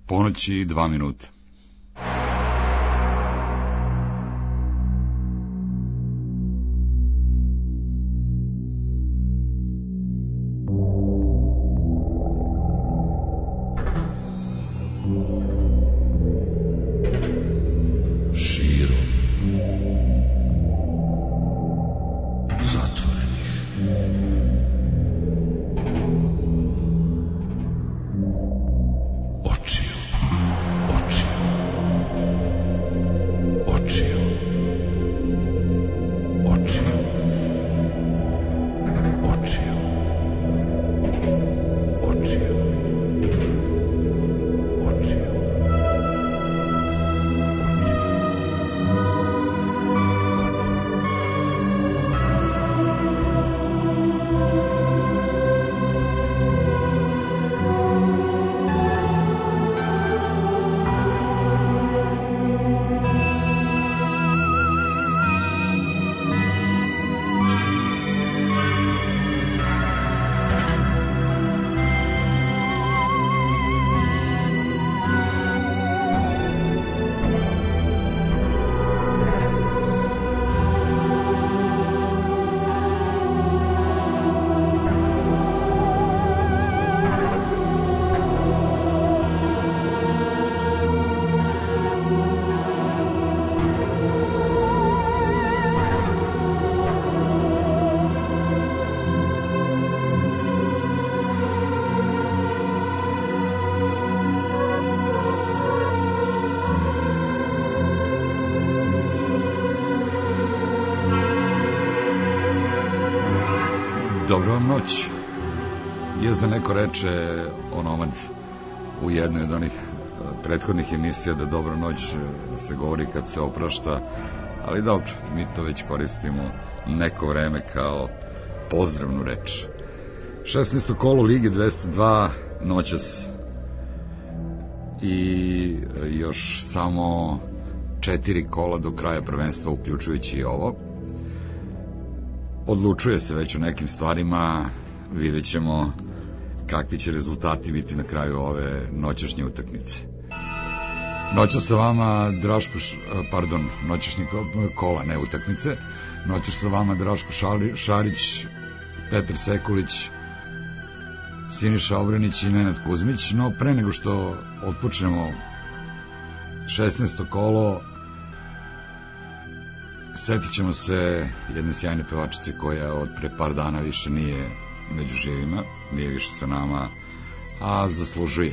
Ponoć i 2 minuta. Dobro vam noć. Jezda neko reče onomad u jednoj od onih prethodnih emisija da dobro noć se govori kad se oprašta, ali dobro, mi to već koristimo neko vreme kao pozdravnu reč. 16. kolo Lige 202 noćas i još samo 4 kola do kraja prvenstva, uključujući i ovo. Odlučuje se već o nekim stvarima, vidjet ćemo kakvi će rezultati biti na kraju ove noćašnje utakmice. Noća sa vama noćašnje kola, ne utakmice. Noća sa vama Draško Šarić, Petar Sekulić, Siniša Obrenić i Nenad Kuzmić. No pre nego što otpočnemo 16. kolo, setit ćemo se jedne sjajne pevačice koja od pre par dana više nije među živima, nije više sa nama, a zaslužuje.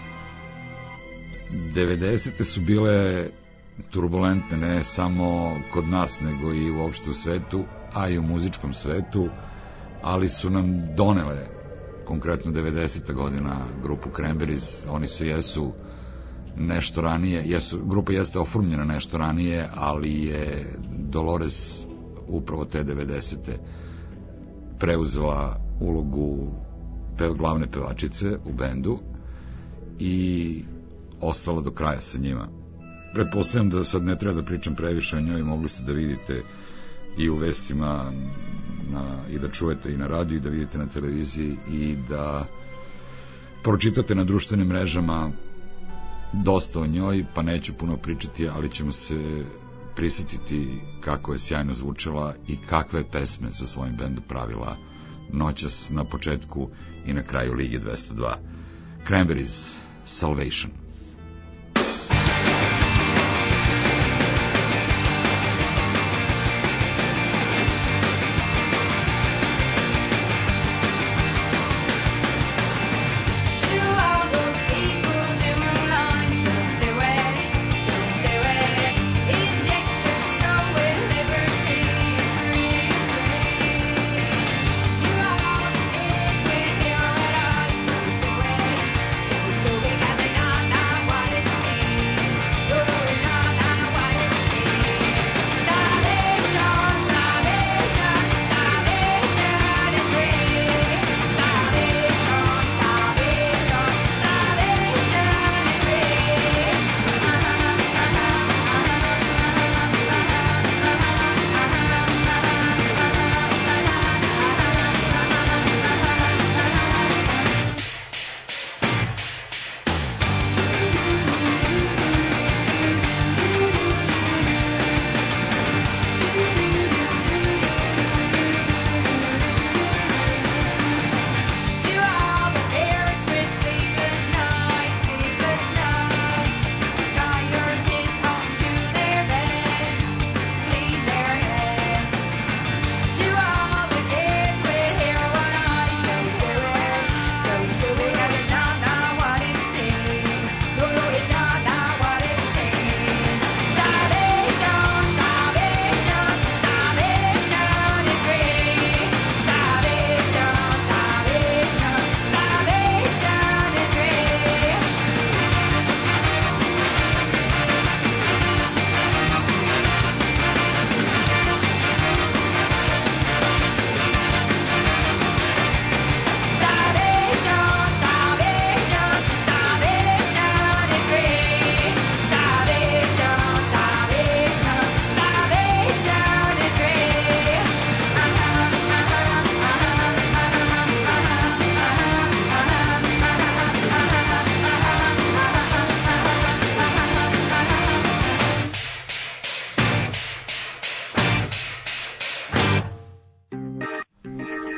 90. su bile turbulentne ne samo kod nas, nego i uopšte u svetu, a i u muzičkom svetu, ali su nam donele, konkretno 90. godina, grupu Cranberries. Oni se jesu nešto ranije, grupa jeste oformljena nešto ranije, ali je Dolores upravo te 90. preuzela ulogu glavne pevačice u bendu i ostala do kraja sa njima. Pretpostavljam da sad ne treba da pričam previše o njoj, mogli ste da vidite i u vestima i da čujete i na radiju i da vidite na televiziji i da pročitate na društvenim mrežama dosta o njoj, pa neću puno pričati, ali ćemo se prisjetiti kako je sjajno zvučala i kakve pesme sa svojim bendom pravila noćas na početku i na kraju Lige 202. Cranberries, Salvation. Nah, nah.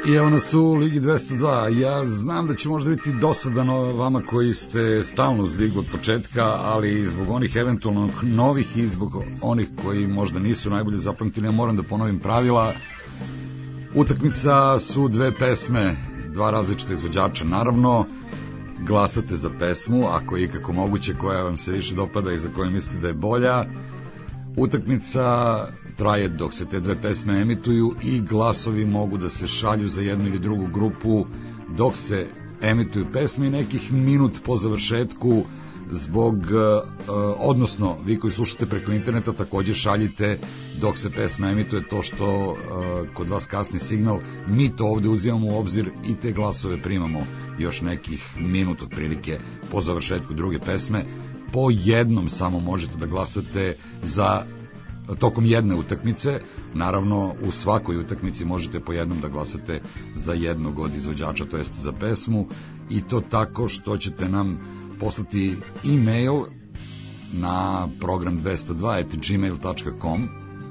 I evo nas u Ligi 202. Ja znam da će možda biti dosadano vama koji ste stalno uz Ligu od početka, ali zbog onih eventualno novih i zbog onih koji možda nisu najbolje zapamtili, ja moram da ponovim pravila. Utakmica su dve pesme, dva različita izvođača, naravno. Glasate za pesmu, ako je ikako moguće, koja vam se više dopada i za koju mislite da je bolja. Utakmica traje dok se te dve pesme emituju i glasovi mogu da se šalju za jednu ili drugu grupu dok se emituju pesme i nekih minut po završetku zbog, odnosno vi koji slušate preko interneta takođe šaljite dok se pesma emituje, to što kod vas kasni signal, mi to ovde uzimamo u obzir i te glasove primamo još nekih minut otprilike po završetku druge pesme. Po jednom samo možete da glasate za tokom jedne utakmice, naravno u svakoj utakmici možete po jednom da glasate za jednog od izvođača, to jest za pesmu, i to tako što ćete nam poslati e-mail na program202@gmail.com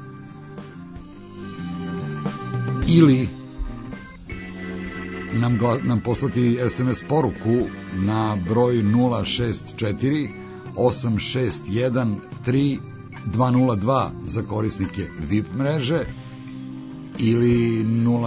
ili nam poslati SMS poruku na broj 064 861 3202 za korisnike VIP mreže ili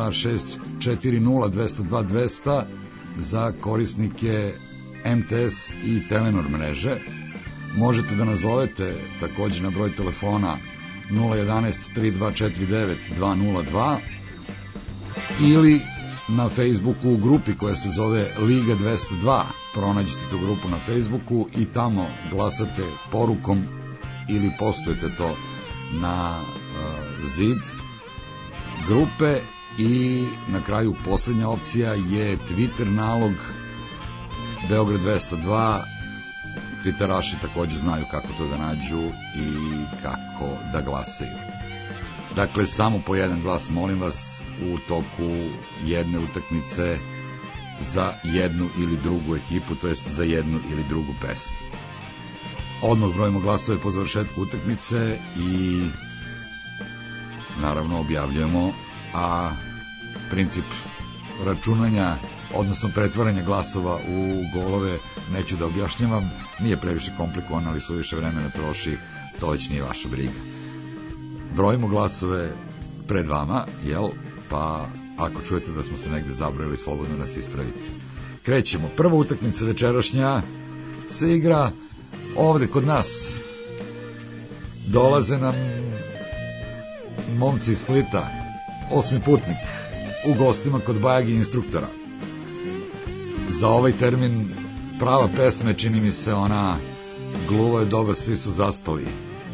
0640200200 za korisnike MTS i Telenor mreže. Možete da nazovete takođe na broj telefona 011 3249 202 ili na Facebooku u grupi koja se zove Liga 202. Pronađite tu grupu na Facebooku i tamo glasate porukom ili postujete to na zid grupe. I na kraju poslednja opcija je Twitter nalog Beograd 202. Twitteraši takođe znaju kako to da nađu i kako da glasaju. Dakle, samo po jedan glas, molim vas, u toku jedne utakmice za jednu ili drugu ekipu, to jest za jednu ili drugu pesmu. Odmah brojimo glasove po završetku utakmice i naravno objavljujemo, a princip računanja, odnosno pretvaranja glasova u golove neću da objašnjavam, nije previše komplikovan, ali su više vremena troši, to već nije vaša briga. Brojimo glasove pred vama, jel? Pa ako čujete da smo se negde zabrojili, slobodno nas ispravite. Krećemo. Prva utakmica večerašnja se igra ovde kod nas. Dolaze nam momci iz Splita, 8. putnik, u gostima kod Bajagi instruktora. Za ovaj termin prava pesma, čini mi se ona Gluvo je doba, svi su zaspali.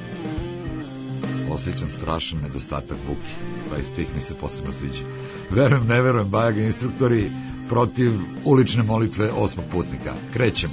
Osjećam strašan nedostatak buke. Taj stih mi se posebno sviđa. Verujem, ne verujem, Bajaga instruktori protiv ulične molitve 8. putnika. Krećemo.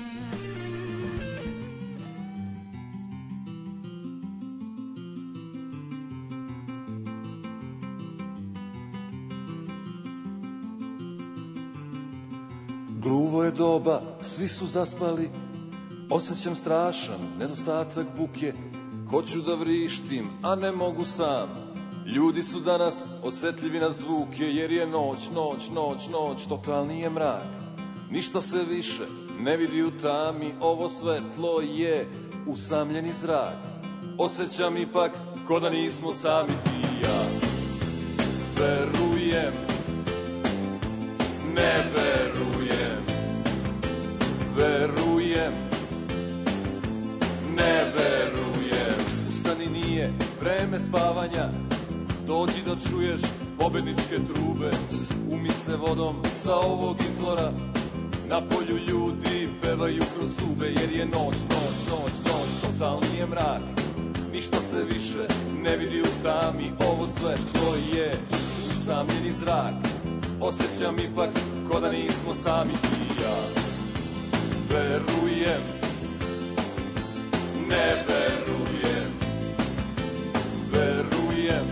Gluvo je doba, svi su zaspali, osjećam strašan nedostatak buke, hoću da vrištim, a ne mogu sam. Ljudi su danas osetljivi na zvuke, jer je noć, totalni je mrak. Ništa se više ne vidi u tami, ovo svetlo je usamljeni zrak. Osjećam ipak ko da nismo sami ti i ja. Verujem, ne verujem, verujem, ne verujem. Ustani, nije vreme spavanja, dođi da čuješ pobedničke trube. Umi se vodom sa ovog izvora, na polju ljudi pevaju kroz zube, jer je noć, totalni je mrak. Ništa se više ne vidi u tami, ovo svetlo je usamljeni zrak. Osjećam ipak ko da nismo sami ti i ja. Verujem, ne verujem, verujem,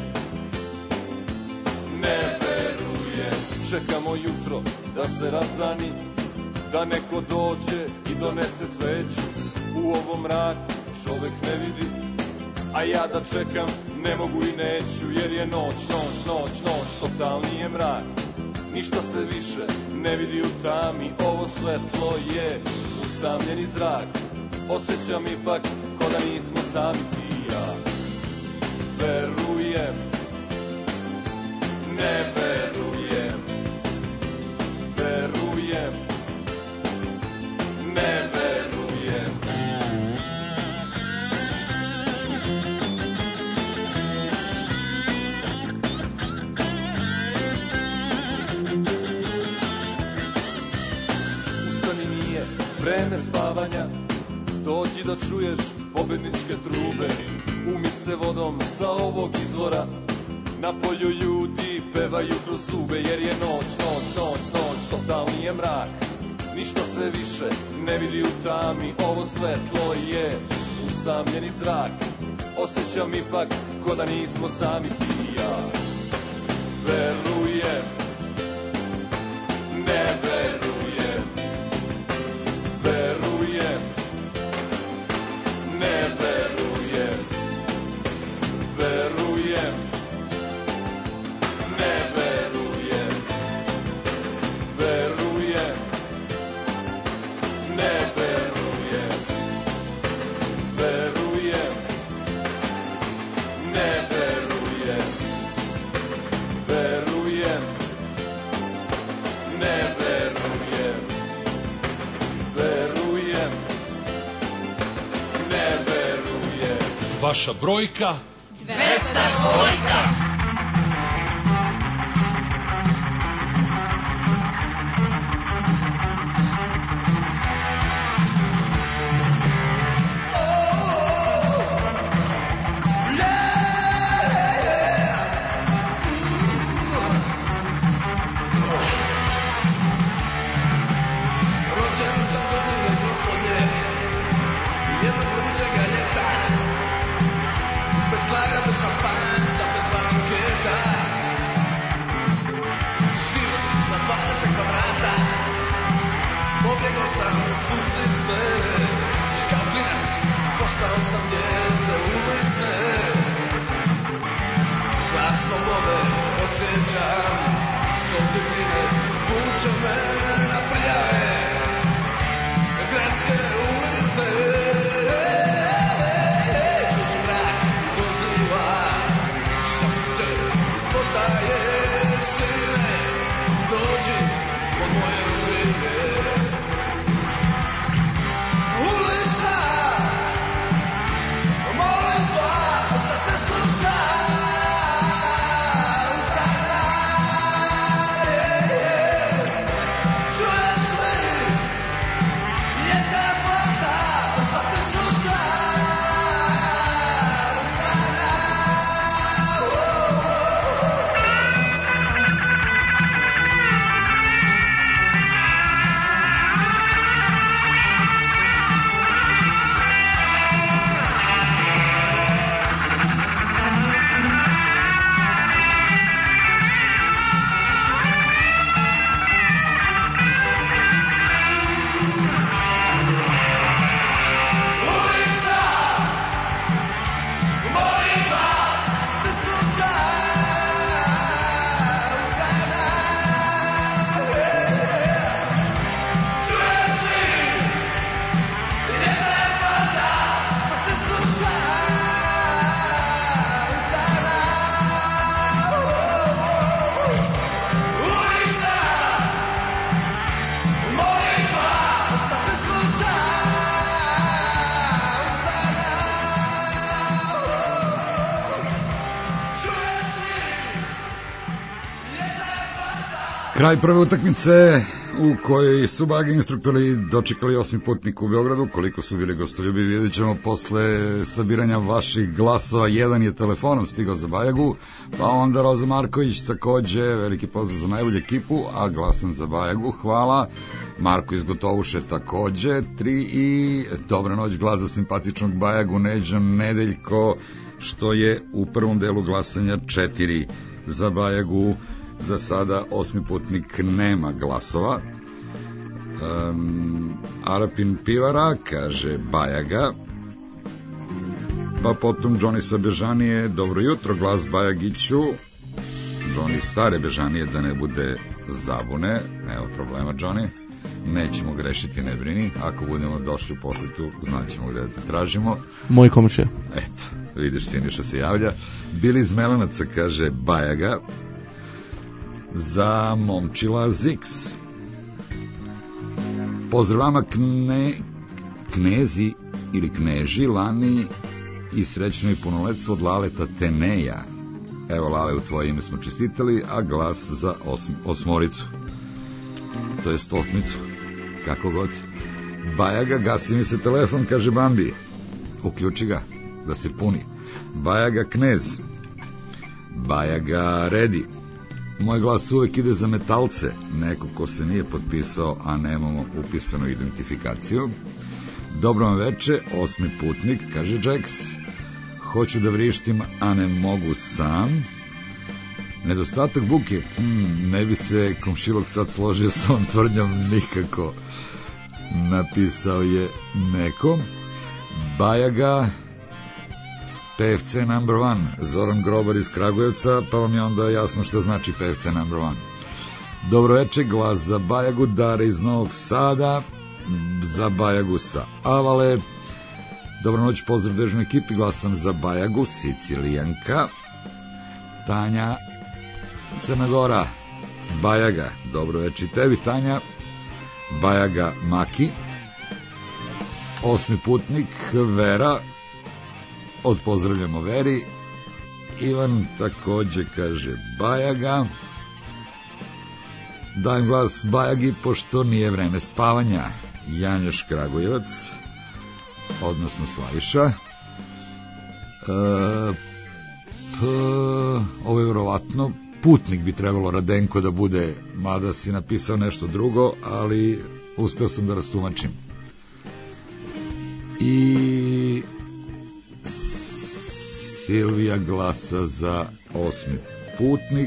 ne verujem. Čekamo jutro da se razdani, da neko dođe i donese sveću. U ovom mraku čovek ne vidi, a ja da čekam ne mogu i neću, jer je noć, totalni je mrak. ništa se više ne vidi u tami. Ovo svetlo je usamljeni zrak, osjećam ipak ko da nismo sami ti i ja. Verujem, ne verujem, verujem, ne verujem. Ustani, nije vreme spavanja, dođi da čuješ pobedničke trube. Umi se vodom sa ovog izvora, na polju ljudi pevaju kroz zube. Jer je noć, noć, noć, noć, totalni je mrak, ništa se više ne vidi u tami. Ovo svetlo je usamljeni zrak, osjećam ipak ko da nismo sami ti i ja. Verujem, ne verujem, verujem, ne verujem, verujem, ne verujem, verujem, ne verujem, verujem, ne verujem, verujem, ne verujem, verujem, ne verujem. Vaša brojka 202. Kraj prve utakmice u kojoj su bagi instruktori dočekali 8. putnik u Beogradu. Koliko su bili gostoljubivi vidjet ćemo posle sabiranja vaših glasova. Jedan je telefonom stigao za Bajagu, pa onda Roza Marković takođe, veliki pozdrav za najbolju ekipu, a glasam za Bajagu, hvala. Marko iz Gotovuše takođe 3 i dobra noć, glas za simpatičnog Bajagu Neđan Nedeljko, što je u prvom delu glasanja 4 za Bajagu. Za sada 8. putnik nema glasova. Arapin Pivara kaže Bajaga, pa potom Johnny sa Bežanije, dobro jutro, glas Bajagiću. Johnny stare Bežanije, da ne bude zabune, nema problema, Johnny. Nećemo grešiti, ne brini. Ako budemo došli u posetu, znaćemo gde da te tražimo. Moj komšija. Eto, vidiš, Siniša se javlja. Bili iz Melanaca, kaže Bajaga. Za momčila Zix. Pozdrav vama, knezi ili kneži, Lani, i srećno i punoletstvo od Laleta Teneja. Evo, Lale, u tvoje ime smo čestitali, a glas za osmoricu. To jest osmicu, kako god. Bajaga, gasi mi se telefon, kaže Bambi. Uključi ga, da se puni. Bajaga knez. Bajaga redi. Moj glas uvek ide za metalce, neko ko se nije potpisao, a nemamo upisanu identifikaciju. Dobro vam veče, osmi putnik, kaže Jax. Hoću da vrištim, a ne mogu sam. Nedostatak buke, ne bi se komšilog sad složio s ovom tvrdnjom nikako, napisao je neko. Bajaga, PFC number one, Zoran Grobar iz Kragujevca, pa vam je onda jasno što znači PFC number one. Dobro večer, glas za Bajagu, Dare iz Novog Sada, za Bajagu sa Avale. Dobro noć, pozdrav dežnoj ekipi, glasam za Bajagu, Sicilijanka. Tanja, Crna Gora, Bajaga, dobro večer tebi, Tanja. Bajaga Maki. Osmi putnik, Vera, odpozdravljamo Veri. Ivan takođe kaže Bajaga. Dajem glas Bajagi, pošto nije vreme spavanja. Janjaš Kragujevac, odnosno Slaviša. Ovo je verovatno putnik, bi trebalo Radenko da bude, mada si napisao nešto drugo, ali uspeo sam da rastumačim. I Silvija glasa za osmi putnik.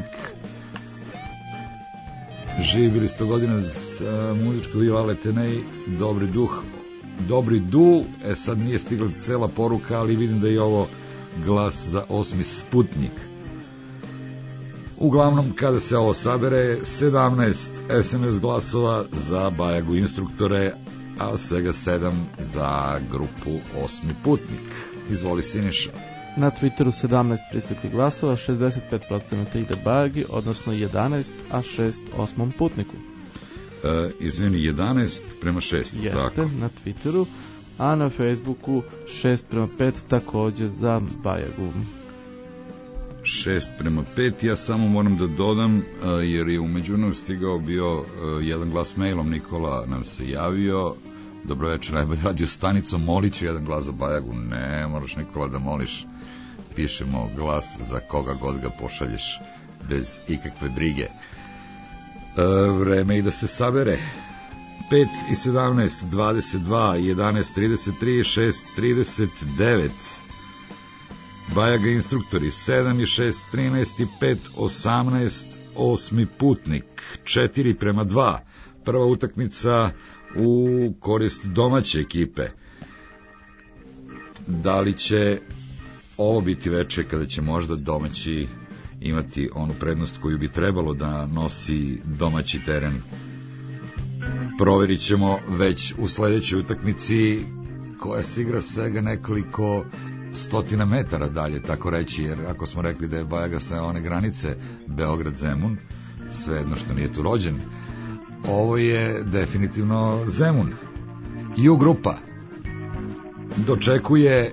Živili 100 godina za muzičko viva Letenej, dobri du, sad nije stigla cela poruka, ali vidim da je ovo glas za osmi Sputnik. Uglavnom, kada se ovo sabere, 17 SMS glasova za Bajagu instruktore, a svega 7 za grupu osmi putnik. Izvoli, Siniša. Na Twitteru 17 pristiglih glasova, 65% ide Bajagi, odnosno 11, a 6 osmom putniku. Izvini, 11 prema 6. Jeste, tako. na Twitteru, a na Facebooku 6 prema 5 takođe za Bajagu. 6 prema 5, ja samo moram da dodam, jer je umeđunom stigao bio jedan glas mailom, Nikola nam se javio. Dobro večer, najbolje radio stanicom, molit ću jedan glas za Bajagu. Ne, moraš, Nikola, da moliš. Pišemo glas za koga god ga pošalješ, bez ikakve brige. Vreme i da se sabere. 5 i 17, 22, 11, 33, 6, 39. Bajaga instruktori, 7 i 6, 13 i 5, 18, osmi putnik, 4 prema 2. Prva utakmica u korist domaće ekipe. Da li će ovo biti veče kada će možda domaći imati onu prednost koju bi trebalo da nosi domaći teren? Proverit ćemo već u sledećoj utakmici, koja se igra svega nekoliko stotina metara dalje, tako reći, jer ako smo rekli da je Bajaga sa one granice Beograd-Zemun, svejedno što nije tu rođen, ovo je definitivno Zemun. U grupa dočekuje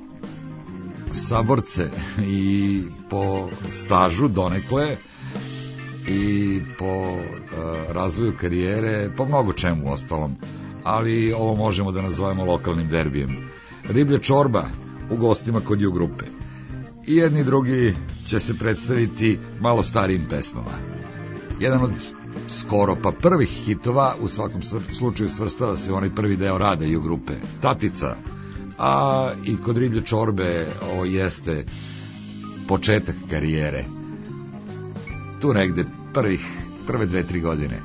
saborce i po stažu donekle i po razvoju karijere, po mnogo čemu ostalom, ali ovo možemo da nazovemo lokalnim derbijem. Riblja čorba u gostima kod U grupe. I jedni i drugi će se predstaviti malo starijim pesmama. Jedan od skoro pa prvih hitova, u svakom slučaju svrstava se onaj prvi deo rada U grupe, Tatica, a i kod Riblje čorbe ovo jeste početak karijere. Tu negde prve 2-3 godine.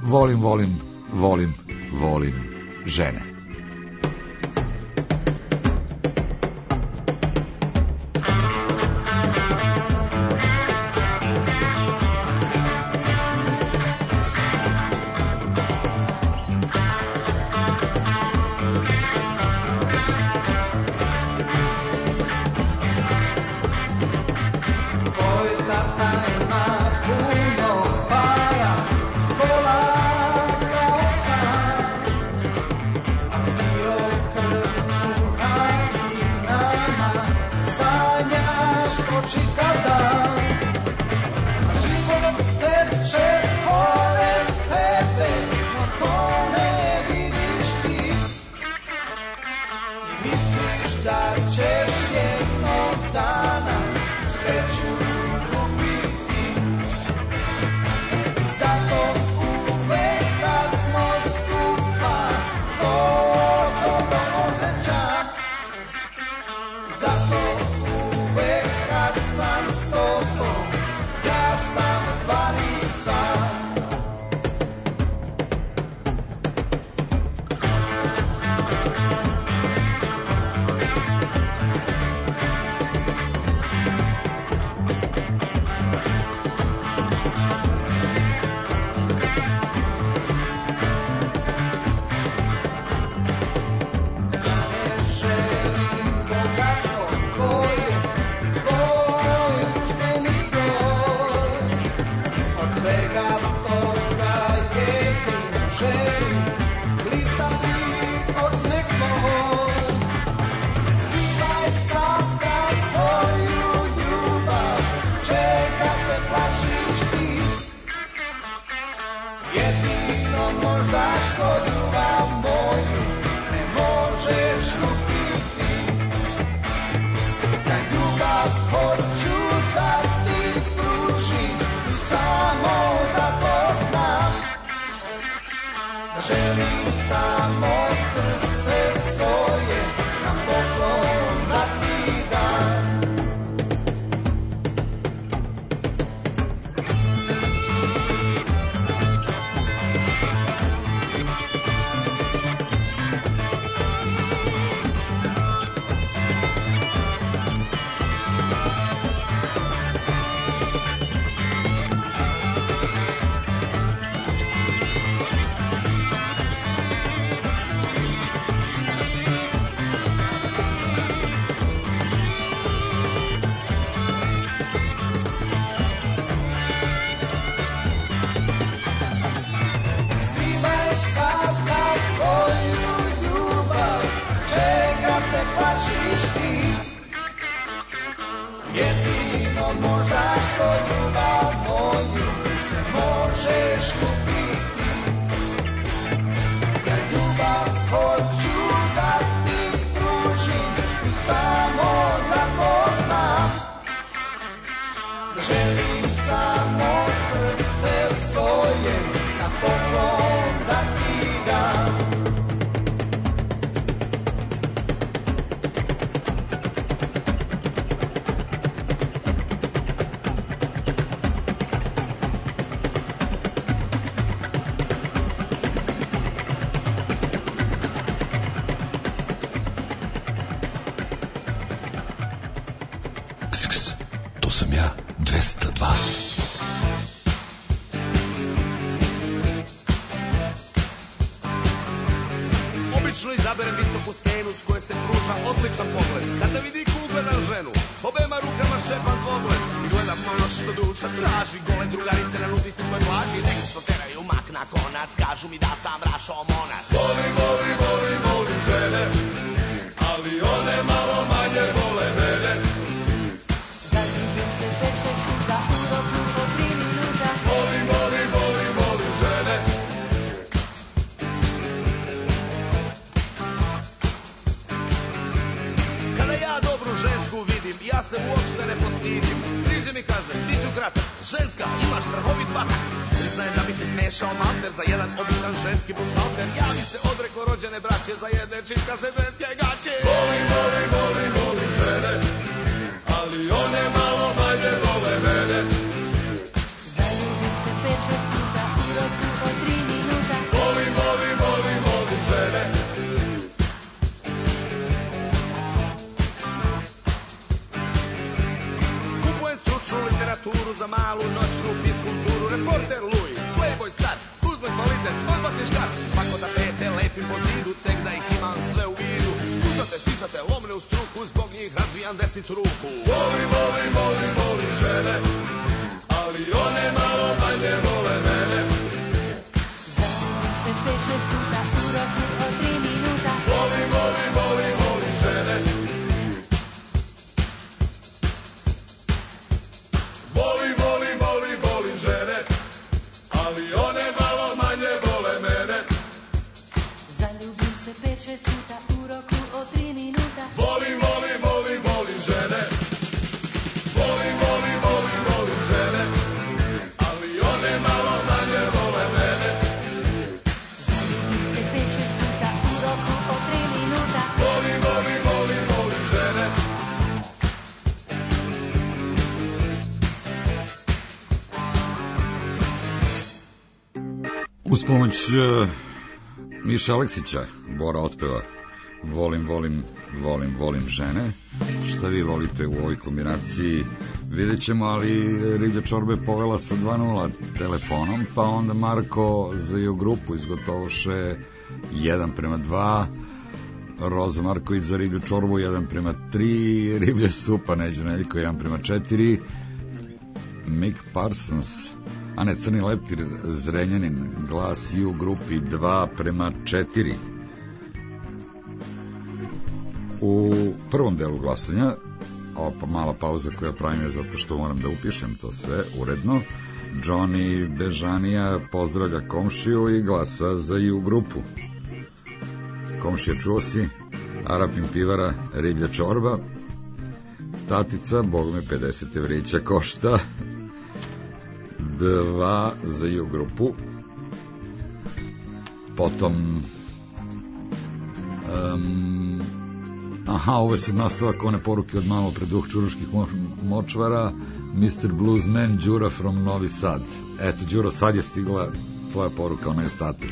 Volim žene. čitav dan, a život teče pored tebe, no to ne vidiš ti. I misliš da ćeš jednog dana sreću ljubiti. I zato uvek kad smo skupa to dobro osjećam. Zato uvek kad sam s tobom, ja sam stvari sam. Izaberem visoku skenu s koje se pruža odličan pogled. Kada vidi ugledam ženu, obema rukama ščepam dvogled i gledam ono što duša traži. Gole drugarice na nudističkoj plaži, neki što teraju mak na konac, kažu mi da sam rašomonac. Volim žene, ali one malo manje vole mene. Zaljubim se 5-6 puta u roku od 3 minuta. Volim žene. Žensku vidim, ja se uopšte ne postidim. Priđe mi kaže, ti ću kratak, ženska, imaš strahovit batak. Priznaje da bi ti mešao malter za jedan običan ženski bushalter. Ja bi se odrekao rođene braće za jedne čitkaste ženske gaće. Volim žene, ali one malo manje vole mene. Zaljubim se 5-6 puta u roku od 3 minuta. Volim žene. Literaturu za malu noćnu fiskulturu. Reporter Louis, Playboy star, uzme kvalitet, odbaci škart. Pako da pete lepim po zidu, tek da ih imam sve u vidu. Puštate, lomne u struku, zbog njih razvijam desnicu ruku. Volim žene, ali one malo manje vole mene. Zaljubim se 5-6 puta u roku od 3 minuta. Volim žene. Uz pomoć Miša Aleksića, Bora otpeva Volim, volim, volim, volim žene. Šta vi volite u ovoj kombinaciji vidjet ćemo, ali Riblja čorba je povela sa 2:0 telefonom, pa onda Marko za ju grupu izgotovoše 1:2, Roza Marković za Riblju čorbu 1:3, Riblja supa Neđo Neljko 1:4, Mick Parsons, a ne, Crni leptir Zrenjanin, glas i u grupi 2:4. U prvom delu glasanja, pa mala pauza koja pravim je zato što moram da upišem to sve uredno, Johnny Dežanija pozdravlja komšiju i glasa za i u grupu. Komšija, čuo si? Arapin pivara, Riblja čorba. Tatica, bogome 50 evrića košta. 2 za i u grupu. Potom ovo je sad nastavak one poruke od malo pre duh čuruških močvara. Mr. Bluesman, Đura from Novi Sad. Eto, Đuro, sad je stigla tvoja poruka, onaj ostatak.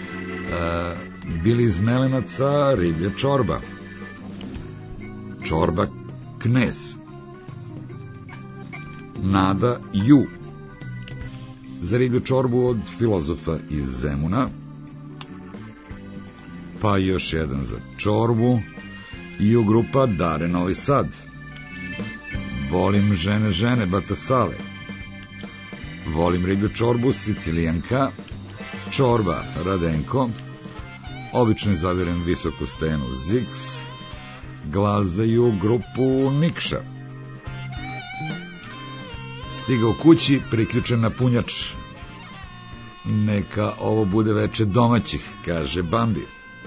Bili iz Melenaca, Riblja čorba. Čorba Knez. Nada Ju. Za Riblju čorbu od Filozofa iz Zemuna. Pa još jedan za čorbu. I u grupa Dare Novi Sad. Volim žene, žene, Batasale. Volim Riblju čorbu, Sicilijanka. Čorba, Radenko. Obično izabiram Visoku stenu, Zix. Glas za ju grupu Nikša. Stigao kući, priključen na punjač. Neka ovo bude veče domaćih, kaže Bambi.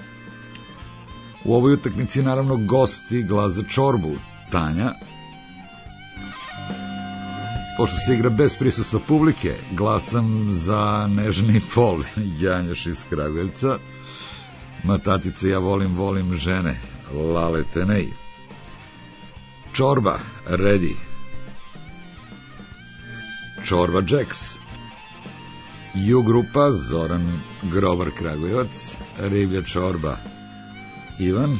U ovoj utakmici naravno gosti, glas za čorbu, Tanja. Pošto se igra bez prisustva publike, glasam za nežni pol, Janjoš iz Kragujevca. Matatice, ja volim, volim žene, Lale Tenej. Čorba, Redi. Čorba Jacks. Ju grupa, Zoran Grobar Kragujevac. Riblja čorba, Ivan.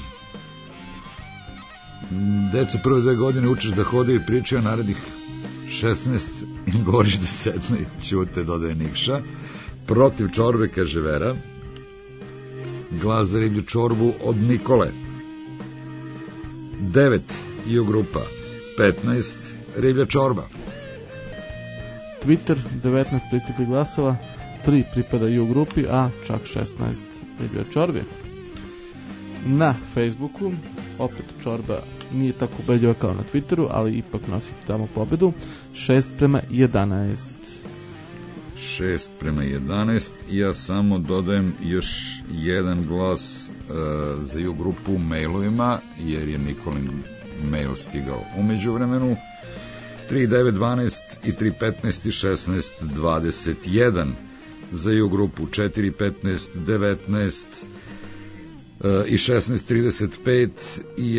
Deco, prve 2 godine učiš da hode i pričaju, narednih 16 im govoriš da sednu i ćute, dodaje Nikša. Protiv čorbe, kaže Vera. Glas za Riblju čorbu od Nikole. 9 Ju grupa, 15 Riblja čorba. Twitter 19 pristigli glasova, 3 pripada Ju grupi, a čak 16 Riblja čorbi. Na Facebooku opet čorba nije tako ubedljiva kao na Twitteru, ali ipak nosi tamo pobedu. 6:11. 6:11. Ja samo dodajem još jedan glas za Ju grupu u mailovima, jer je Nikolin mail stigao u međuvremenu. 3:9:12 i 3:15 i 16:21. Za Ju grupu 4:15:19 i 16:35 i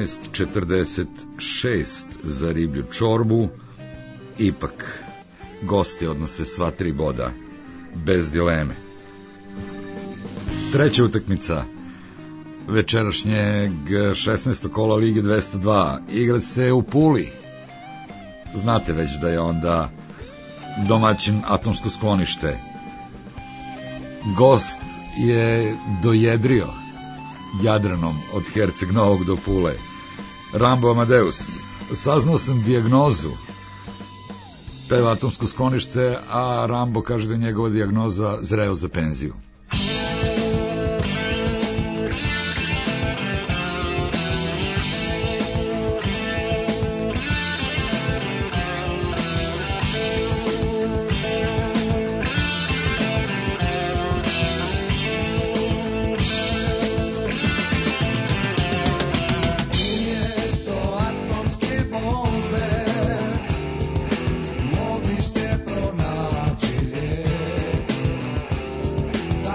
11:46 za Riblju čorbu. Ipak gosti odnose sva 3 boda bez dileme. Treća utakmica večerašnjeg 16. kola Lige 202 igra se u Puli. Znate već da je onda domaćin Atomsko sklonište. Gost je dojedrio Jadranom od Herceg Novog do Pule. Rambo Amadeus. Saznao sam dijagnozu. Peva Atomsko sklonište, a Rambo kaže da je njegova dijagnoza zreo za penziju. Mogli ste pronaći lijek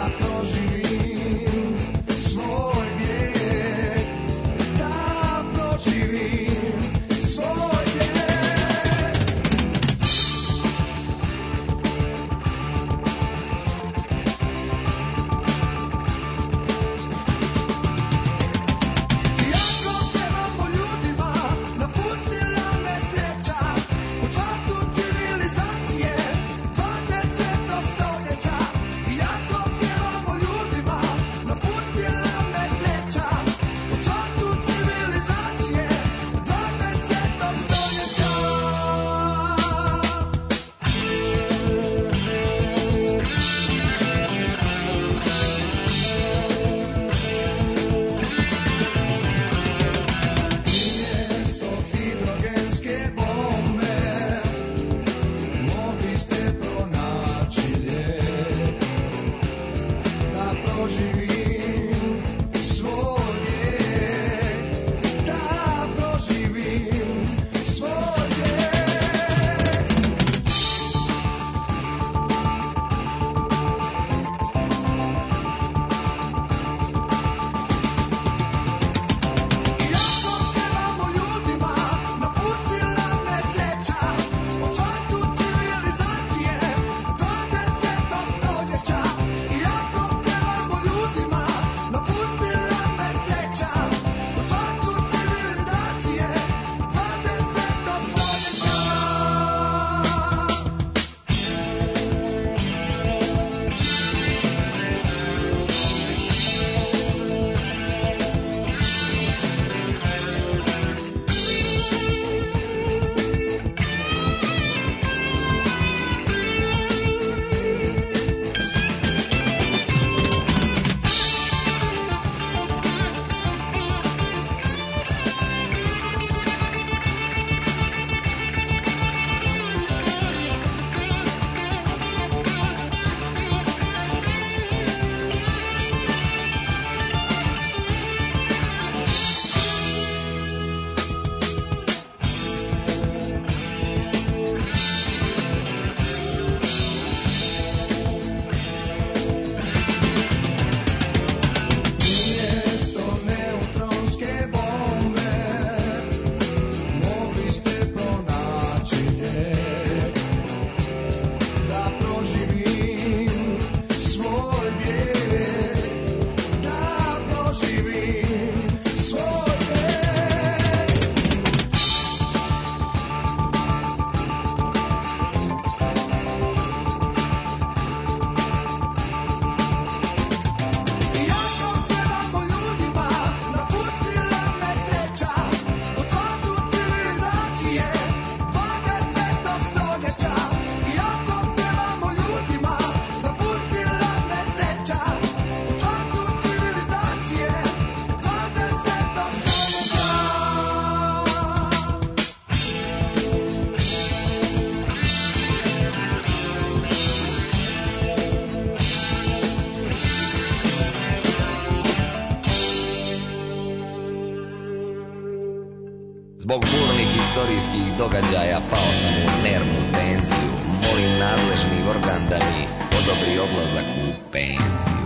Zbog burnih historijskih događaja pao sam u nervnu tenziju. Molim nadležni organ da mi odobri odlazak u penziju.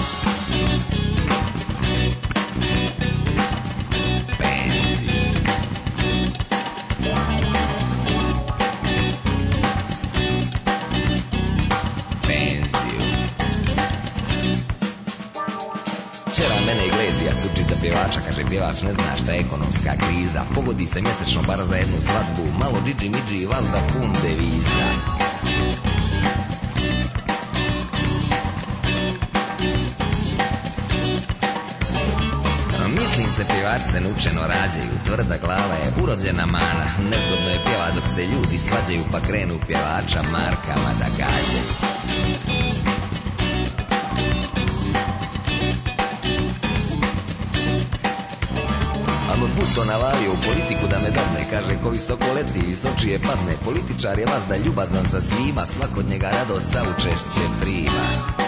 Sučica pjevača, kaže pjevač ne zna šta je ekonomska kriza. Pogodi se mjesečno bar za jednu svadbu, malo džidži midži i vazda pun deviza. Mislim se pjevači se naučeno rađaju, tvrda glava je urođena mana. Nezgodno je pjeva dok se ljudi svađaju, pa krenu pjevača markama da gađaju. Puto navalio u politiku da me dadne, kaže ko visoko leti, visočije padne. Političar je vazda ljubazan sa svima, svak od njega radost sa učešće prima.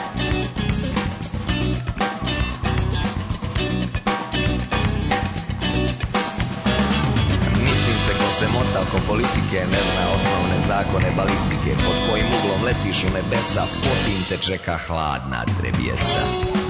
Mislim se ko se mota oko politike, ne zna osnovne zakone balistike. Pod kojim uglom letiš u nebesa, potim te čeka hladna trebjesa.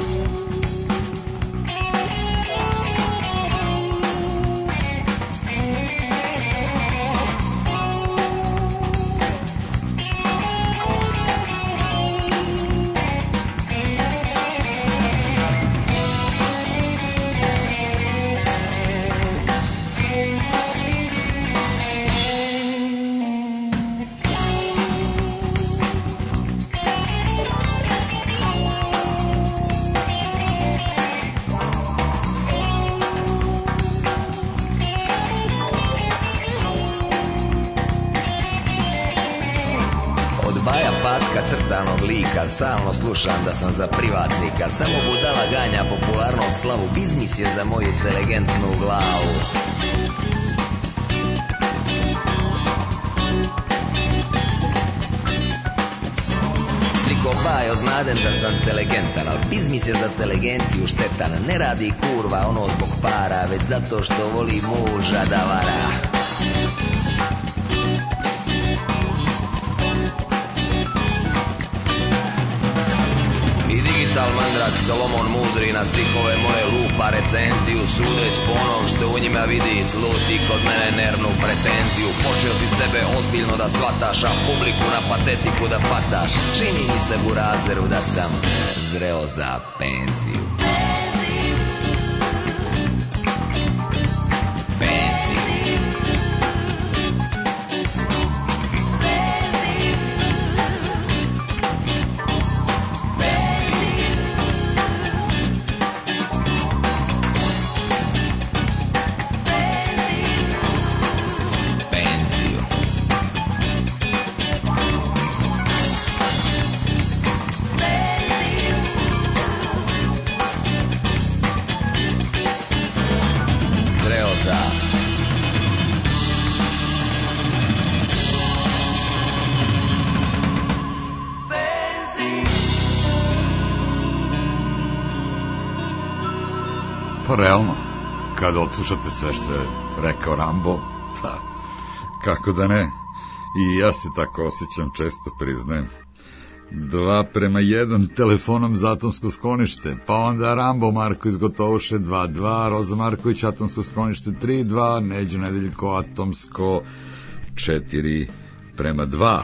Crtanog lika, stalno slušam da sam za privatnika. Samo budala ganja popularnom slavu, biznis je za moju inteligentnu glavu. Striko Bajo znaden da sam inteligentan, al biznis je za inteligenciju štetan. Ne radi kurva ono zbog para, već zato što voli muža da vara. Mandrag Solomon mudri na stihove moje lupa recenziju. Sudeć po onom što u njima vidi, sluti kod mene nervnu pretenziju. Počeo si sebe ozbiljno da shvataš, a publiku na patetiku da pataš. Čini mi se burazeru da sam zreo za penziju. Pa realno, kada odslušate sve što je rekao Rambo, pa kako da ne, i ja se tako osjećam, često priznajem. 2:1 telefonom za atomsko sklonište, pa onda Rambo Marko iz Gotovuše 2:2, Roza Marković atomsko sklonište 3:2, Neđo Nedeljko atomsko 4:2.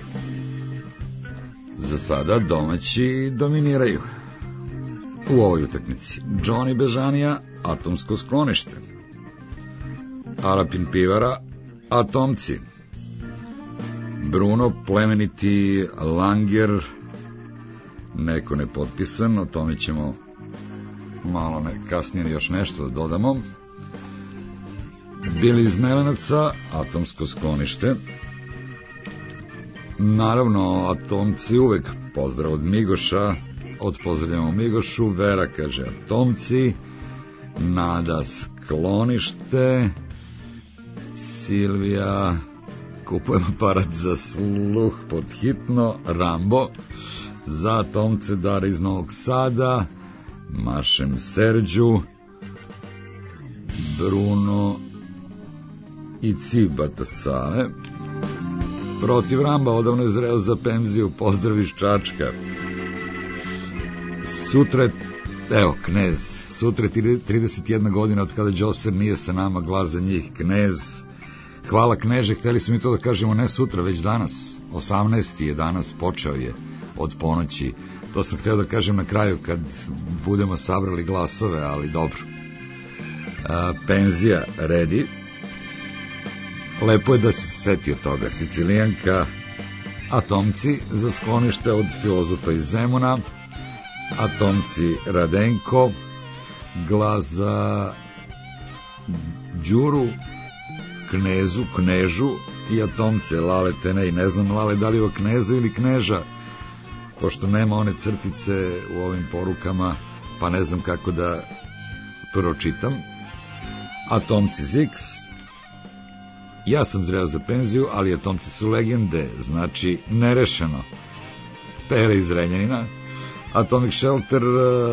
Za sada domaći dominiraju u ovoj utakmici. Johnny Bežanija, atomsko sklonište. Arapin Pivara, atomci. Bruno, plemeniti Langer, neko nepotpisan, o tome ćemo malo kasnije još nešto da dodamo. Bili iz Melenaca, atomsko sklonište. Naravno, atomci uvek pozdrav od Migoša, odpozdravljamo Migošu. Vera kaže atomci. Nada sklonište. Silvija, kupujem aparat za sluh pod hitno. Rambo, za atomce Dara iz Novog Sada. Mašem Serđu. Bruno i Ci Batasale. Protiv Ramba odavno je zreo za penziju, pozdrav iz Čačka. Sutra je, evo, Knez, sutra je 31 godina od kada Đoser nije sa nama, glas za njih, Knez. Hvala Kneže, hteli smo mi to da kažemo ne sutra, već danas, 18. je danas, počeo je od ponoći. To sam hteo da kažem na kraju kad budemo sabrali glasove, ali dobro. Penzija redi. Lepo je da se setio toga. Sicilijanka, Atomci za sklonište od filozofa iz Zemuna, Atomci Radenko, glas za Đuru, Knezu, Knežu i Atomce, Lale Tenej. Ne znam, Lale, da li ovo Kneza ili Kneža, pošto nema one crtice u ovim porukama, pa ne znam kako da pročitam. Atomci Zix. Ja sam zreo za penziju, ali Atomci su legende, znači nerešeno. Pere iz Renjanina. Atomic Shelter,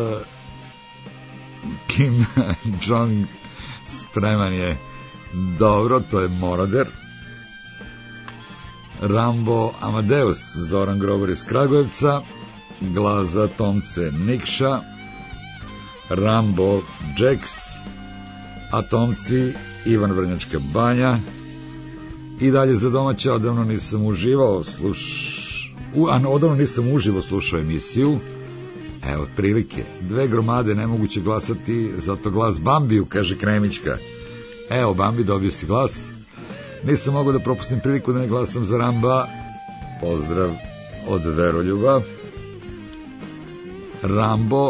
Kim Jong spreman je. Dobro, to je Moroder. Rambo Amadeus, Zoran Grobar iz Kragujevca, glas za Atomce Nikša. Rambo Jax, Atomci Ivan Vrnjačka Banja. I dalje za domaće, odavno nisam uživao odavno nisam uživo slušao emisiju. Evo, otprilike, 2 gromade nemoguće glasati, zato glas Bambiju, kaže Kremićka. Evo, Bambi, dobio si glas. Nisam mogao da propustim priliku da ne glasam za Ramba. Pozdrav od Veroljuba. Rambo,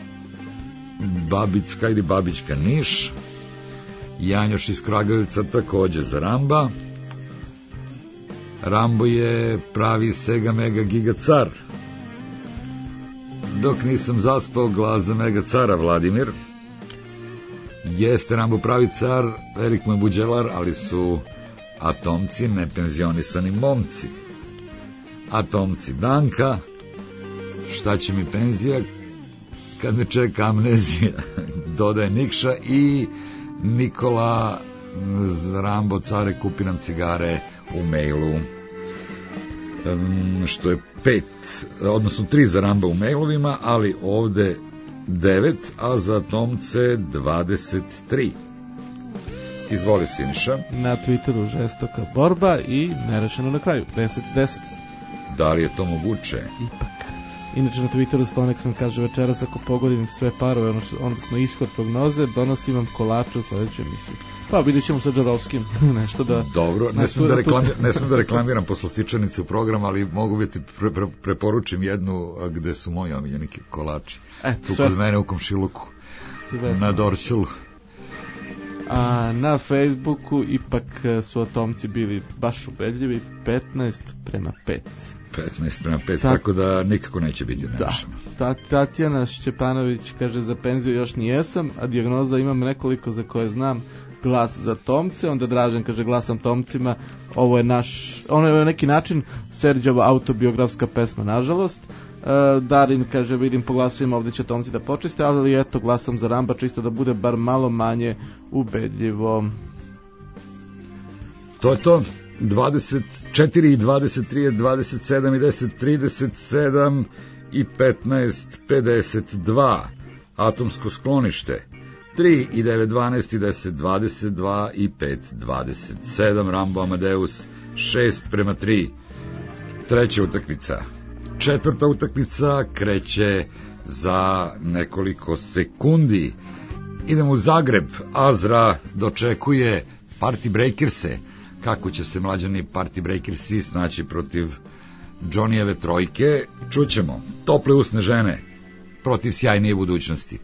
Babicka ili Babićka Niš. Janjoš iz Kragujevca takođe za Ramba. Rambo je pravi Sega Mega Giga car. Dok nisam zaspao, glas za Mega cara Vladimir. Jeste Rambo pravi car, velik moj buđelar, ali su Atomci nepenzionisani momci. Atomci Danka. Šta će mi penzija kad me čeka amnezija? Dodaje Nikša i Nikola Rambo care, kupi nam cigare u mailu. Što je 5, odnosno 3 za Ramba u mailovima, ali ovde 9, a za Atomce 23. Izvoli, Siniša. Na Twitteru žestoka borba i nerešeno na kraju, 10-10. Da li je to moguće? Ipak. Inače na Twitteru Stonek sam kaže večeras ako pogodim sve parove, onda smo ishod prognoze, donosim vam kolače u sledećoj emisiji. Pa vidjet ćemo sa Džarovskim nešto da... Dobro, ne smem da reklamiram poslastičanicu u program, ali mogu biti preporučim jednu gde su moji omiljeni kolači. Tu kod mene u komšiluku, na Dorćolu. A na Facebooku ipak su Atomci bili baš ubedljivi, 15-5. 15-5, tako da nikako neće biti nerešeno. Da, Tatjana Šćepanović kaže za penziju još nijesam, a dijagnoza imam nekoliko za koje znam, glas za Tomce, onda Dražen kaže glasam Tomcima, ovo je na neki način Serđova autobiografska pesma, nažalost. Darin kaže vidim po glasovima ovdje će Tomci da počiste, ali eto glasam za Ramba čisto da bude bar malo manje ubedljivo. To je to. 24 i 23 je 27 i 10 37 i 15 52 Atomsko sklonište 3 i 9 12 i 10 22 i 5 27 Rambo Amadeus 6-3. Treća utakmica. Četvrta utakmica kreće za nekoliko sekundi. Idemo u Zagreb. Azra dočekuje Party Breakerse. Kako će se mlađani Party Breakersi snaći protiv Johnnyjeve trojke, čućemo. Tople usne žene protiv sjajnije budućnosti.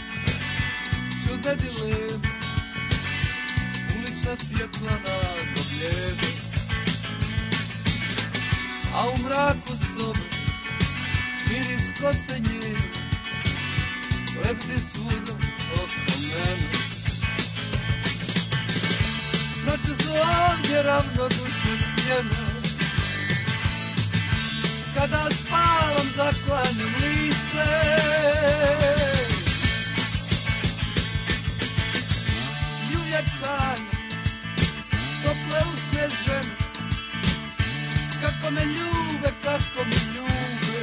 Ulična svjetla na snijega, a u mraku sobe miris koce njega lebdi svuda oko mene. Noće su ovdje ravnodušne sjene, kada spavam zaklanjam lice. I uvijek sanjam tople usne žene, kako me ljube, kako me ljube.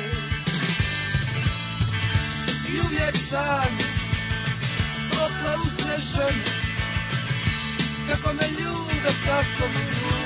I uvijek sanjam tople usne žene, kako me ljube, kako me ljube.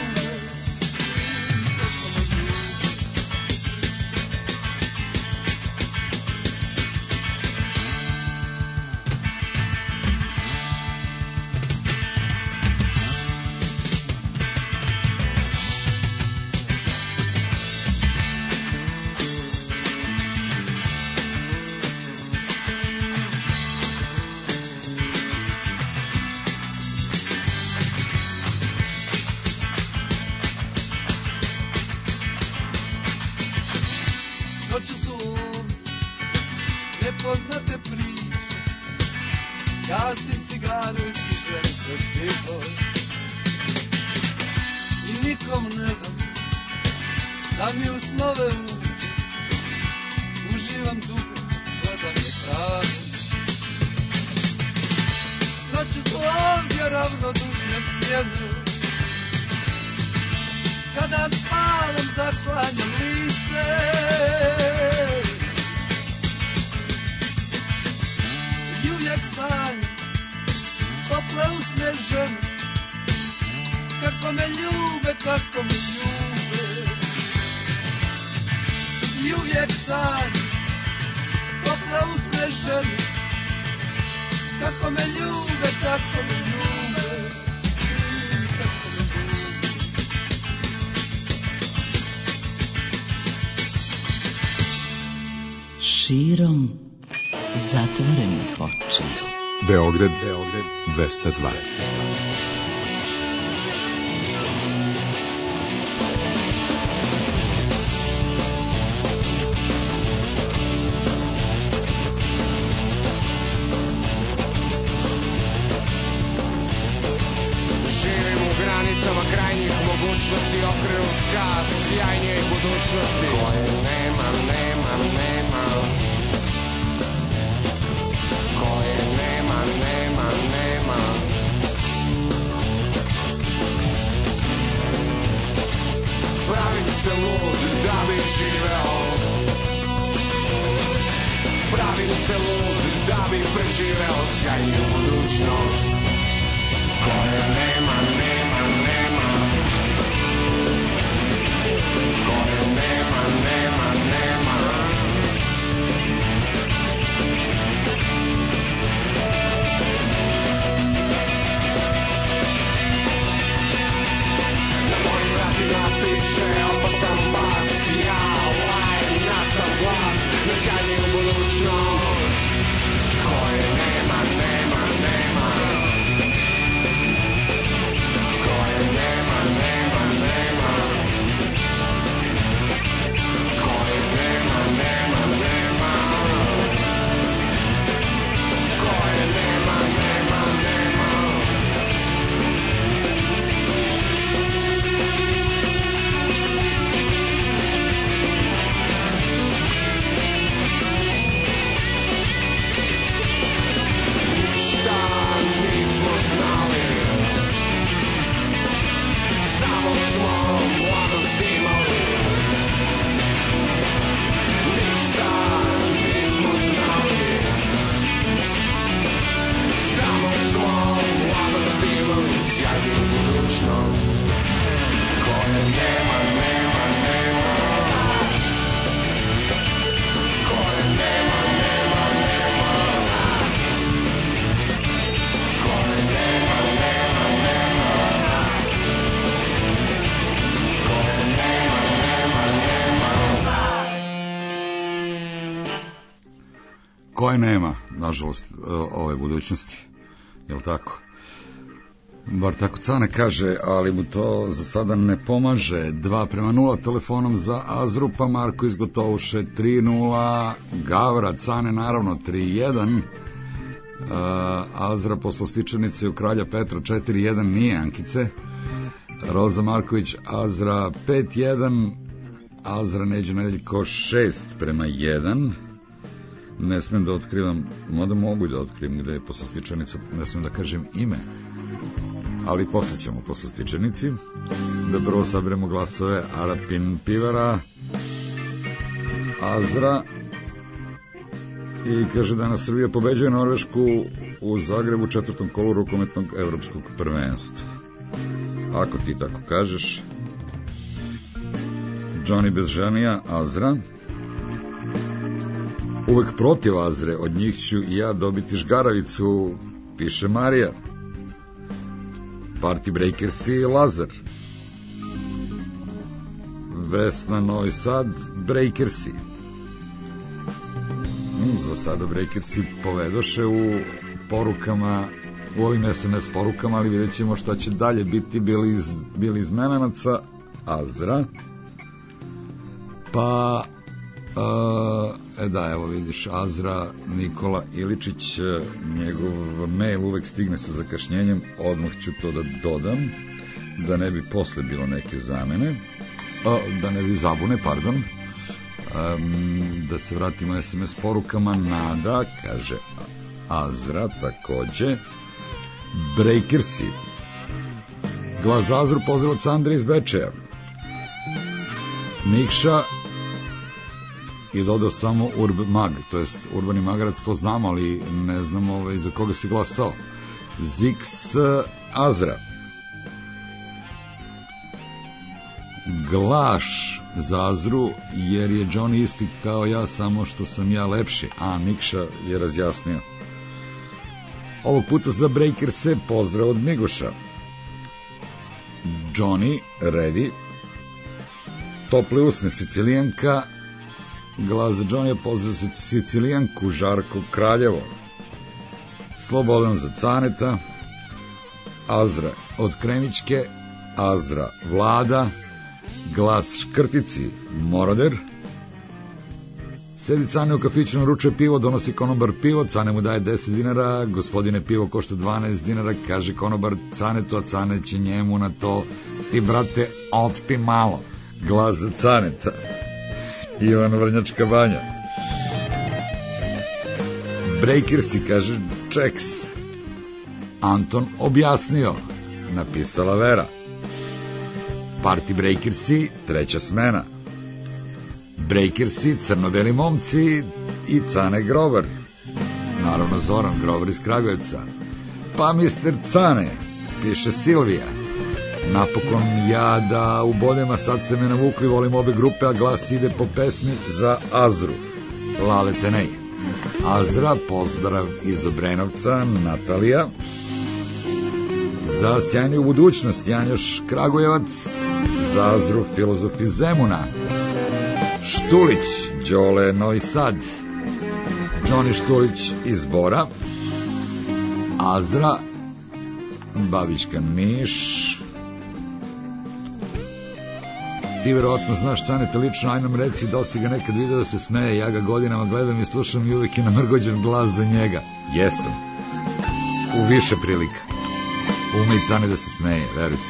Širom zatvorenih očiju. Beograd 220. Koje nema, nažalost, ove budućnosti, je li tako? Bar tako Cane kaže, ali mu to za sada ne pomaže. 2:0 telefonom za Azru, pa Marko iz Gotovuše 3:0, Gavra, Cane naravno 3:1, Azra posle Stičanice u Kralja Petra 4:1, nije Ankice, Roza Marković, Azra 5:1, Azra Neđo Nedeljko 6:1. Ne smem da otkrivam, mada mogu da otkrivam gde je posle Stičanica, ne smem da kažem ime, ali posle ćemo posle Stičanici. Da prvo sabiremo glasove. Arapin Pivara, Azra, i kaže danas Srbija pobeđuje Norvešku u Zagrebu u 4. kolu rukometnog evropskog prvenstva. Ako ti tako kažeš. Johnny Bezžanija, Azra. Uvek protiv Azre, od njih ću i ja dobiti žgaravicu, piše Marija. Party Breakersi, Lazar. Vesna, Novi Sad, Breakersi. Za sada Breakersi povedoše u porukama, u ovim SMS porukama, ali vidjet ćemo šta će dalje biti. Bili iz Menanaca, Azra. Pa da, evo vidiš, Azra, Nikola Iličić, njegov mail uvek stigne sa zakašnjenjem, odmah ću to da dodam, da ne bi posle bilo neke zamene, da ne bi zabune, pardon. Da se vratimo SMS porukama. Nada, kaže Azra, takođe. Breakersi. Glas za Azru, pozdrav od Sandra iz Bečeja. Nikša, i dodao samo Urb Mag, to jest Urbani Magarac, to znam, ali ne znam za koga si glasao. Zix Azra. Glaš za Azru, jer je Johnny isti kao ja, samo što sam ja lepši. Nikša je razjasnio. Ovog puta za Breakerse, pozdrav od Migoša. Johnny, ready. Topli usne, Sicilijanka. Glas za Johnny, pozdrav za Sicilijanku, Žarko Kraljevo. Slobodan za Caneta. Azra od Kremićke, Azra Vlada. Glas Škrtici, Moroder. Sedi Cane u kafiću, naručuje pivo, donosi konobar pivo, Cane mu daje 10 dinara, gospodine, pivo košta 12 dinara, kaže konobar Canetu, a Cane će njemu na to: ti, brate, otpi malo. Glas za Caneta. Ivan Vrnjačka Banja. Breakersi, kaže Čeks. Anton objasnio, napisala Vera. Party Breakersi, treća smena. Breakersi, crno-beli momci i Cane Grover. Naravno Zoran Grover iz Kragujevca. Pa Mr. Cane, piše Silvija. Napokon ja da ubodem, a sad ste me navukli, volim obe grupe, a glas ide po pesmi za Azru. Lale Tenej. Azra, pozdrav iz Obrenovca, Natalija. Za sjajniju budućnost, Janjoš Kragujevac. Za Azru, filozof iz Zemuna. Štulić, Đole, Novi Sad. Johnny Štulić iz Bora. Azra, Babićka, Niš. Ti verovatno znaš Caneta lično, aj nam reci da li si ga nekad video da se smeje. Ja ga godinama gledam i slušam i uvek je namrgođen glas za njega. Jesam, u više prilika. Ume i Cane da se smeje, verujte.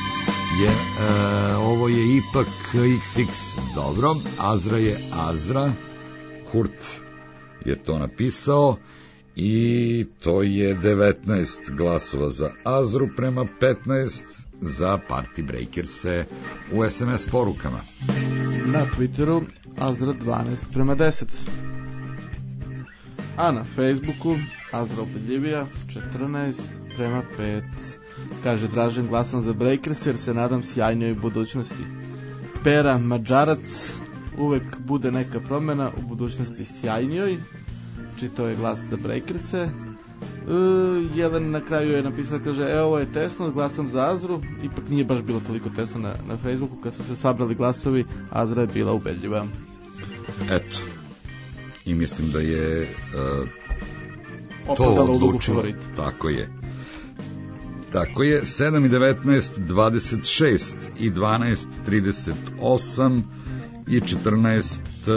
Ovo je ipak XX. Dobro, Azra je Azra. Kurt je to napisao. I to je 19 glasova za Azru prema 15 za Party Breakers-e u SMS porukama. Na Twitteru Azra 12:10. A na Facebooku Azra ubedljivija 14:5. Kaže Dražen, glasam za Breakers jer se nadam sjajnoj budućnosti. Pera Mađarac, uvek bude neka promjena, u budućnosti sjajnijoj. To je glas za Breakers-e. Jedan na kraju je napisao, kaže, ovo je tesno, glasam za Azru. Ipak nije baš bilo toliko tesno na Facebooku. Kad su se sabrali glasovi, Azra je bila ubedljiva. Eto, i mislim da je to odlučilo. Tako je. Tako je, 7 i 19, 26 i 12, 38 i 14,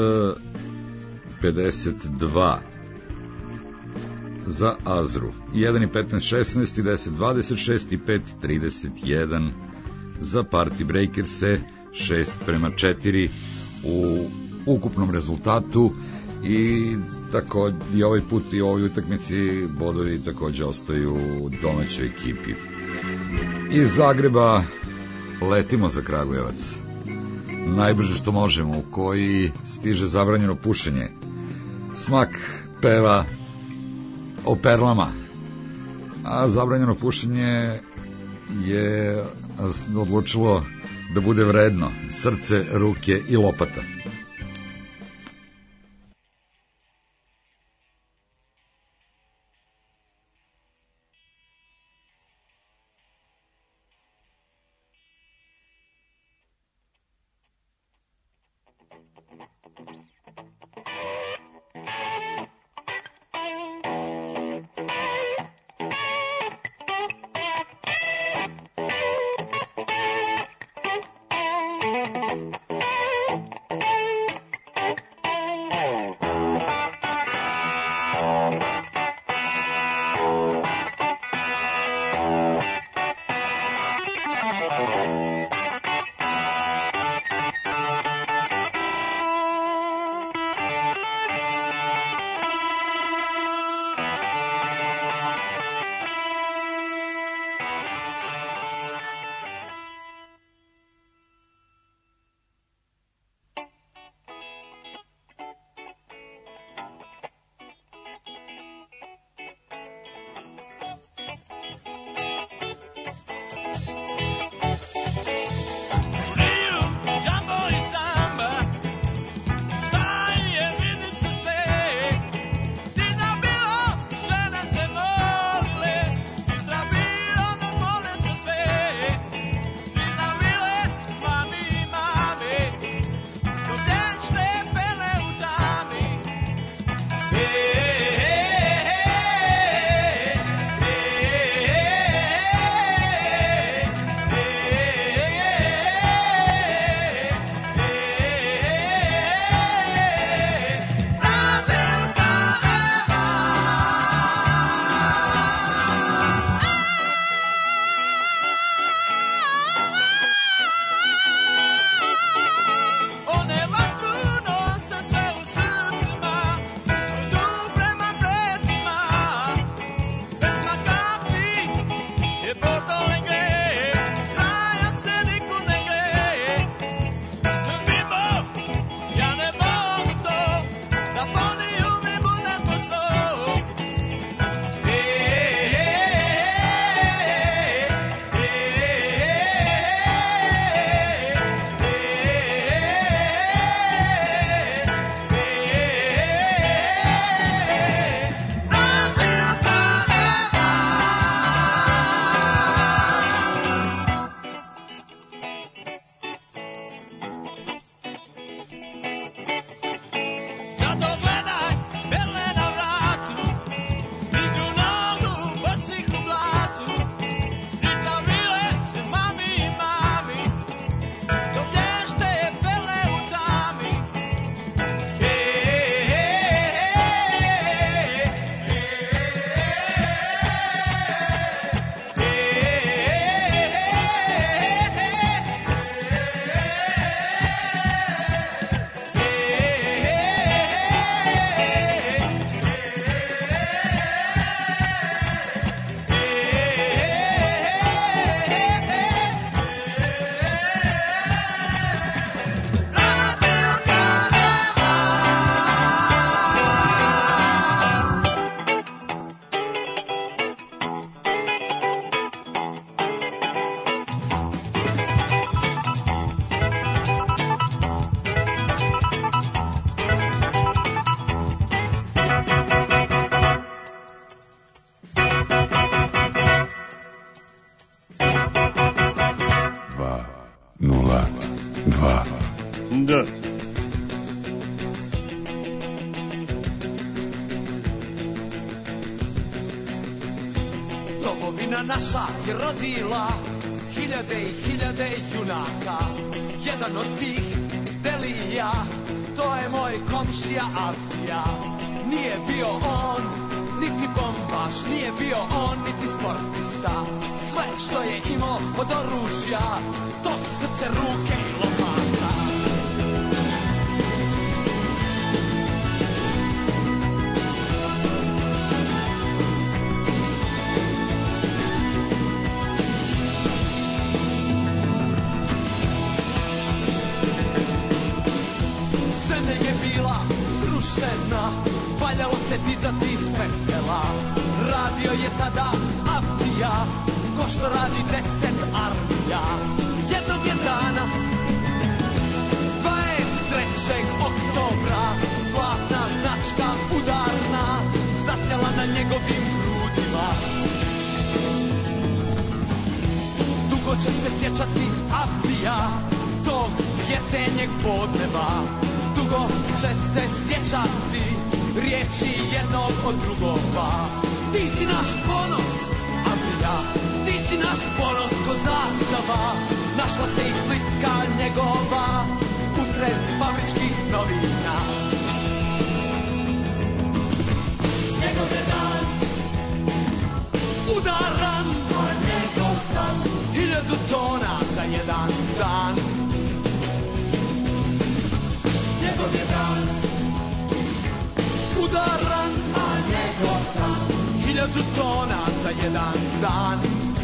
52 za Azru. 1 i 15, 16 i 10, 26 i 5, 31 za Party Breakers-e, 6:4 u ukupnom rezultatu i tako i ovaj put i ovoj utakmici bodovi takođe ostaju domaćoj ekipi. Iz Zagreba letimo za Kragujevac. Najbrže što možemo, u koji stiže zabranjeno pušenje. Smak peva o perlama, a zabranjeno pušenje je odlučilo da bude vredno. Srce, ruke i lopata. Da. Domovina naša je rodila hiljade i hiljade junaka. Jedan od tih Delija, to je moj komšija Avdija. Nije bio on niti bombaš, nije bio on niti sportista. Sve što je imao od oružja, to su srce, ruke i lopata. Zemlja je bila srušena, valjalo se dizati iz pepela. Radio je tada Avdija, ko što radi 10 armija. Jednog je dana 23. oktobra zlatna značka udarna zasjala na njegovim grudima. Dugo će se sjećati Avdija tog jesenjeg podneva. Dugo će se sjećati riječi jednog od drugova. Ti si naš ponos, Avdija, ti si naš ponos ko zastava. Našla se i slika njegova usred fabričkih novina. Njegov je dan udaran, a njegov san 1000 tona za jedan dan. Njegov je dan udaran, a njegov san 1000 tona za jedan dan.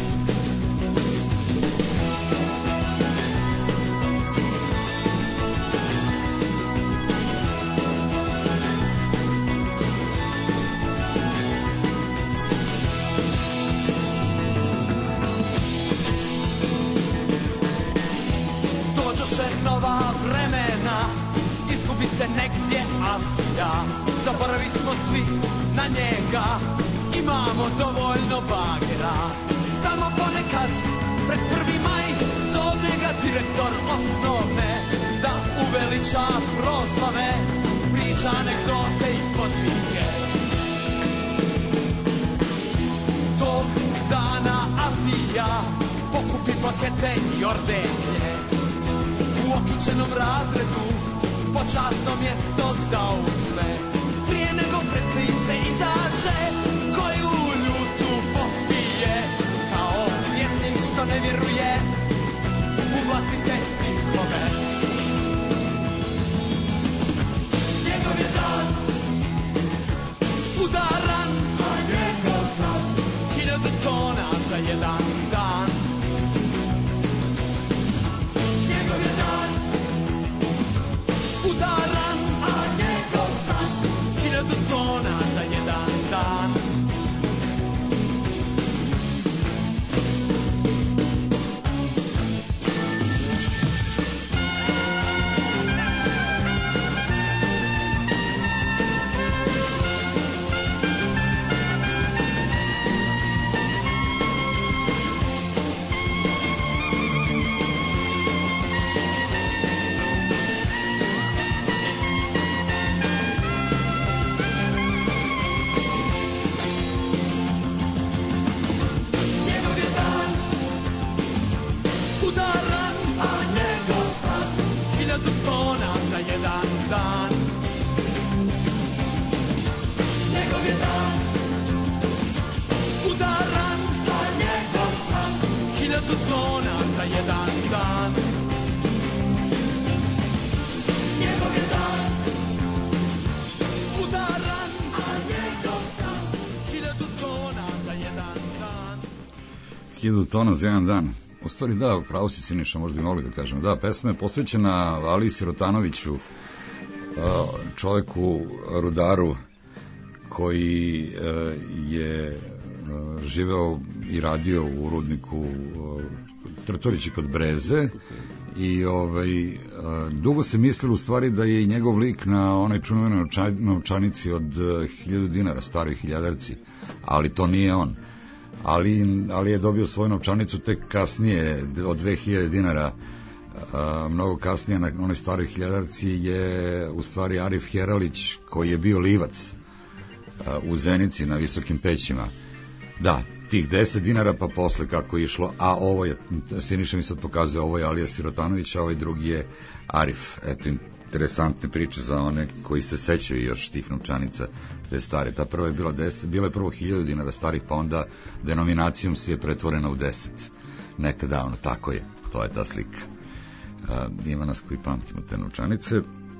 Dođoše nova vremena, izgubi se negdje Avdija. Zaboravi smo svi na njega, imamo dovoljno bagera. Samo ponekad pred 1. maj zovne ga direktor osnovne da uveliča proslave, priča anegdote i podvige. Tog dana Avdija pokupi plakete i ordenje. U okićenom razredu počasno mjesto zauzme. Prije nego pred lice izađe, koju ljutu popije, kao pjesnik što ne vjeruje u vlastite stihove. Njegov je dan udaran, a njegov san 1000 tona za jedan dan. Njegov je dan udaran, a njegov san 1000 tona za jedan dan. Tona za jedan dan. U stvari da, pravo si Siniša, možda bi mogli da kažemo. Da, pesma je posvećena Aliji Sirotanoviću, čoveku rudaru koji je živeo i radio u rudniku Trtorići kod Breze i dugo se mislilo u stvari da je i njegov lik na onaj čuvenoj novčanici od 1000 dinara, staroj hiljadarci, ali to nije on. Ali je dobio svoju novčanicu tek kasnije, od 2000 dinara, mnogo kasnije na onoj staroj hiljadarci je u stvari Arif Heralić, koji je bio livac u Zenici na Visokim Pećima. Da, tih 10 dinara, pa posle kako je išlo, a ovo je, Siniša mi sad pokazuje, ovo je Alija Sirotanović, a ovaj drugi je Arif. Eto, interesantne priče za one koji se sećaju još tih novčanica, te stare. Ta prva je bila 10, bila je prvo 1000 dinara starih, pa onda denominacijom se je pretvorena u 10. Nekad davno, tako je, to je ta slika. Ima nas koji pamtimo te novčanice.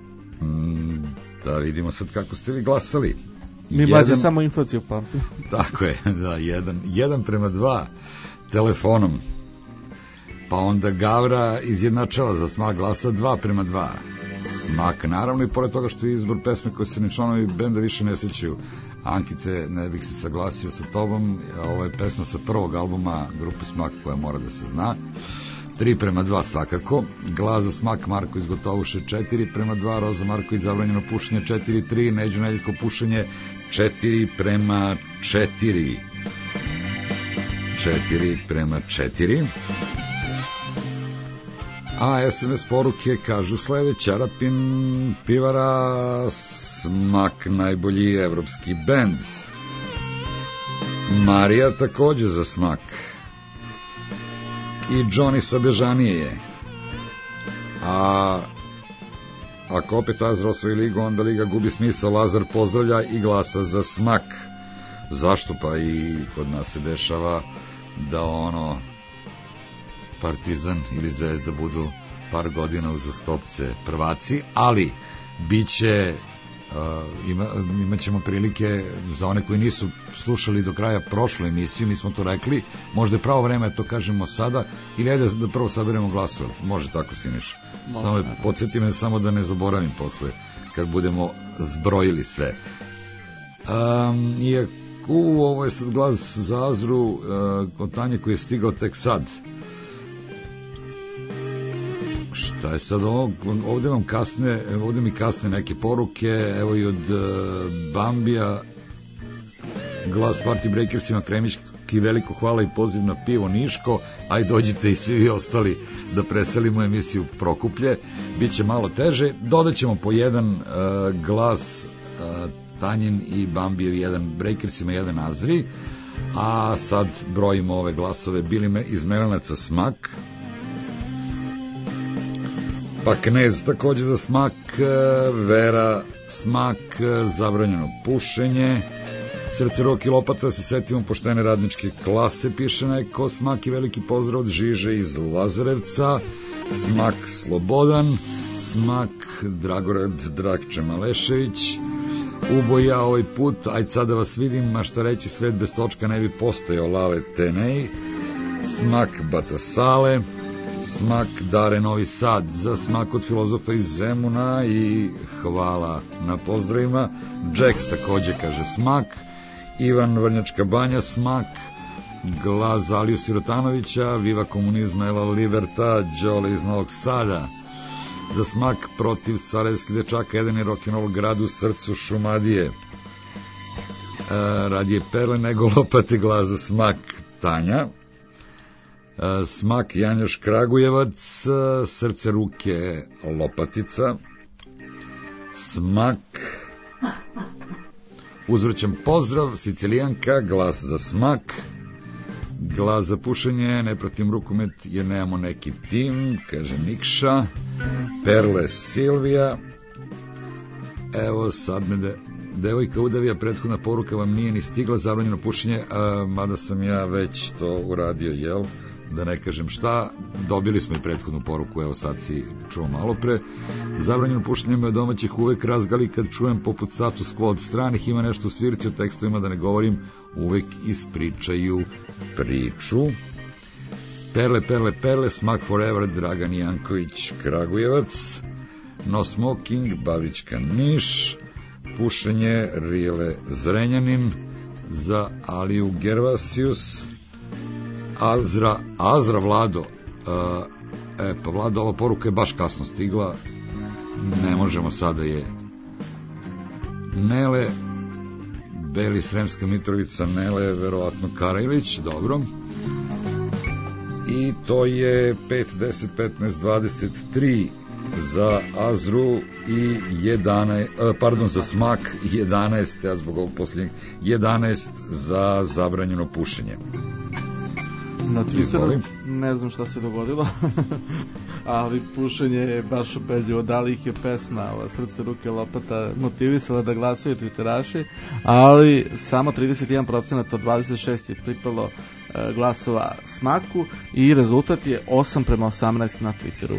Da vidimo sad kako ste vi glasali. Mi mlađe samo inflaciju pamti. Tako je, da, 1:2 telefonom. Pa onda Gavra izjednačava za Smak glasa 2:2. Smak, naravno, i pored toga što je izbor pesme koje se ni članovi benda više ne sećaju. Ankice, ne bih se saglasio sa tobom, ovo je pesma sa prvog albuma grupe Smak koja mora da se zna. 3:2 svakako. Glas za Smak, Marko iz Gotovuše 4:2, Roza Marković zabranjeno pušenje 4:3, Neđo Nedeljko pušenje 4:4. 4:4. A SMS poruke kažu sledeće: Arapin pivara, Smak najbolji evropski bend. Marija takođe za Smak. I Johnny sa Bežanije je. A ako opet Azra osvoji ligu, onda liga gubi smisao. Lazar pozdravlja i glasa za Smak. Zašto? Pa i kod nas se dešava da Partizan ili Zvezda budu par godina uzastopce prvaci, ali biće imat ćemo prilike za one koji nisu slušali do kraja prošlu emisiju, mi smo to rekli, možda je pravo vreme to kažemo sada, ili ajde da prvo saberemo glasove, može tako, Siniša? Samo podsjeti me samo da ne zaboravim posle kad budemo zbrojili sve. Ovo je sad glas za Azru od Tanje koji je stigao tek sad. Šta je sad ovo? Ovde mi kasne neke poruke, evo i od Bambija, glas Party Breakersima Kremiški, veliko hvala i poziv na pivo Niško, aj dođite i svi vi ostali da preselimo emisiju Prokuplje, biće malo teže, dodat ćemo po jedan glas Tanjin i Bambijev, jedan Breakersima, jedan Azri, a sad brojimo ove glasove. Bili me iz Melanaca Smak, pa Knez takođe za Smak, Vera Smak, zabranjeno pušenje, Srce, Rok i Lopata, se setimo poštene radničke klase, piše neko, Smak i veliki pozdrav od Žiže iz Lazarevca, Smak Slobodan, Smak Dragorad Drakče Malešević, Uboja ovaj put, ajde sad da vas vidim, a šta reći, svet bez točka ne bi postojao, Lale Tenej, Smak Batasale, Smak Dare Novi Sad, za Smak od Filozofa iz Zemuna i hvala na pozdravima. Jax takođe kaže Smak, Ivan Vrnjačka Banja Smak, glas za Aliju Sirotanovića, Viva komunizma, Ela Liberta, Đole iz Novog Sada, za Smak protiv sarajevskih dečaka, jedan je rock'n'roll grad u srcu Šumadije, radije perle nego lopate, glas za Smak Tanja, Smak Janjoš Kragujevac, Srce, ruke Lopatica, Smak uzvraćam pozdrav Sicilijanka, glas za Smak, glas za pušenje, ne pratim rukomet jer nemamo neki tim, kaže Nikša, Perle Silvija, evo sad me devojka udavija, prethodna poruka vam nije ni stigla, zabranjeno pušenje, mada sam ja već to uradio, jel? Da ne kažem šta, dobili smo i prethodnu poruku, evo sad si čuo malo pre. Zabranjeno pušenje me od domaćih uvek razgali kad čujem poput status quo od stranih, ima nešto u svirci, o tekstovima da ne govorim, uvek ispričaju priču. Perle, perle, perle, Smak Forever, Dragan Janković Kragujevac, No Smoking, Babićka Niš, pušenje Rile Zrenjanin, za Aliju Gervasius, Azra Vlado, pa Vlado, ova poruka je baš kasno stigla, ne možemo sada je. Nele, Beli Sremska Mitrovica, Nele, verovatno Karajlić, dobro. I to je 5, 10, 15, 23 za Azru i 11, za Smak 11, ja zbog ovog posljednjeg, 11 za zabranjeno pušenje. Na Twitteru ne znam šta se dogodilo, ali pušenje je baš ubedljivo. Da li ih je pesma Srce, ruke, lopata motivisala da glasaju Twitteraši, ali samo 31% od 26 je pripalo glasova Smaku i rezultat je 8:18 na Twitteru.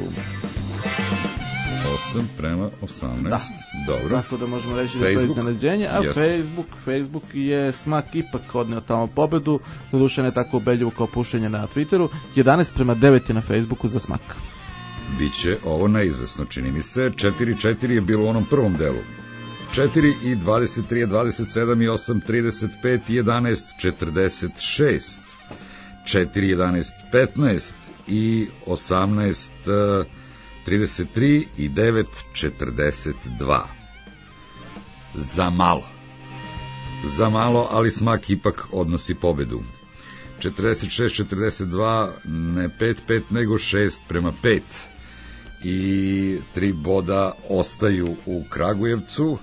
8:18, da. Dobro. Tako da možemo reći da je to iznenađenje, a Facebook je Smak ipak odneo tamo pobedu, doduše ne tako ubedljivo kao pušenje na Twitteru. 11:9 je na Facebooku za Smak. Biće ovo neizvesno, čini mi se. 4:4 je bilo u onom prvom delu. 4 i 23, 27 i 8, 35 i 11, 46. 4, 11, 15 i 18, 33 i 9, 42. Za malo, ali Smak ipak odnosi pobedu. 46, 42, ne 5-5, nego 6:5. I 3 boda ostaju u Kragujevcu.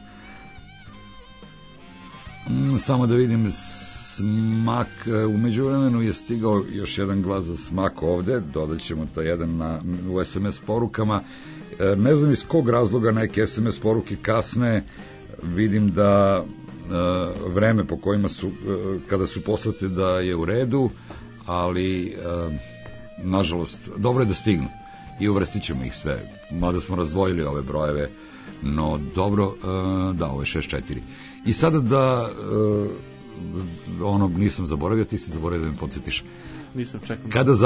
Samo da vidim, Smak, u međuvremenu je stigao još jedan glas za Smak ovde, dodat ćemo taj jedan u SMS porukama. Ne znam iz kog razloga neke SMS poruke kasne, vidim da vreme po kojima su, kada su poslate, da je u redu, ali nažalost, dobro je da stignu i uvrstit ćemo ih sve, mada smo razdvojili ove brojeve, no dobro, da, ovo je 6-4. I sada da nisam zaboravio, ti si zaboravio da me podsjetiš. Nisam čekao.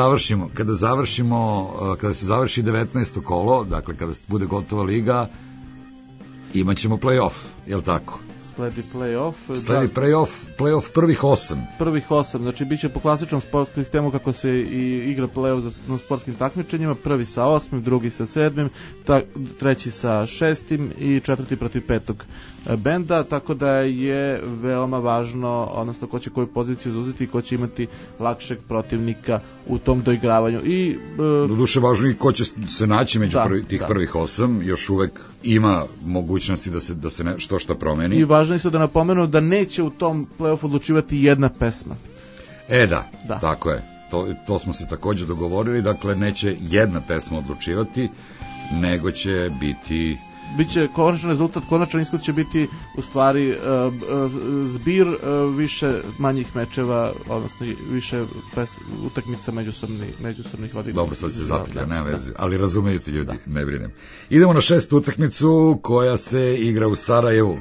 Kada se završi 19. kolo, dakle kada bude gotova liga, imat ćemo play-off, je li tako? Sledi play-off. Sledi play-off prvih 8. Prvih 8, znači bit će po klasičnom sportskom sistemu kako se i igra play-off na sportskim takmičenjima, prvi sa 8, drugi sa 7, treći sa 6 i četvrti protiv 5. benda, tako da je veoma važno, odnosno ko će koju poziciju zauzeti i ko će imati lakšeg protivnika u tom doigravanju. I doduše važno i ko će se naći među tih prvih 8, još uvek ima mogućnosti da se što promeni. I važno isto da napomenu da neće u tom play-offu odlučivati jedna pesma. Da, tako je. To smo se također dogovorili, dakle neće jedna pesma odlučivati, nego će biti... Biće konačan rezultat, konačan ishod će biti u stvari zbir više manjih mečeva, odnosno više utakmica međusobnih odigrača. Dobro, sad se zaplja, nema veze, ali razumijete ljudi, ne brinem. Idemo na 6. utakmicu koja se igra u Sarajevu.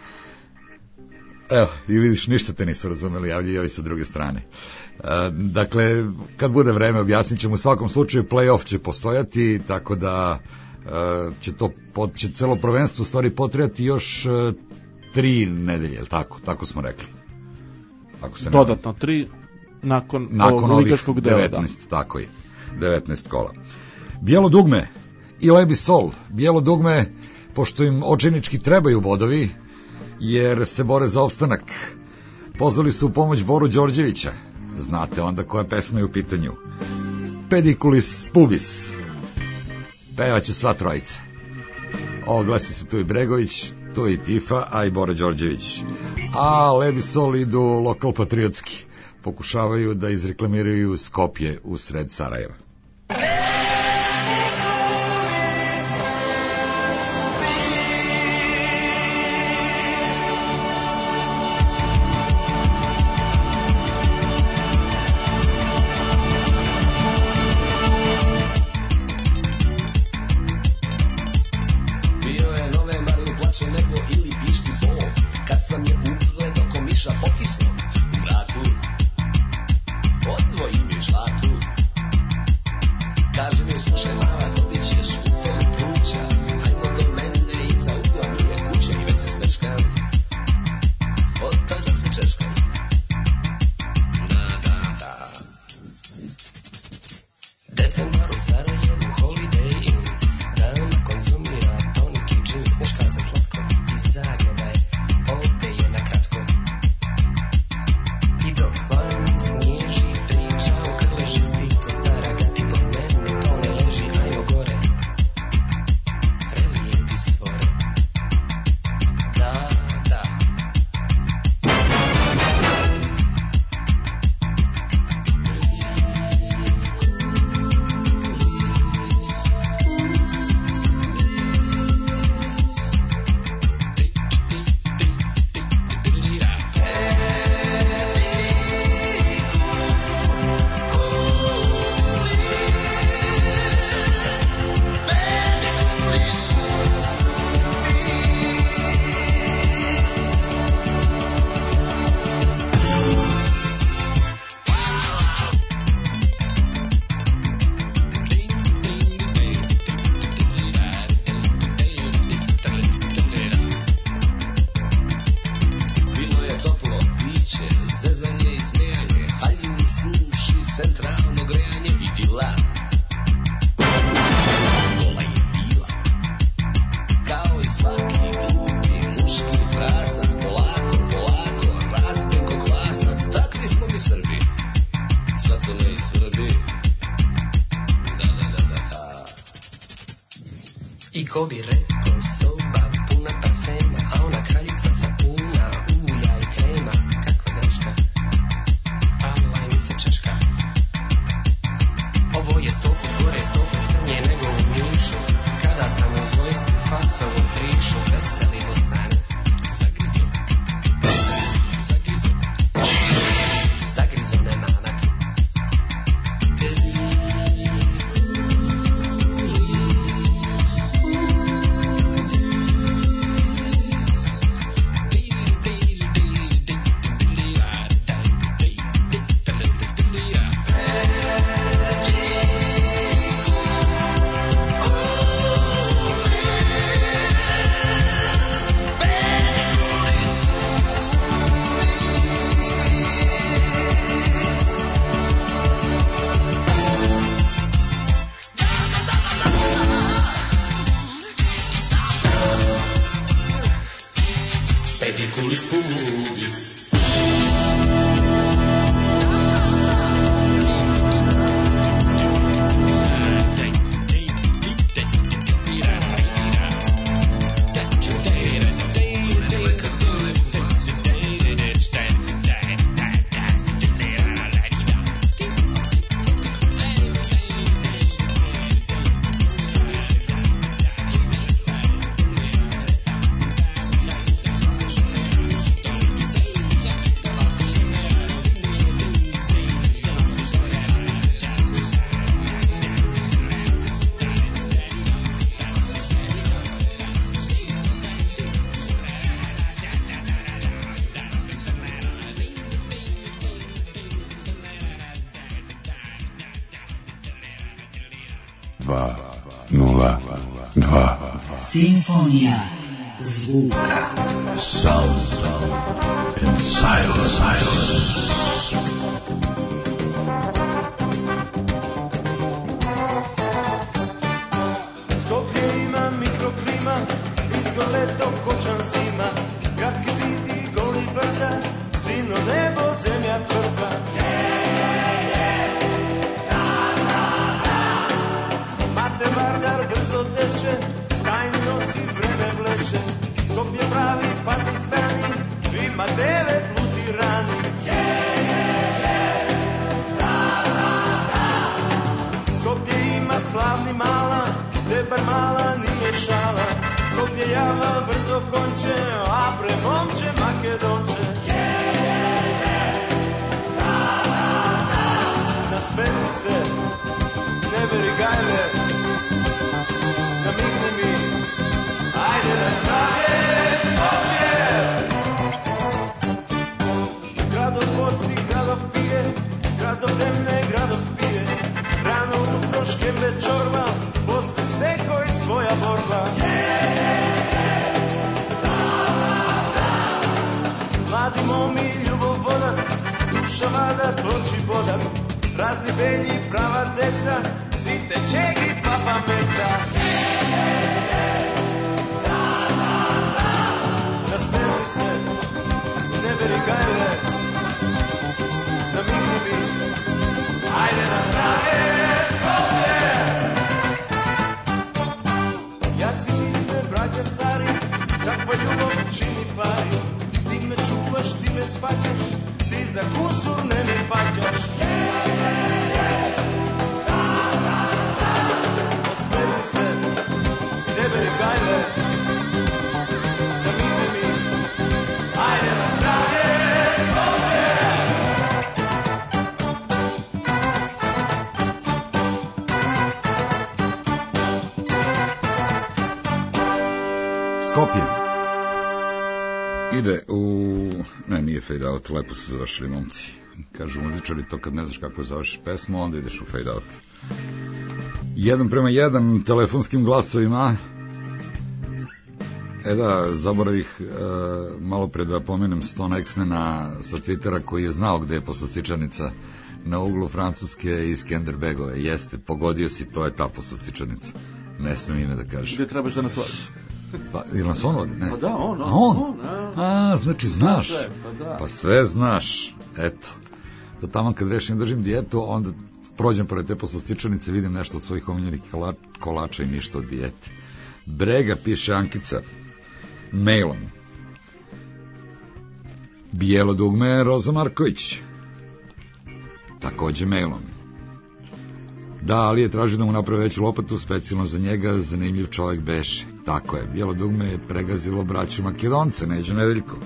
Evo, i vidiš, ništa te nisu razumeli, javljaju sa druge strane. Dakle, kad bude vreme objasnit ćemo, u svakom slučaju play-off će postojati, tako da će celo prvenstvo u stvari potrebati još 3 nedelje, jel tako? Tako smo rekli. Dodatno 3 nakon ovih ligaškog dela. 19, tako je. 19 kola. Bijelo dugme i Lebi Sol. Bijelo dugme, pošto im očajnički trebaju bodovi, jer se bore za opstanak. Pozvali su u pomoć Boru Đorđevića. Znate onda koja pesma je u pitanju. Pedikulis pubis. Pevaće sva trojica. Oglasi su tu i Bregović, tu i Tifa, a i Bora Đorđević. A Lebi Sol idu lokal patriotski. Pokušavaju da izreklamiraju Skopje u sred Sarajeva. Snježi priča o krleži stito stara ga ti pod mene to ne leži, ajmo I ko bi rekao soba puna parfema, a ona kraljica sapuna, ulja i krema, kakva greška, Allah mi se češka. Ovo je 100 put gore, 100 put crnje nego u Nišu, kada sam u vojsci fasovu trišu, veseli Bosanac, zagrizo, zagrizo, zagrizo nemanac. Simfonija zvuka. Sound and silence. Skoplje ima mikroklima, izgole to kočan zima, gradski zid i goli brda, sino nebo, zemlja tvrda. Mate Vardar brzo teče, tajni nosi vreme vleče, Skopje pravi Pakistani, ima 9 lutirani. Skopje ima slavni mala, Debar mala nije šala, Skopje java brzo konče, a pre momče Makedonče. Nasmeni se, ne beri gajle, namigni mi, ajde na zdravlje, Skopje! Gradov posti, gradov pije, gradov demne, gradov spije, rano utro škembe čorba, posti seko i svoja borba. Mladi momi, ljubovodan, duša vada, toči vodan, razni belji, prava deca, site čegi, papa meca. Nasmeni se, ne beri gajle, namigni mi, ajde na zdravlje, Skopje! Ja si mi sme, braća stari, takva ljubav čini pari, ti me čuvaš, ti me spaćaš, ti za kusur ne mi paćaš. Nasmeni se, ne beri gajle, namigni mi, ajde na zdravlje, Skopje! Skopje ide u... Ne, nije fade out, lepo su završili momci. Kažu muzičari, to kad ne znaš kako završiš pesmu, onda ideš u fade out. 1:1 telefonskim glasovima. Da, zaboravih malo pre da pomenem Stone X-mena sa Twittera koji je znao gde je poslastičanica na uglu Francuske i Skenderbegove. Jeste, pogodio si, to je ta poslastičanica. Ne smem ime da kažem. Gde trebaš da nas vodiš? Pa, ili nas on vodi? Ne. Pa da, on. A, znači znaš. Sve, pa da. Pa sve znaš. Eto. To tamo kad rešim držim dijetu, onda prođem pored te poslastičanice, vidim nešto od svojih omiljenih kolača i ništa od dijete. Brega, piše Ankica, mailom. Bijelo dugme, Roza Marković, takođe mailom. Da, ali je tražio da mu napravi veću lopatu, specijalno za njega, zanimljiv čovjek beše. Tako je, bijelo dugme je pregazilo braću Makedonce, Neđo Nedeljko.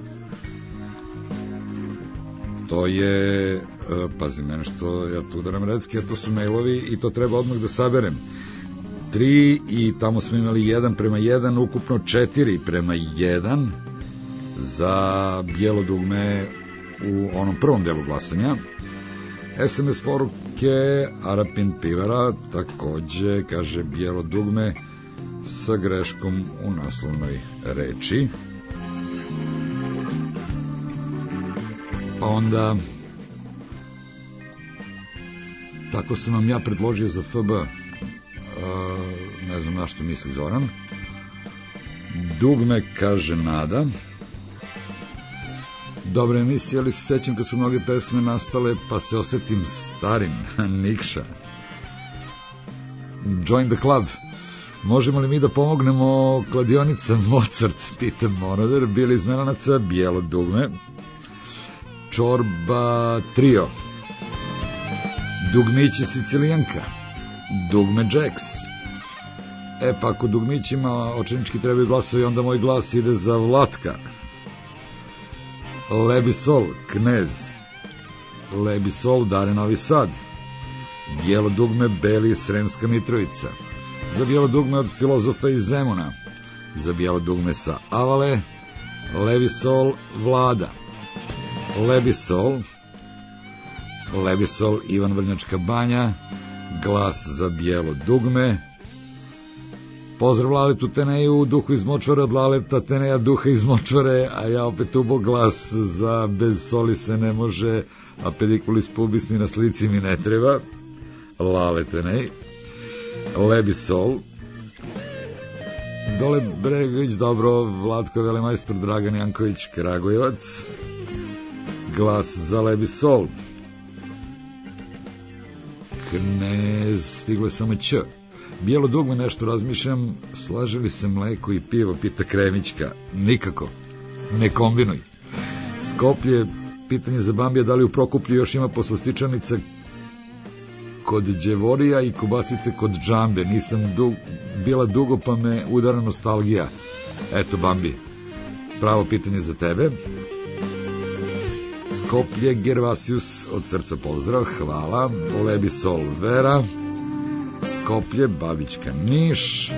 To je, pazi mene što ja tu udaram redski, a to su mailovi i to treba odmah da saberem. 3 i tamo smo imali 1:1, ukupno 4:1 za bijelo dugme u onom prvom delu glasanja. SMS poruke Arapin Pivara, takođe kaže bijelo dugme sa greškom u naslovnoj reči. Pa onda tako sam vam ja predložio za FB, ne znam na što misli Zoran. Dugme, kaže Nada. Dobra emisija, ali se sećam kad su mnoge pesme nastale, pa se osetim starim. Nikša. Join the club. Možemo li mi da pomognemo? Kladionica Mozart, pita Monader. Bili iz Melanaca, bijelo dugme. Čorba trio. Dugmići Sicilijanka. Dugme Jacks. Pa ako dugmićima očenički trebaju glasovi, onda moj glas ide za Vlatka. Lebisol, Knez. Lebisol, Dare Novi Sad. Bijelo dugme, Beli, Sremska Mitrovica. Za bijelo dugme od Filozofa iz Zemuna. Za bijelo dugme sa Avale. Levisol, Vlada. Lebisol. Lebisol, Ivan Vrnjačka Banja. Glas za bijelo dugme. Pozdrav Laletu Teneju, duhu iz Močvare, od Laleta Teneja, duha iz Močvare, a ja opet ubo glas za bez soli se ne može, a pedikulis pubis ni na slici mi ne treba. Lale Tenej. Lebisol. Dole Bregović, dobro, Vlatko Velemajstor, Dragan Janković, Kragujevac. Glas za Lebisol. Knez, stiglo je samo Ć. Bijelo dugme, nešto razmišljam, slaže li se mleko i pivo, pita Kremićka. Nikako, ne kombinuj. Skoplje, pitanje za Bambija, da li u Prokuplju još ima poslastičarnica kod Đevorija i kobasice kod Džambe. Nisam bila dugo, pa me udara nostalgija. Eto, Bambi, pravo pitanje za tebe. Skoplje, Gervasius, od srca pozdrav, hvala. Lebisol, Vera. Skoplje, Babićka, Niš.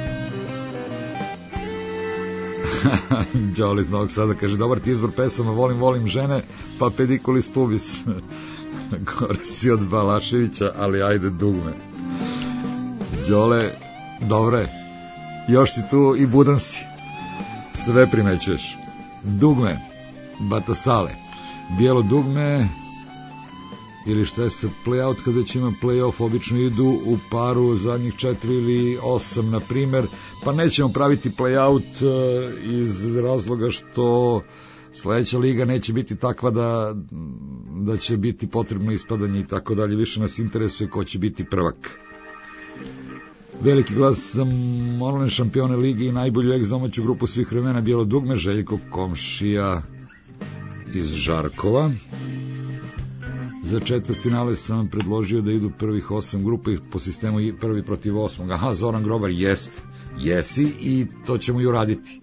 Đoli iz Novog Sada kaže, dobar ti izbor pesama, volim žene, pa pedikulis pubis. Gore si od Balaševića, ali ajde dugme. Đole, dobre, još si tu i budan si. Sve primećuješ. Dugme, Batasale. Bijelo dugme, ili šta je sa play-out, kada već ima play-off, obično idu u paru zadnjih 4 ili 8, na primer, pa nećemo praviti play-out iz razloga što sledeća liga neće biti takva da će biti potrebno ispadanje i tako dalje, više nas interesuje ko će biti prvak. Veliki glas za moralne šampione lige i najbolju ex-domaću grupu svih vremena, bijelo dugme, Željko Komšija iz Žarkova. Za četvrtfinale sam vam predložio da idu prvih 8 grupa i po sistemu prvi protiv 8. Aha, Zoran Grobar, jesi i to ćemo i uraditi.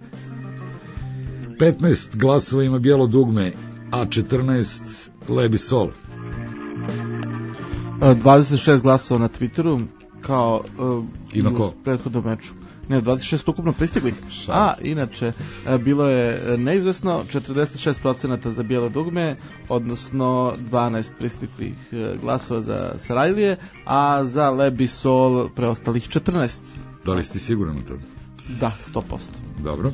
15 glasova ima bijelo dugme, a 14 Lebisol. 26 glasova na Twitteru, kao i u prethodnom meču. Ne, 26 ukupno pristiglih. A, inače, bilo je neizvesno 46% za bijelo dugme, odnosno 12 pristiglih glasova za Sarajlije, a za Lebisol preostalih 14. Da li ste siguran u to? Da, 100%. Dobro.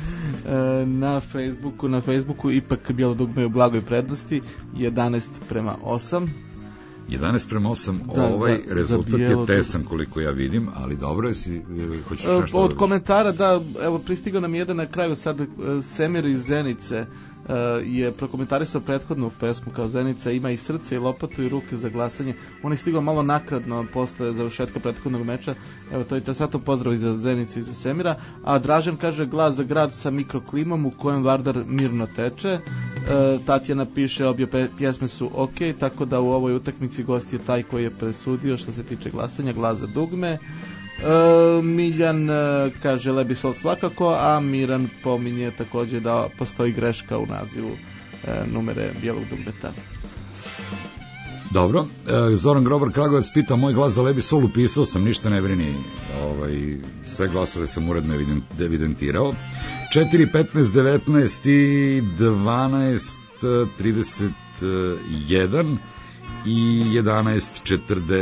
Na Facebooku ipak bijelo dugme u blagoj prednosti, 11:8. 11:8, ovaj rezultat je tesan koliko ja vidim, ali dobro je, hoćeš nešto od komentara, da, evo pristigao nam jedan na kraju sad, Semir iz Zenice je prokomentarisao prethodnu pesmu kao Zenica ima i srce i lopatu i ruke za glasanje. On je stigao malo nakradno posle završetka prethodnog meča. Evo, to je interesantno, pozdrav i za Zenicu i za Semira. A Dražan kaže glas za grad sa mikroklimom u kojem Vardar mirno teče. Tatjana piše obje pjesme su ok, tako da u ovoj utakmici gost je taj koji je presudio što se tiče glasanja, glas za dugme. Miljan kaže Lebi Sol svakako, a Miran pominje također da postoji greška u nazivu numere bijelog dugmeta. Dobro, Zoran Grobar Kragovac pita, moj glas za Lebi Sol upisao sam, ništa ne brini, sve glasove sam uredno evidentirao. 4, 15, 19 i 12, 31 i 11,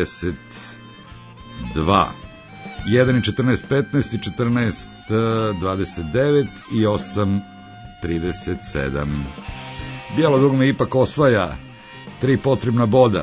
42. 1 i 14, 15 i 14, 29 i 8, 37. Bijelo dugme ipak osvaja 3 potrebna boda.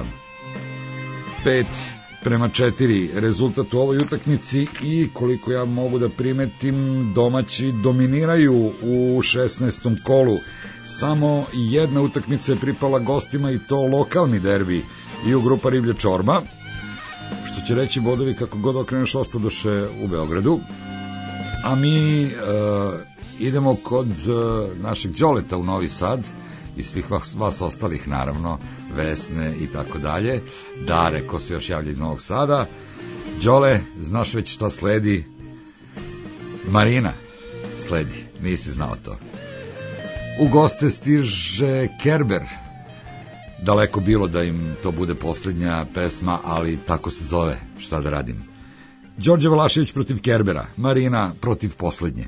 5-4 rezultat u ovoj utakmici i koliko ja mogu da primetim, domaći dominiraju u 16. kolu. Samo jedna utakmica je pripala gostima i to lokalni derbi i u grupa Riblja čorba. Što će reći bodovi kako god okreneš ostadoše u Beogradu. A mi idemo kod našeg Đoleta u Novi Sad i svih vas ostalih naravno, Vesne i tako dalje. Dare, ko se još javlja iz Novog Sada. Đole, znaš već šta sledi? Marina sledi, nisi znao to. U goste stiže Kerber. Daleko bilo da im to bude posljednja pesma, ali tako se zove, šta da radim. Đorđe Valašević protiv Kerbera, Marina protiv posljednje.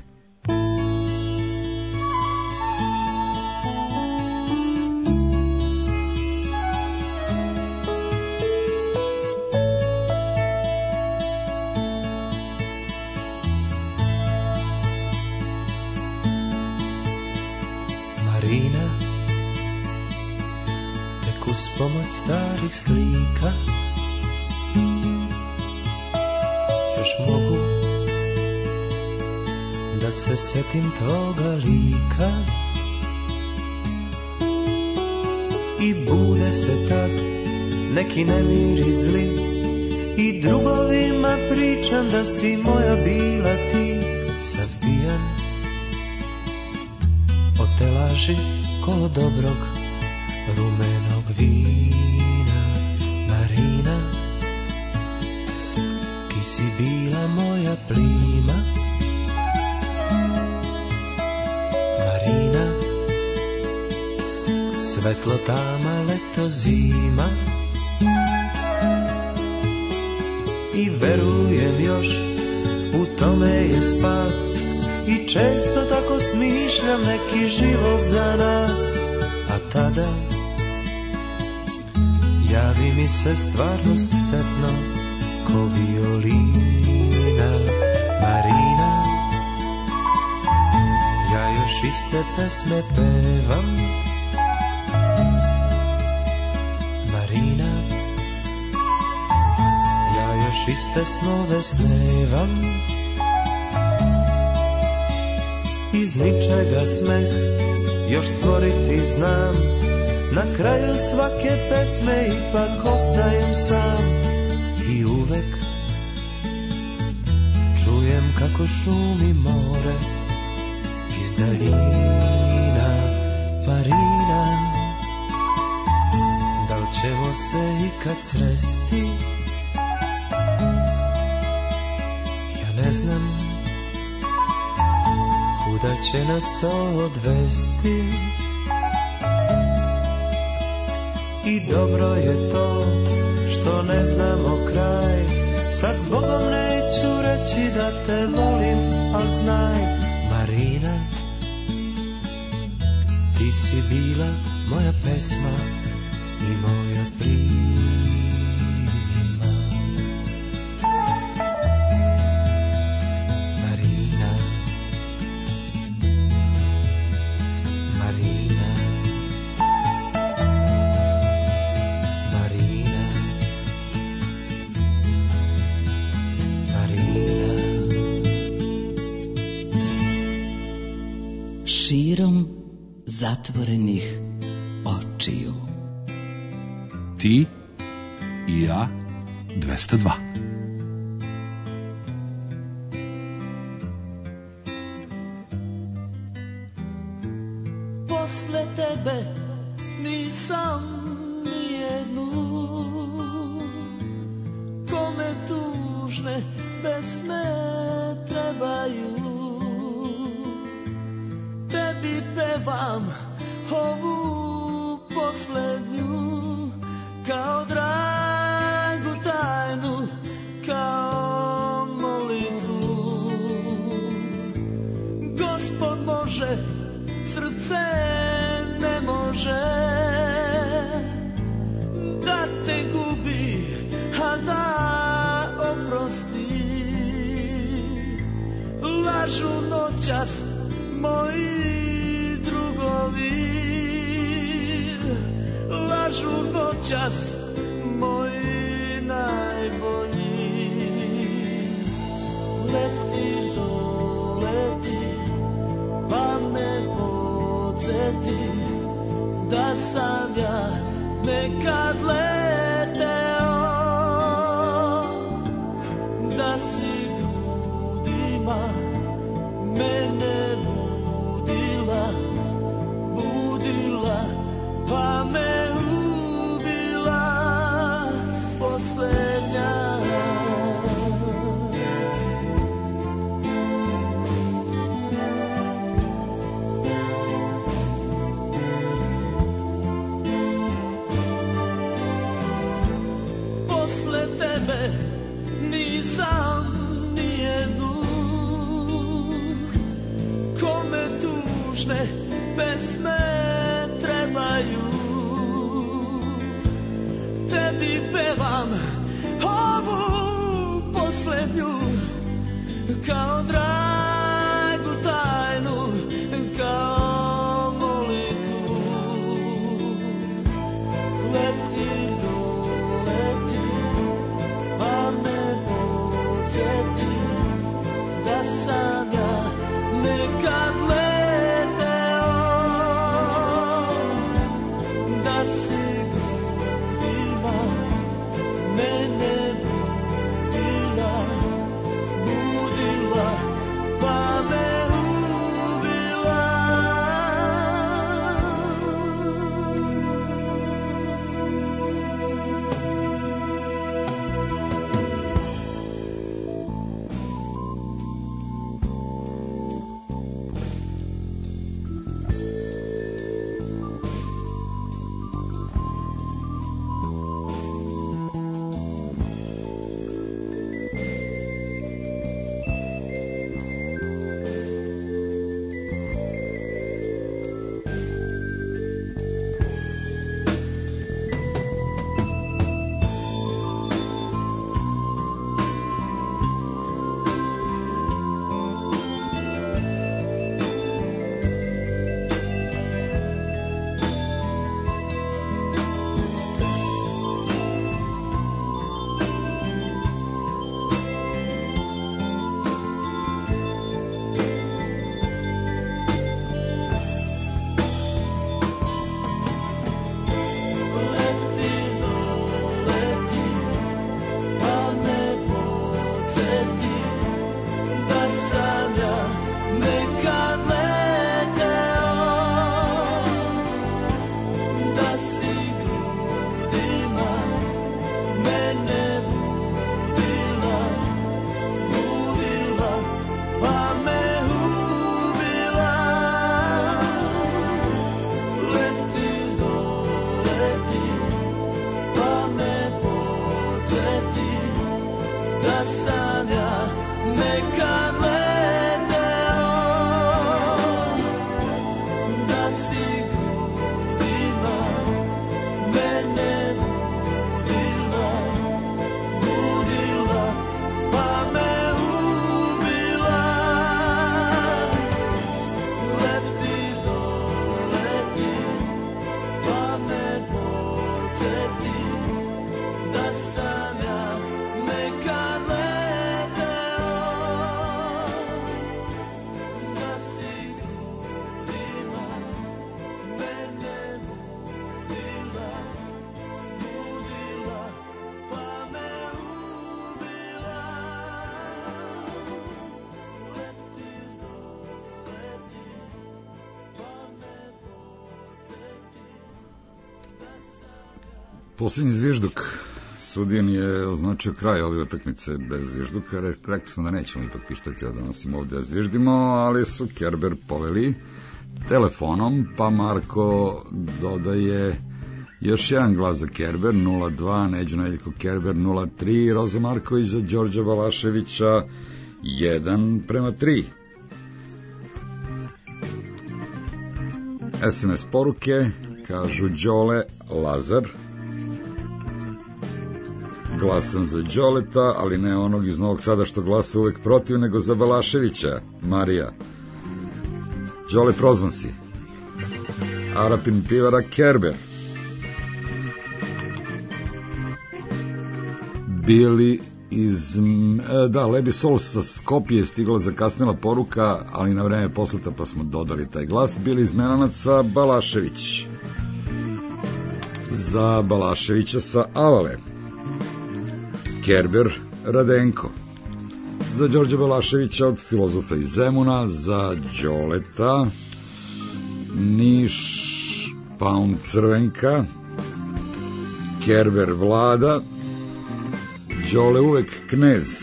Starih slika još mogu da se sjetim toga lika i bude se tad neki nemiri zli i drugovima pričam da si moja bila ti. Sad pijan od te laži kolo dobrog rumenog vina. Marina, ti si bila moja plima. Marina, svetlo tama, leto zima. I verujem još, u tome je spas. I često tako smišljam neki život za nas. A tada javi mi se stvarnost cetno ko violina. Marina, ja još iste pesme pevam. Marina, ja još iste snove snevam. Iz ničega smeh još stvoriti znam. Na kraju svake pesme ipak ostajem sam. I uvek čujem kako šumi more iz daljina. Marina, da li ćemo se ikad sresti? Ja ne znam kuda će nas to odvesti. I dobro je to što ne znamo kraj. Sad zbogom neću reći da te volim, al znaj, Marina, ti si bila moja pesma i moja prima. Marina, Marina, Marina, Marina. Širom zatvorenih očiju. Ti i ja 202. Posle tebe nisam nijednu, kome tužne pesme trebaju. Tebi pevam ovu poslednju, kao dragu tajnu, kao molitvu. Gospod može, srce ne može da te gubi, a da oprosti. Lažu noćas moji drugovi, lažu noćas moji najbolji. Letiš doleti, pa me podsjeti da sam ja nekad leteo, da si grudima mene budila, budila, pa me ubila posljednja. Posle tebe nisam nijednu, kome tužne pesme trebaju. Tebi pevam ovu poslednju, kao dragu tajnu, kao molitvu. Leti doleti, pa me podsjeti da sam ja nekad leteo, da si grudima mene budila, budila, pa me ubila. Posljednji zvižduk. Sudijin je označio kraj ove utakmice bez zvižduka. Rekli smo da nećemo ipak pištati da nosimo ovde da zviždimo, ali su Kerber poveli telefonom, pa Marko dodaje još jedan glas za Kerber, 0-2, Neđo Nedeljko Kerber 0-3, Roza Marković za Đorđa Balaševića 1:3. SMS poruke, kažu Đole Lazar. Glasam za Đoleta, ali ne onog iz Novog Sada što glasa uvek protiv, nego za Balaševića, Marija. Đole, prozvan si. Arapin pivara Kerber. Bili iz... Da, Lebi Sol sa Skopje stigla zakasnila poruka, ali na vreme poslata pa smo dodali taj glas. Bili iz Menanaca Balašević. Za Balaševića sa Avale. Kerber Radenko. Za Đorđa Balaševića od Filozofa iz Zemuna. Za Đoleta Niš Paun Crvenka. Kerber Vlada. Đole uvek knez.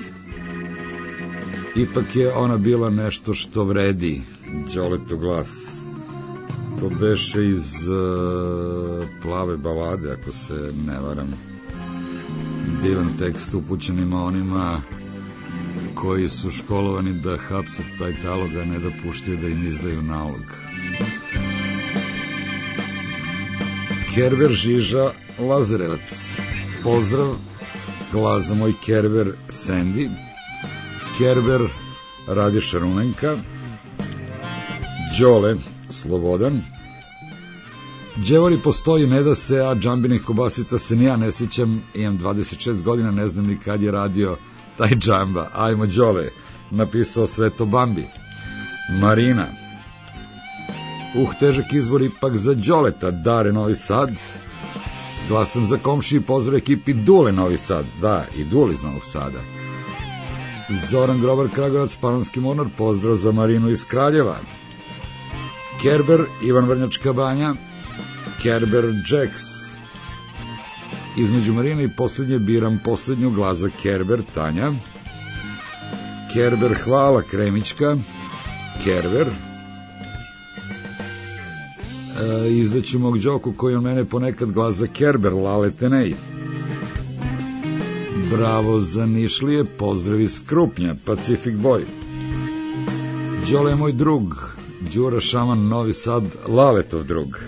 Ipak je ona bila nešto što vredi. Đoletu glas. To beše iz Plave balade, ako se ne varam. Divan tekst upućenima onima koji su školovani da hapse taj talog, a ne da puštaju da im izdaju nalog. Kerber Žiža Lazarevac. Pozdrav. Glas za moj Kerber Sandy. Kerber Radiša Rumenka. Đole Slobodan. Đevori postoji, ne da se, a džambinih kobasica se ni ja ne sjećam, imam 26 godina, ne znam ni kad je radio taj džamba. Ajmo Đole, napisao Sveto Bambi. Marina. Težak izbor ipak za Đoleta, Dare Novi Sad. Glasam za komši i pozdrav ekipi Dule Novi Sad. Da, i Dule iz Novog Sada. Zoran Grobar Kragovac, Panonski Mornar, pozdrav za Marinu iz Kraljeva. Kerber Ivan Vrnjačka Banja. Kerber Jax. Između Marine i posljednje biram posljednju, glas za Kerber Tanja. Kerber Hvala Kremićka. Kerber. Izdaću mog Đoku koji on mene ponekad, glas za Kerber Lale Tenej. Bravo za Nišlije, pozdrav iz Krupnja, Pacific Boy. Đole je moj drug, Đura Šaman Novi Sad, Laletov drug.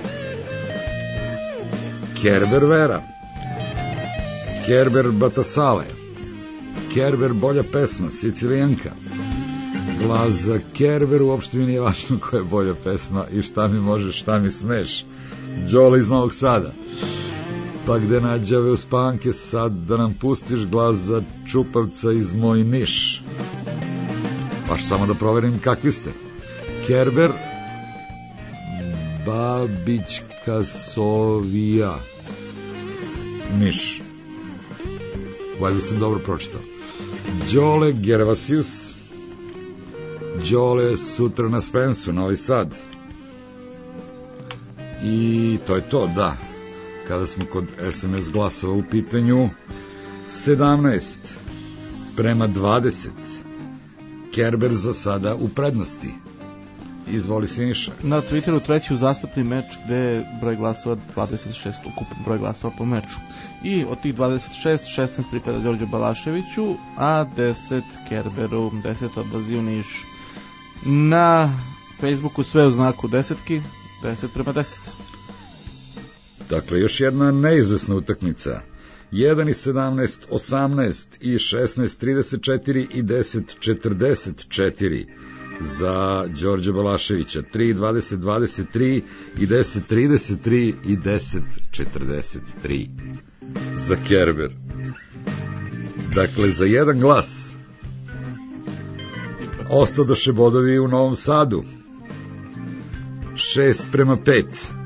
Kerber Vera. Kerber Batasale. Kerber Bolja pesma, Sicilijanka. Glas za Kerber, uopšte mi nije važno koja je bolja pesma i šta mi možeš, šta mi smeš. Đole iz Novog Sada. Pa gde nađave u spanke sad da nam pustiš, glas za Čupavca iz Moj Niš. Baš samo da proverim kakvi ste. Kerber Babićka Sovija Niš. Valjda sam dobro pročitao. Đole Gervasius. Đole sutra na Spensu, Novi Sad. I to je to, da. Kada smo kod SMS glasova u pitanju, 17:20. Kerber za sada u prednosti. Izvoli Siniša. Na Twitteru treći uzastopni meč gde je broj glasova 26, ukupan broj glasova po meču. I od tih 26, 16 pripada Đorđu Balaševiću, a 10 Kerberu, 10 odlazi u Niš. Na Facebooku sve u znaku desetki, 10:10. Dakle, još jedna neizvesna utakmica. 1:17, 18 i 16:34 i 10:44 za Đorđa Balaševića. 3:20, 23 i 10:33 i 10:43 za Kerber. Dakle, za jedan glas ostadoše bodovi u Novom Sadu. 6:5.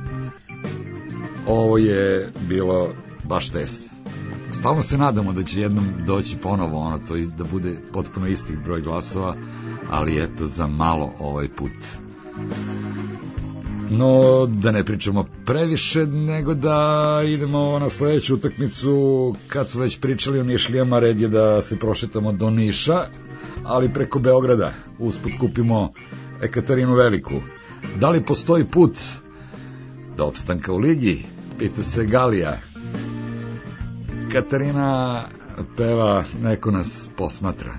Ovo je bilo baš tesno. Stalno se nadamo da će jednom doći ponovo ono to da bude potpuno istih broj glasova, ali eto za malo ovaj put. No, da ne pričamo previše, nego da idemo na sledeću utakmicu. Kad smo već pričali o Nišlijama, red je da se prošetamo do Niša, ali preko Beograda. Usput kupimo Ekaterinu Veliku. Da li postoji put do opstanka u ligi? Pita se Galija. Katarina peva Neko nas posmatra.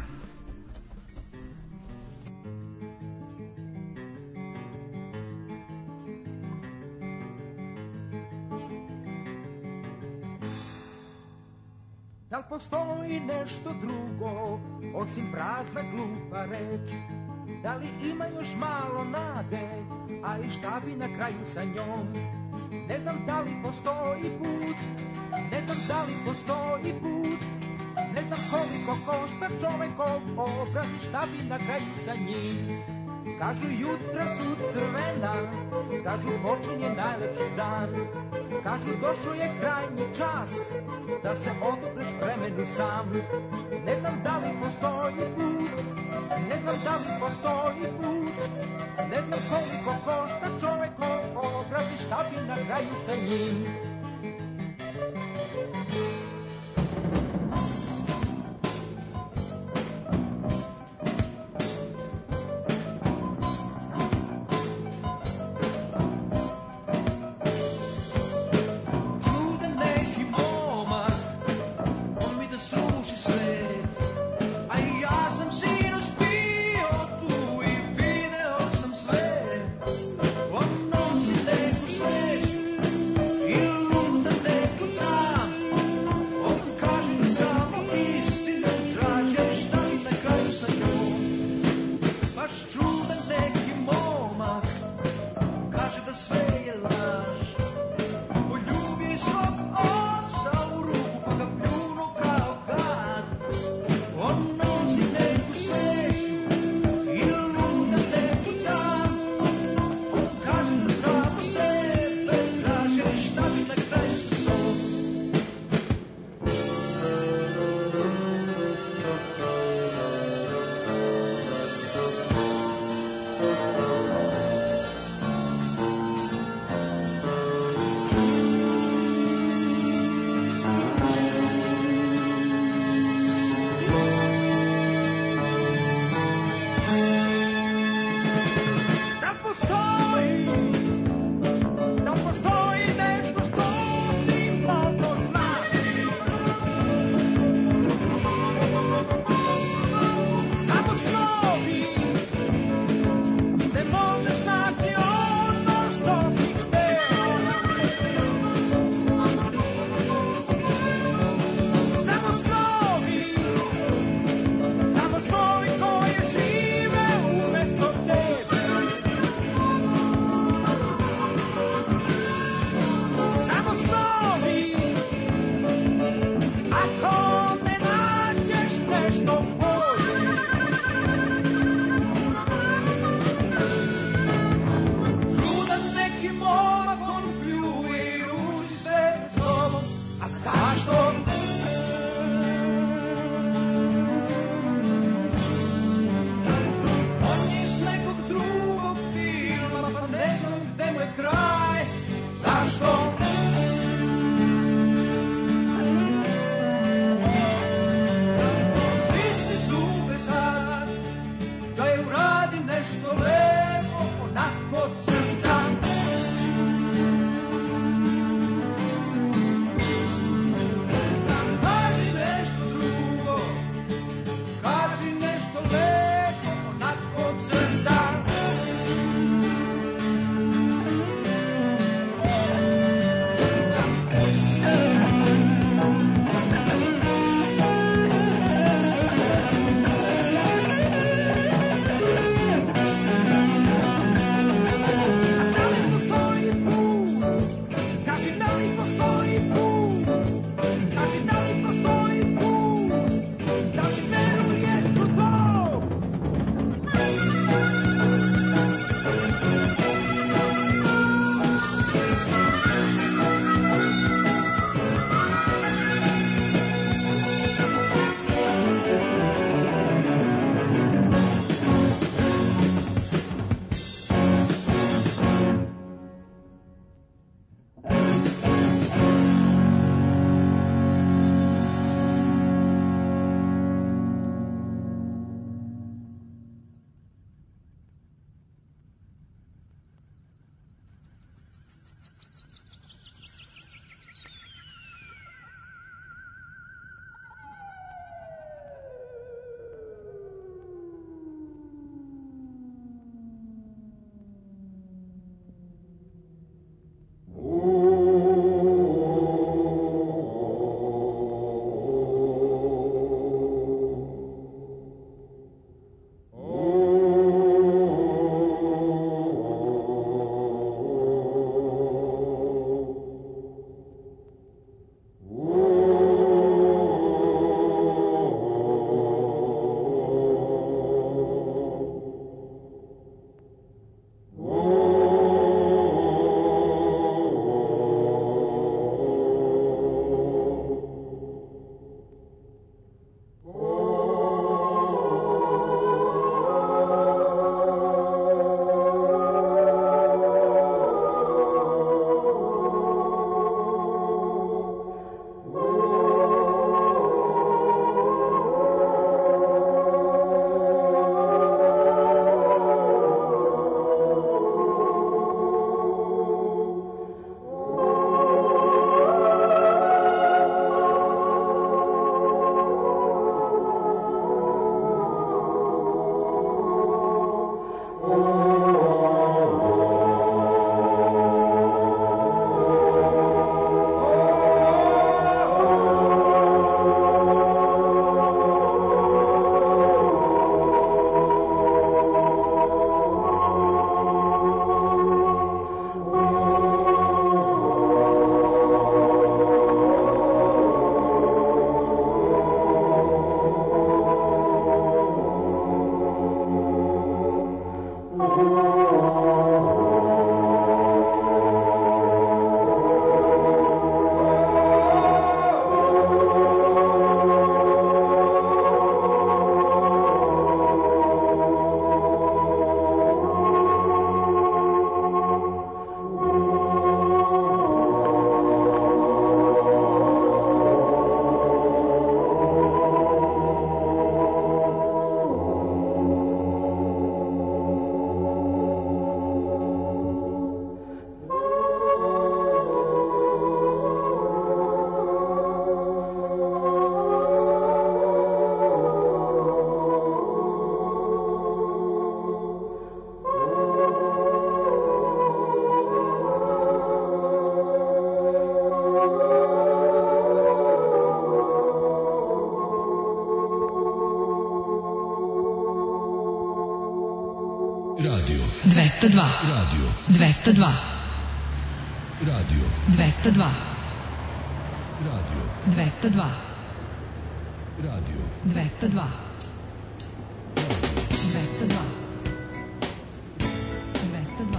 Da li postoji nešto drugo, osim prazna glupa reč? Da li ima još malo nade, a i šta bi na kraju sa njom? Ne znam da li postoji put, ne znam da li postoji put, ne znam koliko košta čovekov obraz i šta bi na kraju sa njim. Kažu jutra su crvena, kažu počinje najlepši dan, kažu došao je krajnji čas da se odupreš vremenu sam. Ne znam da li postoji put, ne znam da li postoji put, ne znam koliko košta čovekov obraz i šta bi na kraju sa njim. You Radio 202. Radio 202. Radio 202. Radio 202. Radio 202. 202. 202.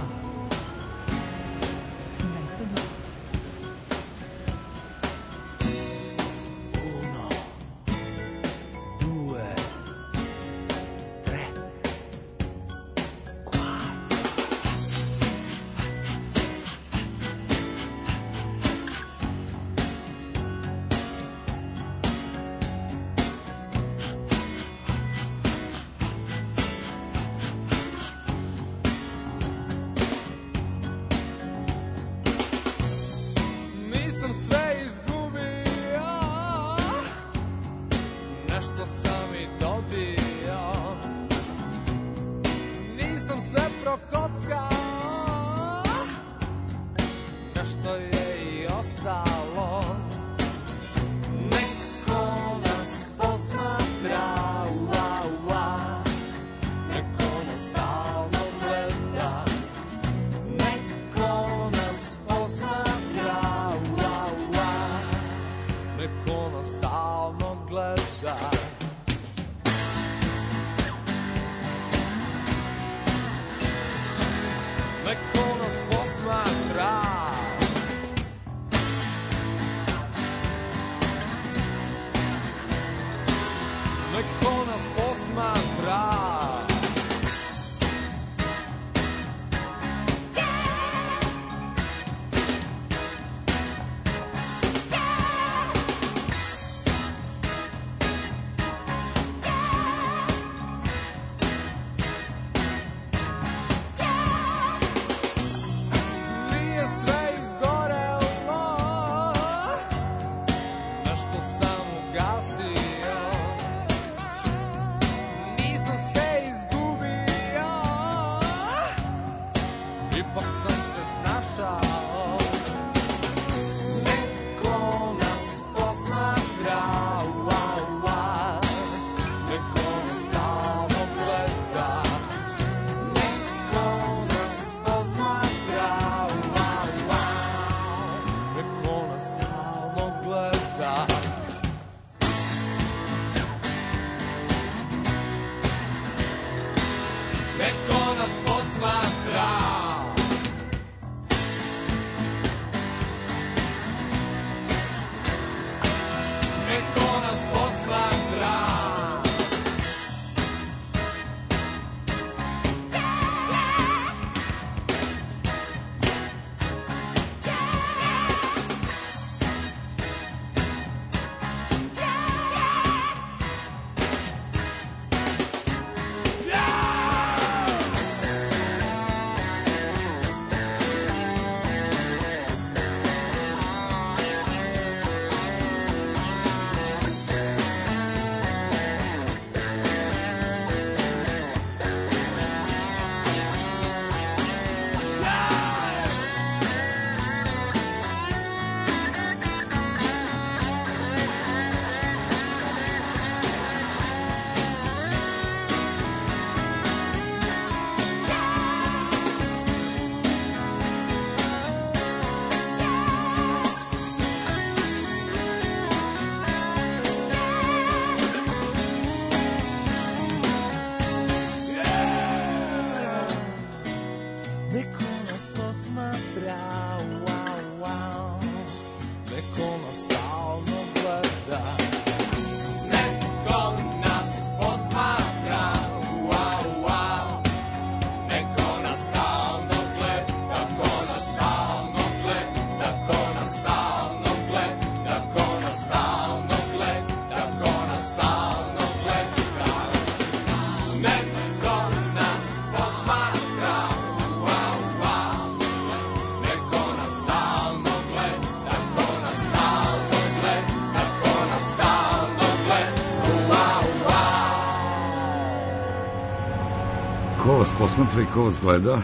Ko vas posmatra i ko vas gleda,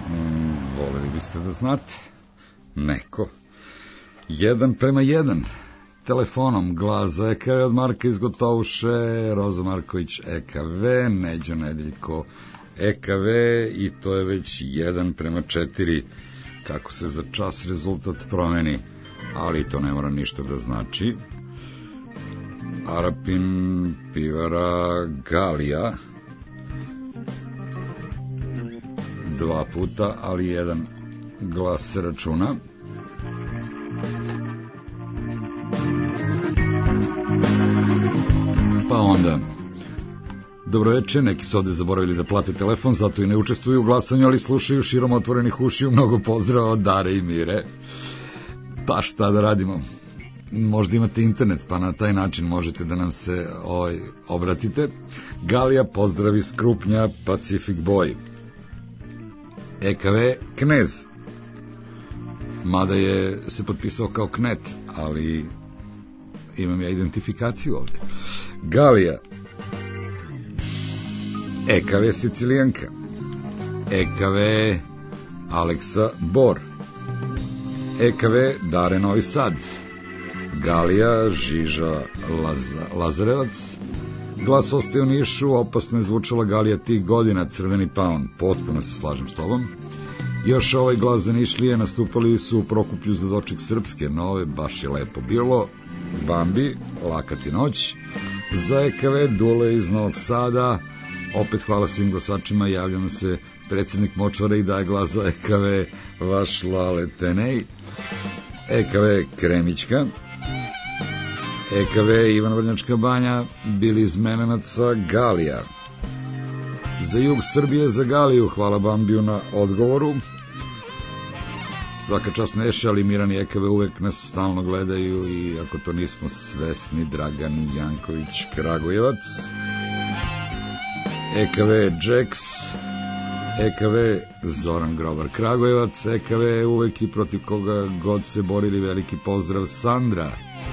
voleli biste da znate. Neko. 1:1. Telefonom glas za EKV od Marka iz Gotovuše, Roza Marković EKV, Neđo Nedeljko EKV i to je već 1:4 kako se za čas rezultat promeni, ali to ne mora ništa da znači. Arapin, Pivara, Galija 2 puta, ali 1 glas se računa. Pa onda, dobroveče, neki su ovde zaboravili da plate telefon, zato i ne učestvuju u glasanju, ali slušaju širom otvorenih ušiju. Mnogo pozdrava od Dare i Mire. Pa šta da radimo? Možda imate internet, pa na taj način možete da nam se obratite. Galija, pozdrav iz Krupnja, Pacific Boy. EKV, Knez. Mada je se potpisao kao Knet, ali imam ja identifikaciju ovde. Galija, EKV Sicilijanka, EKV Aleksa Bor, EKV Dare Novi Sad, Galija Žiža Lazarevac. Glas ostaje u Nišu, opasno je zvučala Galija tih godina, Crveni paun, potpuno se slažem s tobom. Još ovaj glas za Nišlije, nastupali su u Prokuplju za doček Srpske nove, baš je lepo bilo. Bambi, Lakati noć. Za EKV Dule iz Novog Sada, opet hvala svim glasačima, javlja nam se predsjednik Močvara i daje glas za EKV vaš Lale Tenej. EKV Kremićka, EKV Ivan Vrnjačka Banja, bili iz Menenaca, Galija. Za jug Srbije, za Galiju, hvala Bambiju na odgovoru. Svaka čast Neše, ali Miran i EKV uvek nas stalno gledaju i ako to nismo svesni, Dragan Janković Kragujevac, EKV Jax, EKV Zoran Grobar Kragujevac, EKV uvek i protiv koga god se borili, veliki pozdrav Sandra.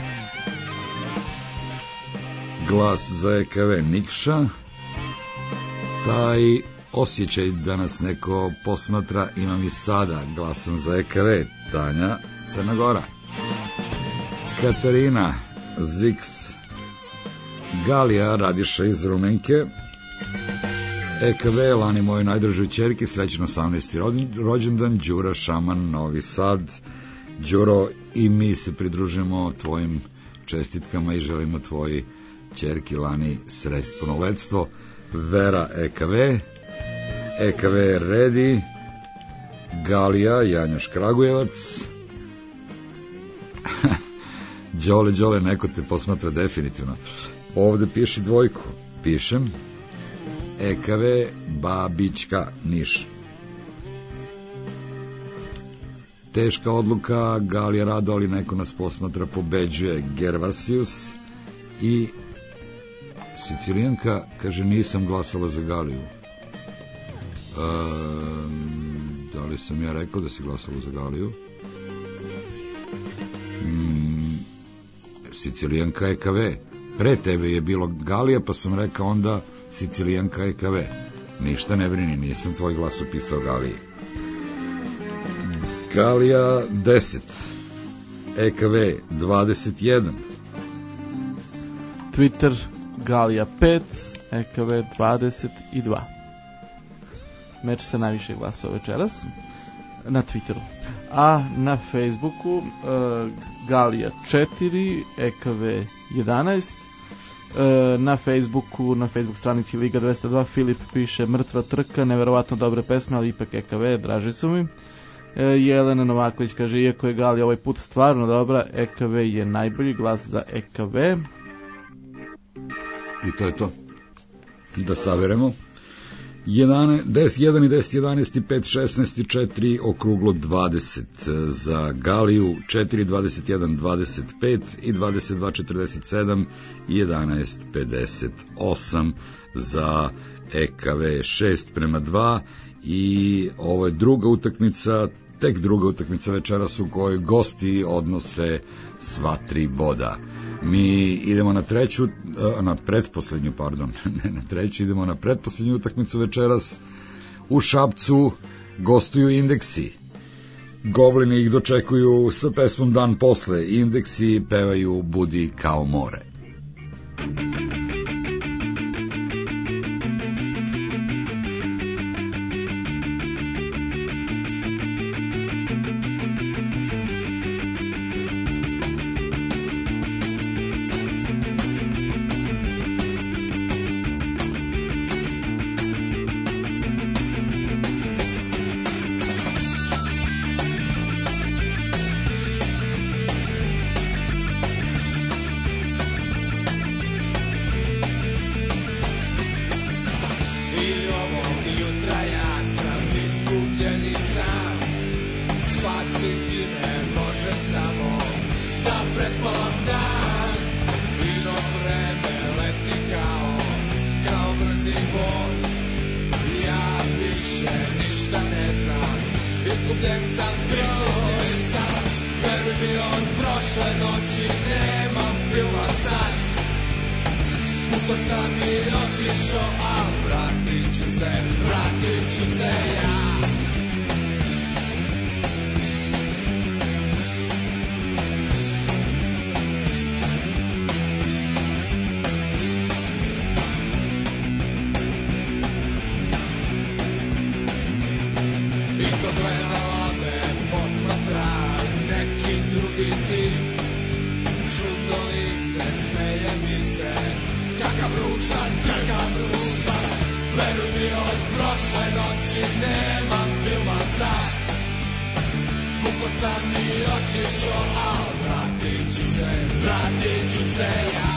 Glas za EKV Nikša. Taj osjećaj da nas neko posmatra imam i sada, glasam za EKV, Tanja Crna Gora. Katarina Zix, Galija Radiša iz Rumenke, EKV Lani mojoj najdražoj ćerki, srećan 18. rođendan, Đura Šaman Novi Sad. Đuro, i mi se pridružimo tvojim čestitkama i želimo tvoji ćerki Lani srećno punoletstvo. Vera EKV, EKV Redi, Galija Janjoš Kragujevac. Đole, neko te posmatra definitivno. Ovde piši dvojku, pišem. EKV Babićka Niš. Teška odluka, Galija rado, ali neko nas posmatra, pobeđuje Gervasius. I Sicilijanka kaže nisam glasala za Galiju. Da li sam ja rekao da si glasala za Galiju? Sicilijanka EKV. Pre tebe je bilo Galija, pa sam rekao onda Sicilijanka EKV. Ništa ne brini, nisam tvoj glas upisao Galiji. Galija 10, EKV 21. Twitter Galija 5, EKV 22. Meč sa najviše glasova večeras na Twitteru. A na Facebooku Galija 4, EKV 11. Na Facebooku, na Facebook stranici Liga 202, Filip piše mrtva trka, neverovatno dobre pesme, ali ipak EKV, draži su mi. Jelena Novaković kaže, iako je Galija ovaj put stvarno dobra, EKV je najbolji, glas za EKV. I to je to. Da saberemo. 1 i 10, 11 i 5, 16 i 4, okruglo 20 za Galiju, 4, 21, 25 i 22, 47 i 11, 58 za EKV, 6:2 i ovo je druga utakmica, tek druga utakmica večeras u kojoj gosti odnose sva 3 boda. Mi idemo na treću, na pretposlednju, pardon, ne na treću, idemo na pretposlednju utakmicu večeras. U Šapcu gostuju Indeksi. Goblini ih dočekuju sa pesmom Dan posle. Indeksi pevaju Budi kao more. iskupljen sam skroz. Veruj mi od prošle noći nemam filma sad. Puto sam i otišao, a vratit ću se ja. Sam i otišao, a vratit ću se ja.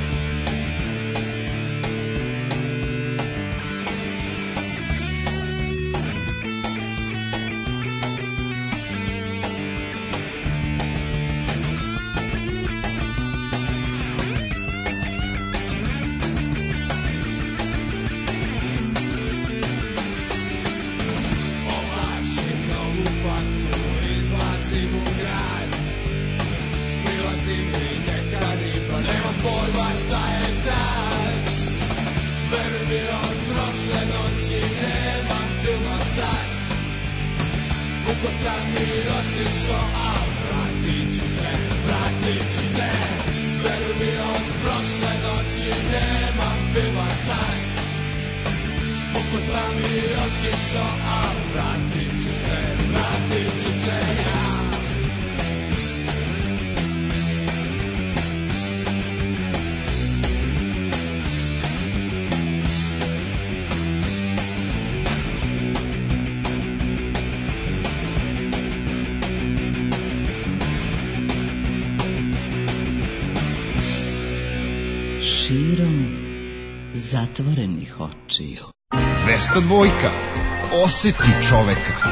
Zatvorenih očiju. 202. Osjeti čoveka.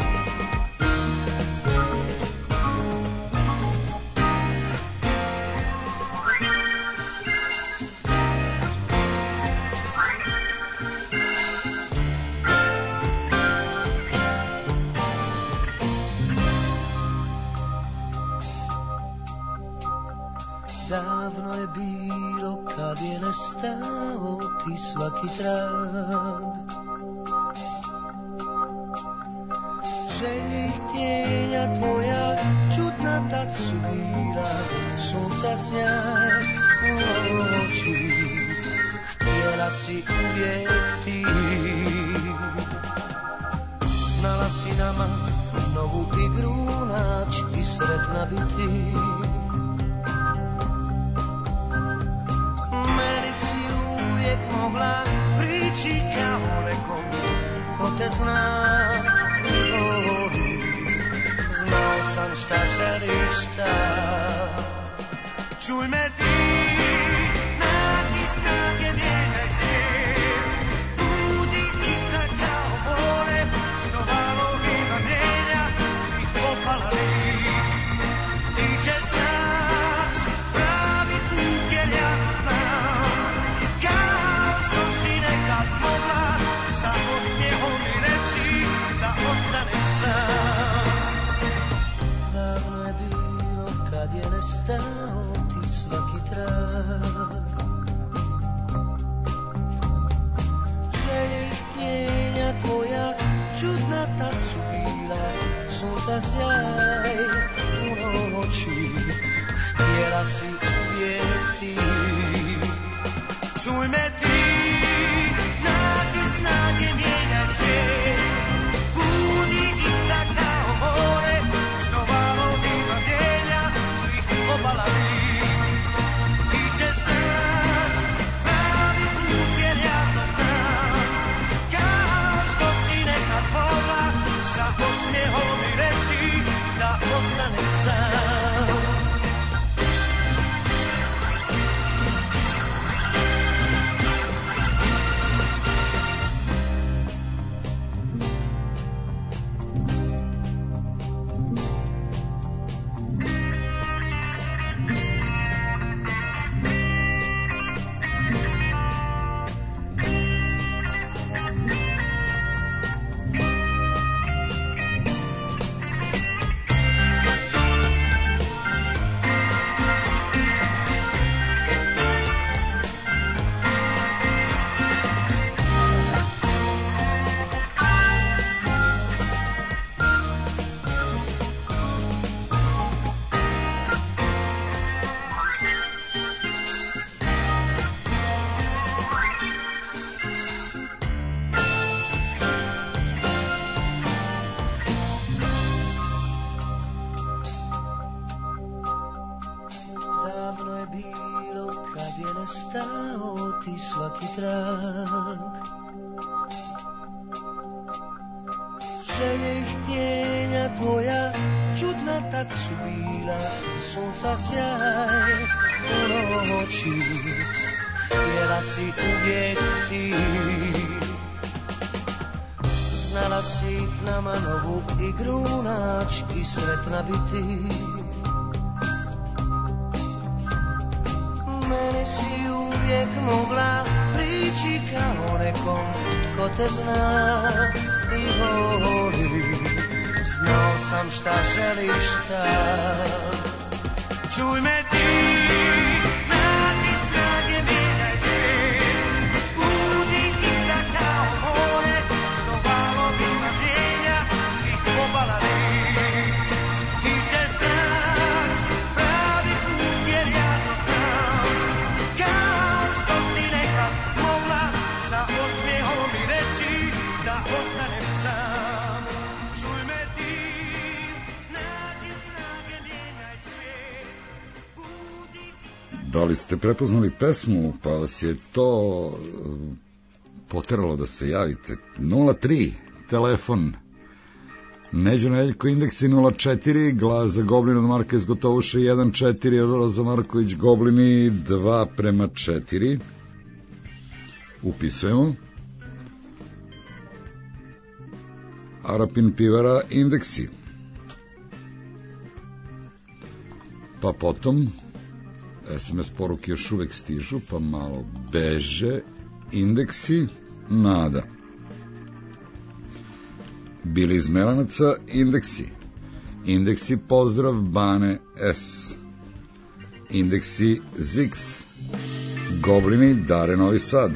Davno je bilo kad je nestao ti svaki trag. Želje i htjenja tvoja čudna tad su bila, sunca sjaj u oči, htjela si uvijek ti. Znala si nama novu igru naći i sretna biti. Mogla prići kao nekom ko te zna i voli. Znao sam šta želiš, šta. Čuj me ti, nađi snage, mijenjaj svijet. Budi ista kao more, snova lovima mijenja svih popala li. Ti ćeš naći pravi put jer ja to znam. Davno je bilo kad je nestao ti svaki trag. Želje i htjenja tvoja čudna tad su bila, sunca sjaj u noći, htjela si uvijek ti. Čuj me ti, nađi snage, mijenjaj svijet. Budi ista kao more, što valovima mijenja svih obala li. Ti ćeš naći pravi put jer ja to znam. Kao što si nekad mogla sa osmijehom mi reći da ostanem sam. trag. Želje i htjenja tvoja čudna tak su bila, sunca sjaj u noći, htjela si uvijek ti. Znala si nama novu igru naći i sretna biti. Meni si uvijek mogla prići kao nekom ko te zna i voli. Znao sam šta želiš tad. Čuj me ti, nađi snage, mijenjaj svijet. Budi ista kao more, sto valovima mijenja svih obala lik. Ti ćeš nać pravi put jer ja to znam. Kao što si nekad mogla sa osmijehom mi reći da ostanem sam. Čuj me ti, nađi snage, mijenjaj svijet. Da li ste prepoznali pesmu, pa vas je to poteralo da se javite? 03, telefon. Neđo Nedeljko, indeksi 04, glas za Goblin od Marka iz Gotovuša 1-4, Odroza Marković, Goblini 2:4. Upisujemo. Arapin Pivara, indeksi. Pa potom SMS poruke još uvek stižu, pa malo beže. Indeksi, nada. Bili iz Melanaca, indeksi. Indeksi, pozdrav, Bane S. Indeksi, Zix. Goblini, Dare, Novi Sad.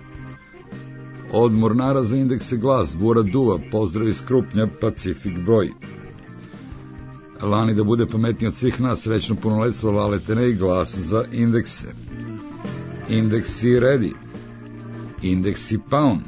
Od Mornara za indekse glas, Bura Duva, pozdrav iz Krupnja, Pacifik broj. Lani da bude pametniji od svih nas, srećno punoletstvo, Valetene i glas za indekse. Indeksi Ready. Indeksi Pound.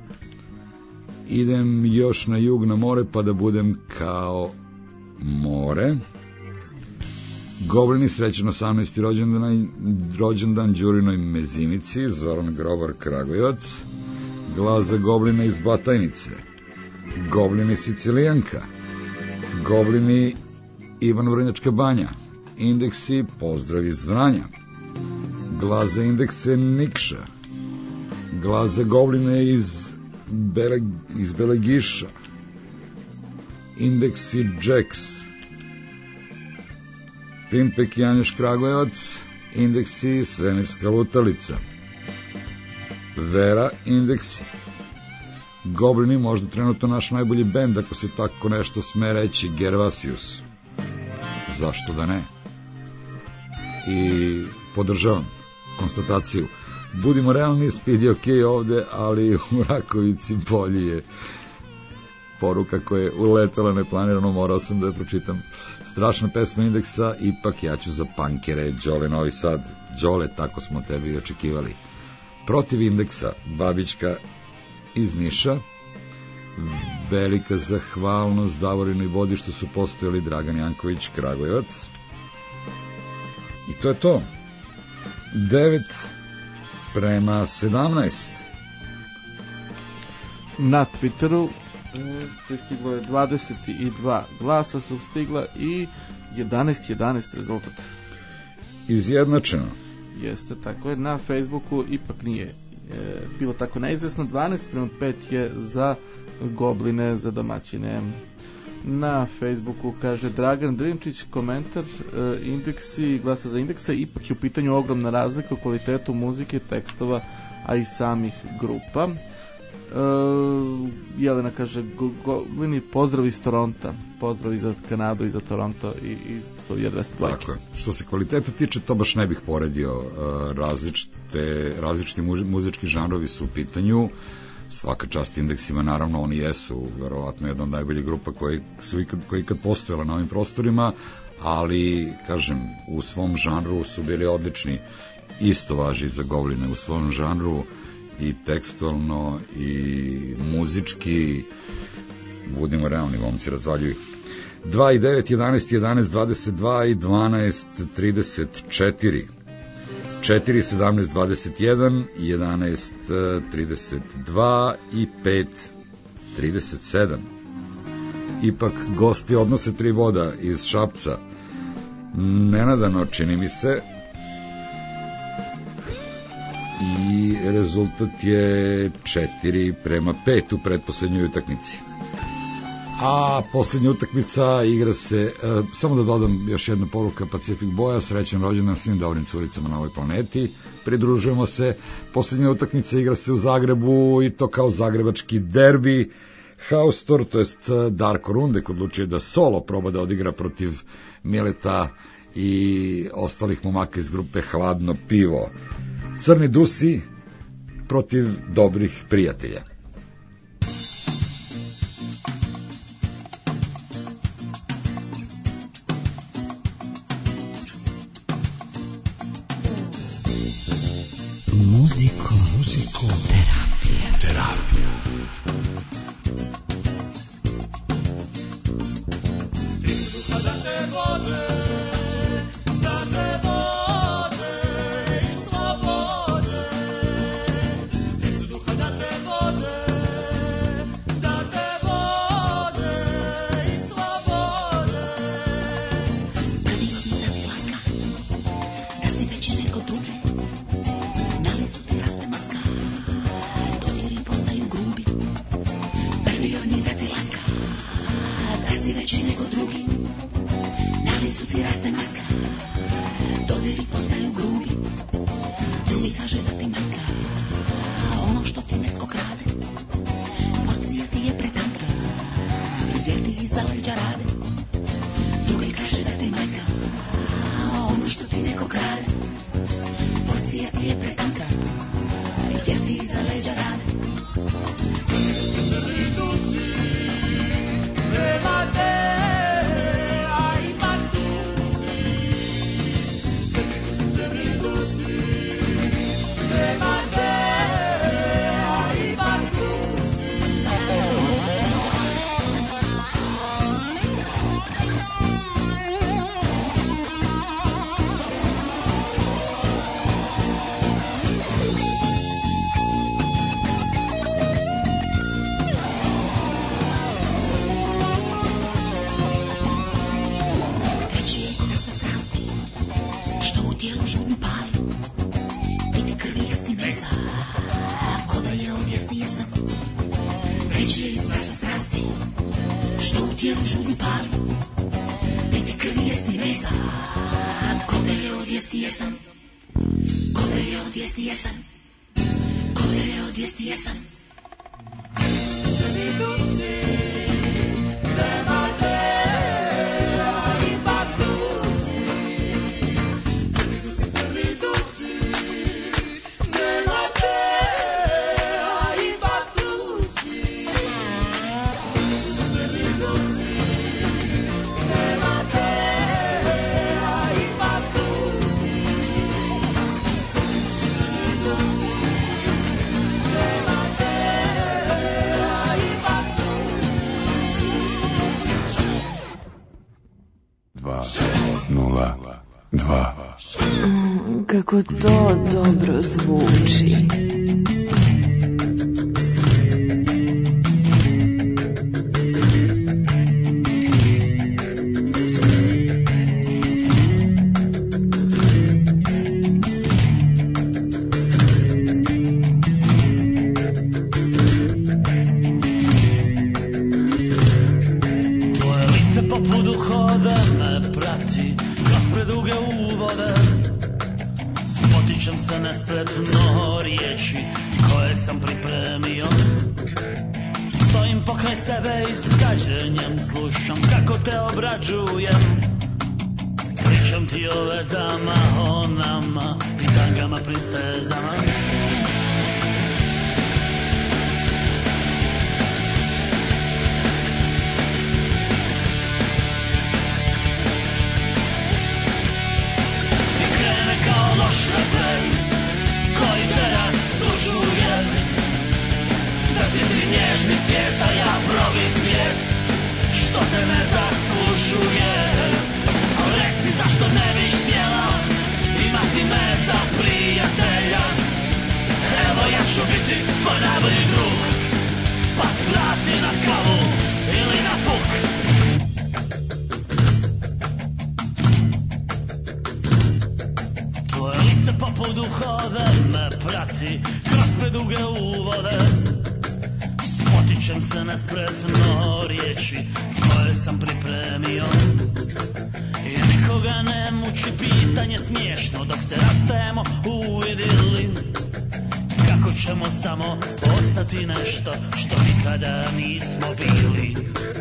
Idem još na jug na more pa da budem kao more. Goblini, srećan 18. rođendan Đurinoj Mezimici, Zoran Grobar, Kragujevac. Glas za Goblina iz Batajnice. Goblini Sicilijanka. Goblini Ivan Vrnjačka Banja. Indeksi, pozdrav iz Vranja. Glas za indekse Nikša. Glas za Gobline iz Belegiša. Indeksi Jax. Pimpek Janješ Kragujevac. Indeksi Svemirska Lutalica. Vera, indeksi. Goblini, možda trenutno naš najbolji bend, ako se tako nešto sme reći, Gervasius. Zašto da ne? I podržavam konstataciju. Budimo realni, Speed je okej ovde, ali u Rakovici bolji je. Poruka koja je uletela neplanirano, morao sam da je pročitam. Strašna pesma indeksa, ipak ja ću za pankere, Đole Novi Sad. Đole, tako smo tebe i očekivali. Protiv indeksa, Babićka iz Niša. Velika zahvalnost Davorinu i Vodi što su postojali, Dragan Janković, Kragujevac. I to je to. 9:17. Na Twitteru pristiglo je 22 glasa su stigla i 11:11 rezultat. Izjednačeno. Jeste, tako je. Na Facebooku ipak nije bilo tako neizvesno. 12:5 je za Gobline, za domaćine. Na Facebooku kaže Dragan Drinčić, komentar, indeksi, glasa za indekse, ipak je u pitanju ogromna razlika u kvalitetu muzike, tekstova, a i samih grupa. Jelena kaže Goblini, pozdrav iz Toronta, pozdrav i za Kanadu i za Toronto i iz 102. Tako je. Što se kvaliteta tiče, to baš ne bih poredio. Različiti muzički žanrovi su u pitanju. Svaka čast indeksima, naravno oni jesu verovatno jedna od najboljih grupa koji ikad postojala na ovim prostorima, ali kažem, u svom žanru su bili odlični. Isto važi za Gobline, u svom žanru i tekstualno i muzički. Budimo realni, momci, razvaljuju. 2:9, 11:11, 22 i 12:34. 4, 17, 21, 11, 32 i 5, 37. Ipak gosti odnose 3 boda iz Šapca. Nenadano, čini mi se. I rezultat je 4:5 u pretposlednjoj utakmici. A poslednja utakmica igra se, samo da dodam još jedna poruka Pacific Boja, srećan rođendan svim dobrim curicama na ovoj planeti, pridružujemo se. Poslednja utakmica igra se u Zagrebu i to kao zagrebački derbi. Haustor, to jest Darko Rundek, odlučio da solo proba da odigra protiv Mileta i ostalih momaka iz grupe Hladno pivo. Crni dusi protiv dobrih prijatelja. Muziko, terapija. Duha da te vode i slobode. Nisu duha da te vode i slobode. Prvi od njih da ti laska, da si veći neko drugi. Na licu ti raste maska, dodiri postaju grubi. Prvi od njih da ti laska, da si veći nego drugi. Na licu ti raste maska, dodiri postaju grubi. Drugi kaže da ti manjka ono što ti netko krade. Porcija ti je pretanka, jer ti iza leđa rade. Drugi kaže da ti manjka ono što ti neko krade. Porcija ti je pretanka, jer ti iza leđa rade. Crni dusi, nema te, a ima dusi. Crni dusi, nema te, a ima dusi. Treći je srce strasti, što u tijelu žudno pali. Piti krvi jesti mesa, ko da je od jesti jesam. Treći je srce strasti, što u tijelu žudno pali. Piti krvi jesti mesa, ko da je od jesti jesam. Ko da je od jesti jesam. Ko da je od jesti jesam. Crni dusi, nema te, a ima dusi. Crni dusi, nema te, a ima dusi. Crni dusi, nema te, a ima dusi. Crni dusi, nema te, a ima dusi. 2:02. Kako to dobro zvuči. Tvoje lice po pudu hoda me prati kroz preduge uvode. Spotičem se nespretno riječi koje sam pripremio. Stojim pokraj tebe i s gađenjem slušam kako te obrađujem. Pričam ti o vezama, o nama i tangama princezama. Koji te rastužuje, da si ti nježni cvijet, a ja provi svijet, što te ne zaslužuje. Reci zašto ne biš htjela imati me za prijatelja. ću biti tvoj najbolji drug, pa svrati na kavu ili na fuk. Tvoje lice poput duhove me prati kroz preduge uvode. Spotičem se nespretno riječi koje sam pripremio. I nikoga ne muči pitanje smiješno dok se rastajemo u idili. Kako ćemo samo ostati nešto što nikada nismo bili.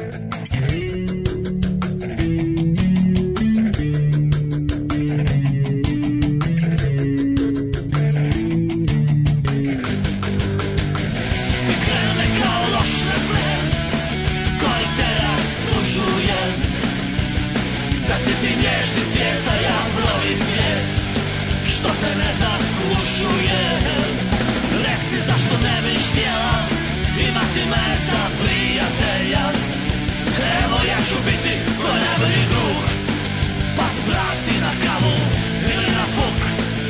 Ću biti tvoj najbolji druг, pa svrati na kavu ili na fuk.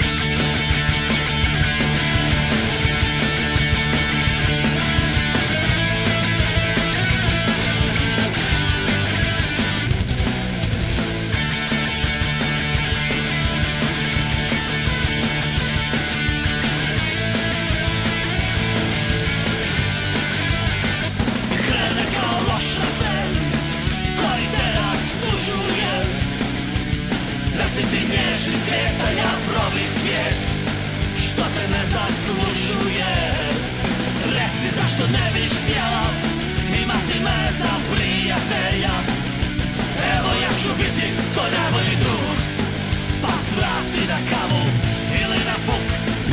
Krene kao loš razen koji te rastužuje. Reci ti nježni cvijeta, ja probi svijet što te ne zaslužuje. Reci zašto ne biš htjela imati me za prijatelja. Evo ja ću biti tvoj najbolji drug, pa svrati na kavu ili na fuk.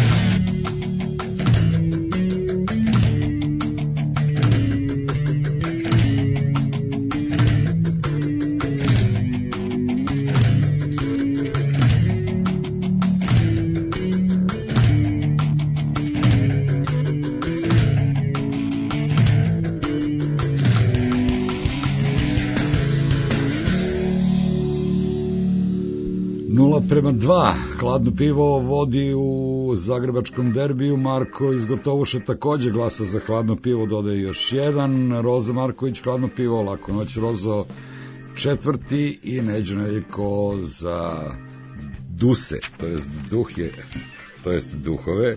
Prema 2, Hladno pivo vodi u zagrebačkom derbiju. Marko iz Gotovuša takođe glasa za Hladno pivo, dodaje još jedan. Roza Marković, Hladno pivo, Lako noć Rozo, 4. i Neđo Nedeljko za Duse, to jest duhje, to jest duhove,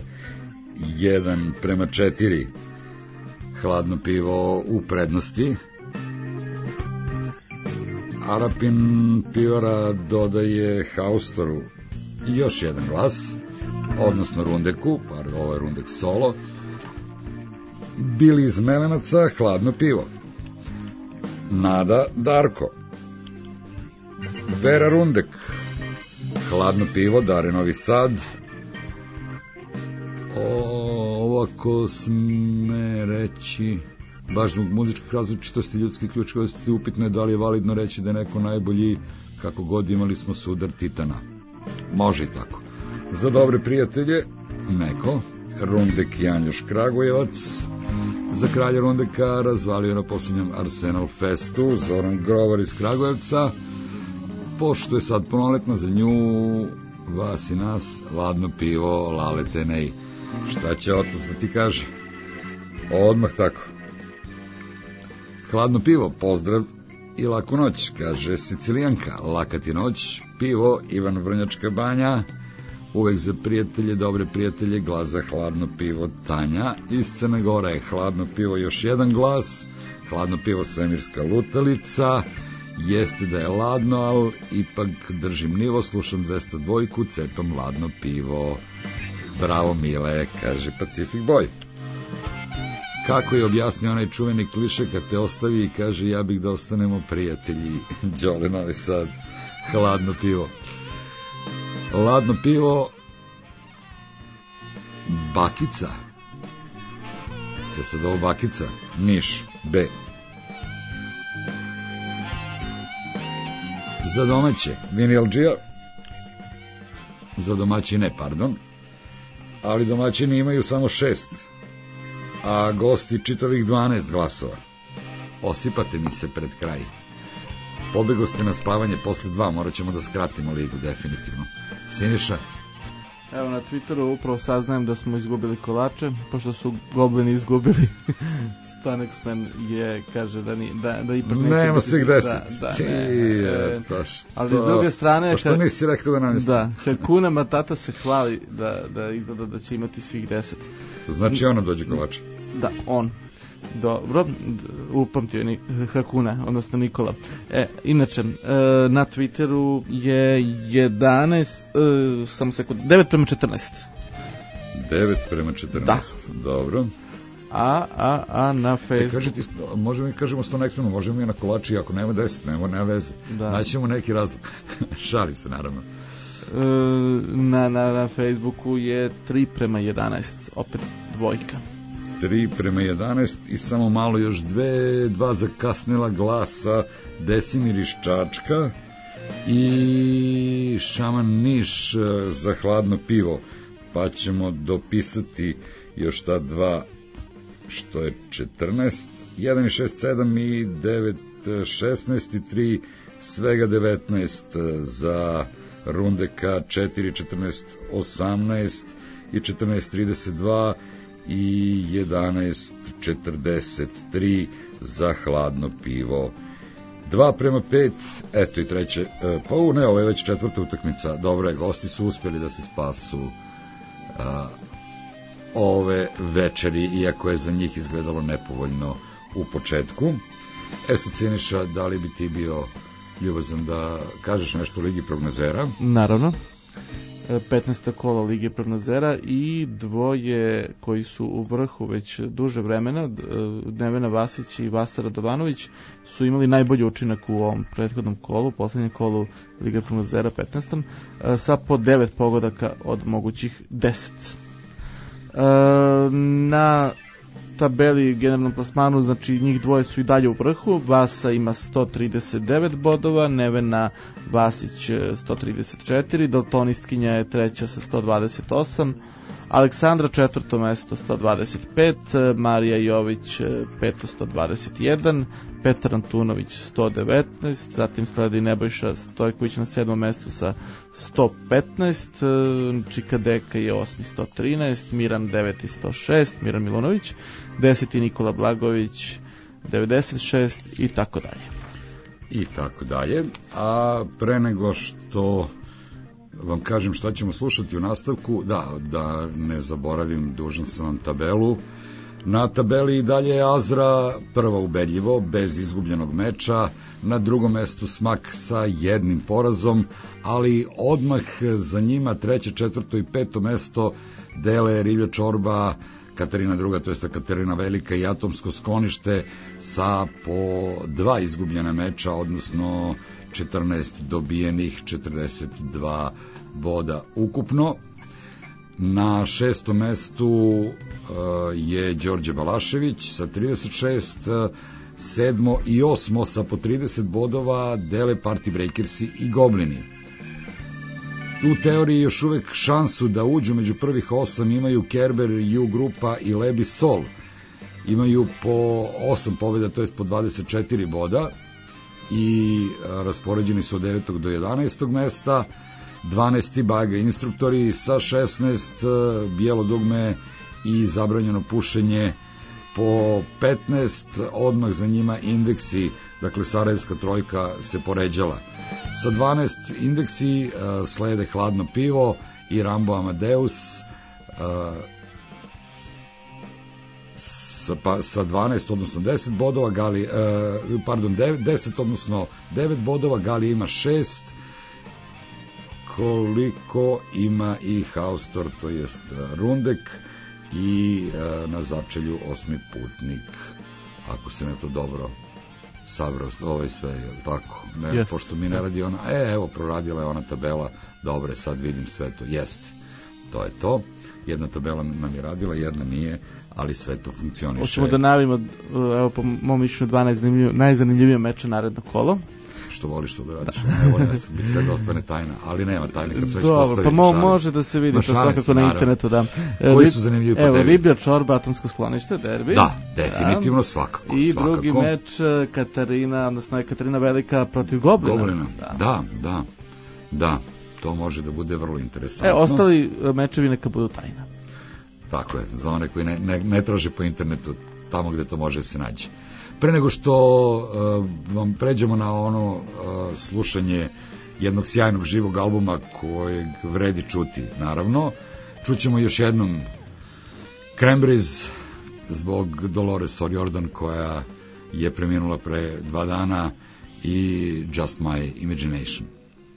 1:4, Hladno pivo u prednosti. Arapin pivara dodaje Haustoru još jedan glas, odnosno Rundeku, ovo je Rundek solo. Bili iz Melenaca, Hladno pivo. Nada Darko. Vera Rundek, Hladno pivo, Dare Novi Sad. Ovako sme reći, baš zbog muzičkih različitosti, ljudskih ključkosti, upitno je da li je validno reći da je neko najbolji, kako god imali smo sudar titana. Može i tako. Za dobre prijatelje, neko, Rundek Janjoš Kragujevac, za kralja Rundeka razvalio na posljednjem Arsenal Festu, Zoran Grovar iz Kragujevca, pošto je sad punoletna, za nju, vas i nas, Ladno pivo, Lale Tenej. Šta će otac da ti kaže? Odmah tako. Hladno pivo, pozdrav i laku noć, kaže Sicilijanka. Laka ti noć, pivo, Ivan Vrnjačka Banja, uvek za prijatelje, dobre prijatelje, glas za Hladno pivo, Tanja iz Crne Gore. Hladno pivo, još jedan glas. Hladno pivo, Svemirska lutalica. Jeste da je ladno, ali ipak držim nivo, slušam 202, cepam Ladno pivo. Bravo Mile, kaže Pacific Boy. Kako je objasnio onaj čuveni kliše kad te ostavi i kaže ja bih da ostanemo prijatelji. Đole Novi Sad, Hladno pivo. Ladno pivo, Bakica. Je sad ovo Bakica? Niš, B. Za domaće, Vini Alđija. Za domaćine, pardon. Ali domaćini imaju samo 6. A gosti čitavih 12 glasova. Osipate mi se pred kraj. Pobego ste na spavanje posle 2, morat ćemo da skratimo ligu, definitivno. Siniša, Evo na Twitteru upravo saznajem da smo izgubili kolače, pošto su Goblini izgubili. Stanexman je, kaže da ipak neće... Nema svih 10. Ali s druge strane... Pa što nisi rekao da nam je... Da, Hakuna Matata se hvali da izgleda da će imati svih 10. Znači ono dođe kolače. Da, on. Dobro, upamtio je Hakuna, odnosno Nikola. Inače, na Twitteru je 9:14. 9:14, da. Dobro. A na Facebooku... Možemo i kažemo Stanexmanu, možemo i na kolači, ako nema 10, nema veze. Da. Naćemo neki razlog. Šalim se, naravno. Na Facebooku je 3:11, opet dvojka. 3:11 i samo malo još dva zakasnila glasa Desimir iz Čačka i Šaman Niš za hladno pivo, pa ćemo dopisati još ta dva, što je 14, 1:67 i 9:16 i 3, svega 19 za Rundeka, 4:14:18 i 14:32 i 11:43 za hladno pivo. 2:5, eto i treće, pa ovo je već četvrta utakmica. Dobro je, gosti su uspjeli da se spasu ove večeri, iako je za njih izgledalo nepovoljno u početku. Sad Ceniša, da li bi ti bio ljubazan da kažeš nešto o Ligi prognozera? Naravno. 15. kola Lige prognozera i dvoje koji su u vrhu već duže vremena, Nevena Vasić i Vasa Radovanović, su imali najbolji učinak u ovom prethodnom kolu, poslednjem kolu Lige prognozera 15. sa po 9 pogodaka od mogućih 10. Na tabeli generalnom plasmanu, znači njih dvoje su i dalje u vrhu. Vasa ima 139 bodova, Nevena Vasić 134, daltonistkinja je treća sa 128, Aleksandra četvrto mesto 125, Marija Jović peto 121, Petar Antunović 119, zatim sledi Nebojša Stojković na 7. mestu sa 115, Čika Deka je 8. 113, Miran 9. 106, Miran Milunović 10. Nikola Blagović 96 i tako dalje. I tako dalje. A pre nego što vam kažem šta ćemo slušati u nastavku, da ne zaboravim, dužan sam vam tabelu. Na tabeli i dalje je Azra prva ubedljivo, bez izgubljenog meča, na drugom mestu Smak sa jednim porazom, ali odmah za njima treće, četvrto i peto mesto dele Riblja Čorba, Katarina druga, to jest Katarina Velika i Atomsko sklonište sa po 2 izgubljena meča, odnosno 14 dobijenih, 42 boda ukupno. Na šestom mestu je Đorđe Balašević sa 36, sedmo i osmo sa po 30 bodova dele Party Breakersi i Goblini. U teoriji još uvek šansu da uđu među prvih 8 imaju Kerber, U grupa i Lebi Sol. Imaju po 8 pobjeda, to jest po 24 boda i raspoređeni su od 9. do 11. mesta. 12. Baga instruktori sa 16, Bijelo dugme i zabranjeno pušenje po 15, odmah za njima Indeksi, dakle Sarajevska trojka se poređala. Sa 12 Indeksi slede Hladno pivo i Rambo Amadeus sa 12, odnosno 10 bodova, 10, odnosno 9 bodova, Gali ima 6, koliko ima i Haustor, to jest Rundek, i na začelju 8. Putnik, ako se ne to dobro sabrao, sve je tako, ne, pošto mi ne radi ona, evo, proradila je ona tabela, dobre, sad vidim sve to, jeste, to je to, jedna tabela nam je radila, jedna nije, ali sve to funkcioniše. Hoćemo da najavimo, evo, po mom mišljenju, 12 najzanimljivije meče naredno kolo. Što voliš to da radiš, ne volim da sve da ostane tajna, ali nema tajne kad sve već postaviti. Pa može da se vidi, to svakako na internetu, da. Koji su zanimljivi po tebi? Evo, Riblja Čorba, Atomsko sklonište, derbi. Da, definitivno, svakako. I drugi meč, Katarina Velika protiv Goblina. Da. to može da bude vrlo interesantno. Ostali mečevi neka budu tajna. Tako je, za one koji ne traže po internetu, tamo gde to može da se nađe. Pre nego što vam pređemo na ono slušanje jednog sjajnog živog albuma kojeg vredi čuti, naravno, čućemo još jednom Cranberries zbog Dolores O'Riordan koja je preminula pre 2 dana i Just My Imagination.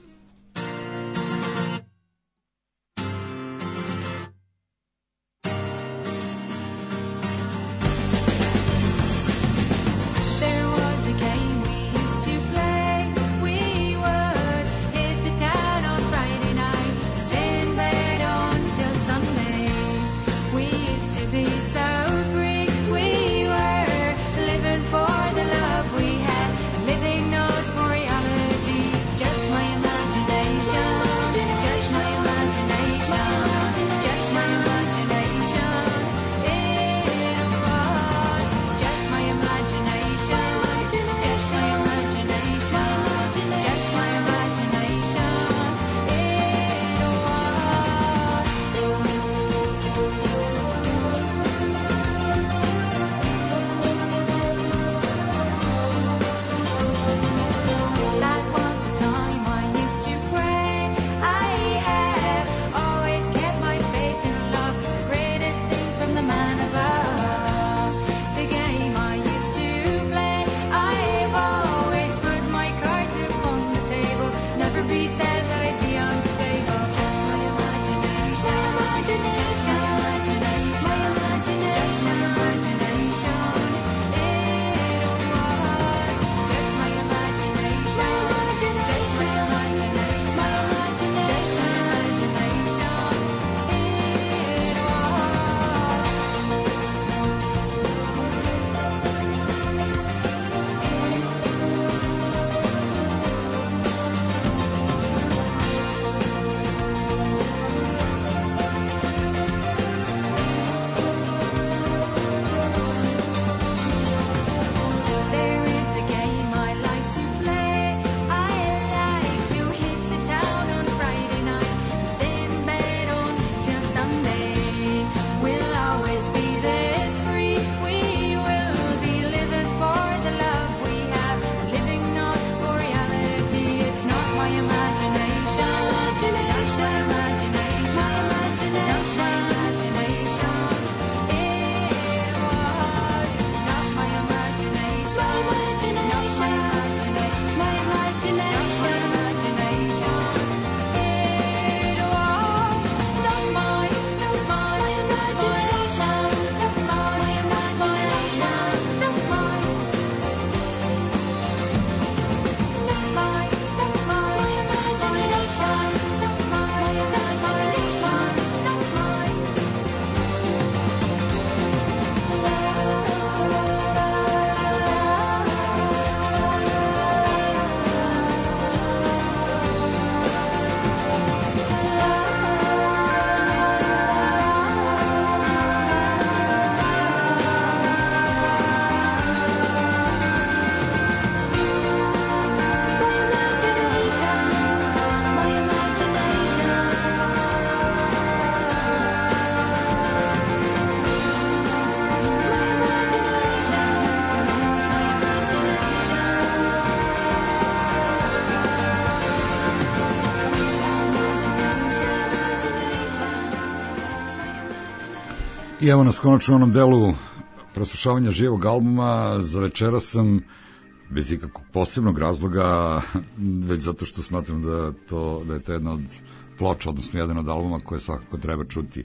I evo nas konačno u onom delu preslušavanja živog albuma. Za večera sam bez ikakvog posebnog razloga, već zato što smatram da je to jedna od ploča, odnosno jedan od albuma koje svakako treba čuti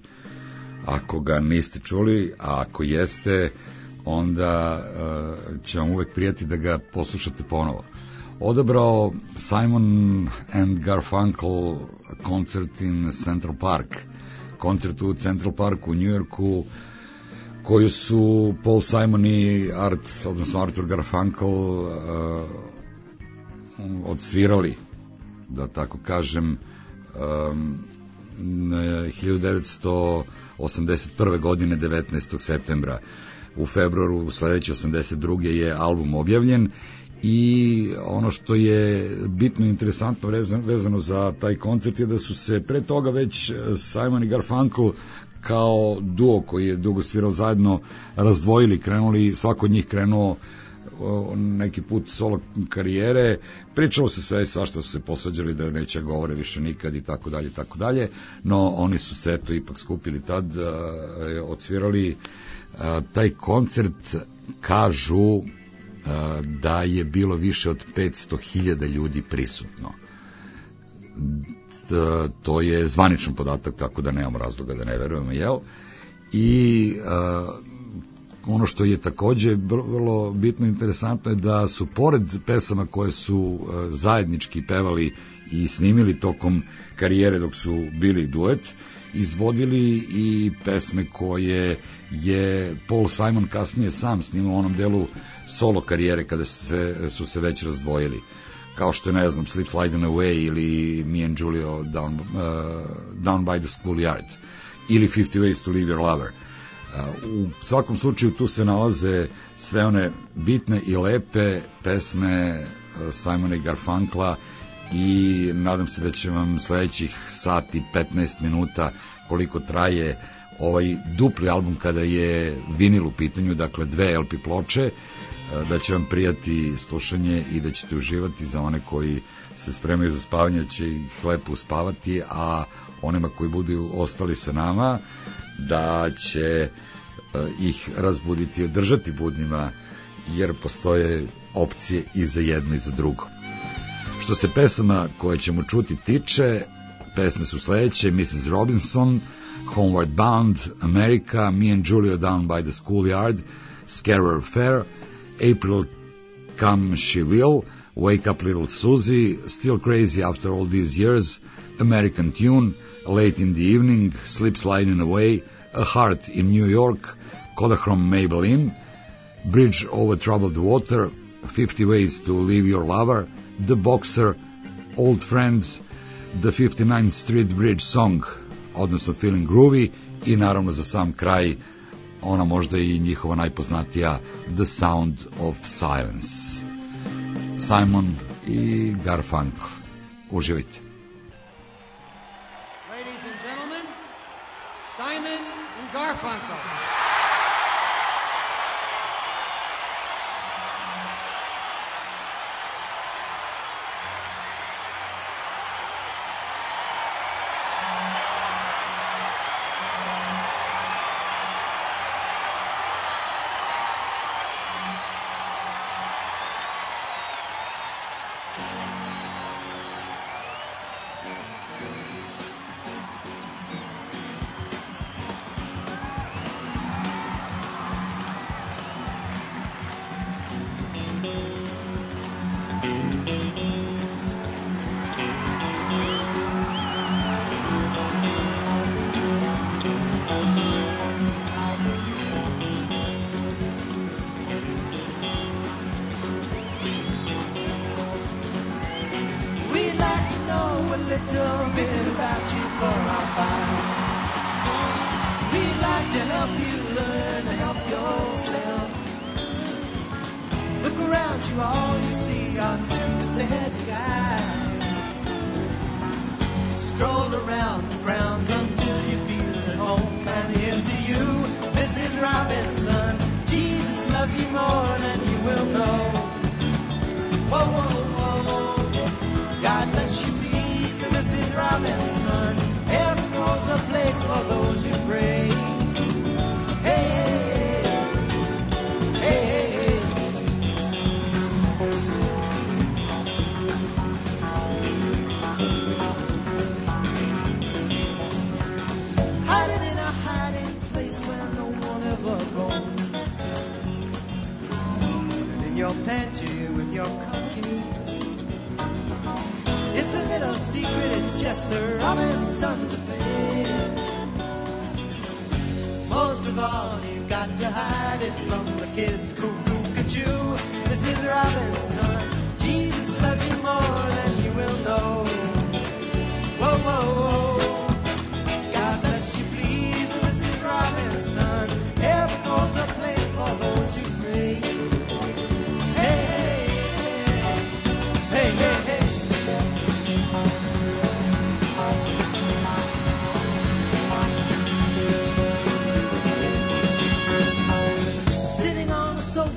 ako ga niste čuli, a ako jeste, onda će vam uvek prijati da ga poslušate ponovo. Odabrao Simon and Garfunkel koncert in Central Park, koncert u Central Parku u Njujorku, koju su Paul Simon i Arthur Garfunkel odsvirali, da tako kažem, 1981. godine 19. septembra. u februaru sledeće 82. je album objavljen i ono što je bitno i interesantno vezano za taj koncert je da su se pre toga već Simon i Garfunkel kao duo koji je dugo svirao zajedno razdvojili, krenuli, svako od njih krenuo neki put solo karijere, pričalo se sve svašta, su se posvađali da neće govore više nikad i tako dalje, no oni su se eto ipak skupili tad, odsvirali taj koncert, kažu da je bilo više od 500.000 ljudi prisutno. To je zvaničan podatak, tako da nemamo razloga da ne verujemo, jel? I ono što je takođe vrlo bitno i interesantno je da su pored pesama koje su zajednički pevali i snimili tokom karijere dok su bili duet, izvodili i pesme koje je Paul Simon kasnije sam snimao u onom delu solo karijere kada su se već razdvojili, kao što je, ne znam, Slip Sliding Away ili Me and Julio Down by the Schoolyard ili 50 Ways to Leave Your Lover. U svakom slučaju tu se nalaze sve one bitne i lepe pesme Simona i Garfunkla i nadam se da će vam sledećih sati 15 minuta koliko traje ovaj dupli album kada je vinil u pitanju, dakle 2 LP ploče, da će vam prijati slušanje i da ćete uživati. Za one koji se spremaju za spavanje će ih lepo uspavati, a onima koji budu ostali sa nama da će ih razbuditi i održati budnima, jer postoje opcije i za jedno i za drugo. Što se pesama koje ćemo čuti tiče, pesme su sledeće: Mrs. Robinson, Homeward Bound, America, Me and Julio Down by the Schoolyard, Scarer Fair, April Come She Will, Wake Up Little Susie, Still Crazy After All These Years, American Tune, Late in the Evening, Slip Sliding Away, A Heart in New York, Kodachrome Maybelline, Bridge Over Troubled Water, 50 Ways to Leave Your Lover, The Boxer, Old Friends, The 59th Street Bridge Song, odnosno Feeling Groovy, i naravno za sam kraj ona možda i njihova najpoznatija The Sound of Silence. Simon i Garfunkel. Uživajte. Ladies and gentlemen, Simon and Garfunkel.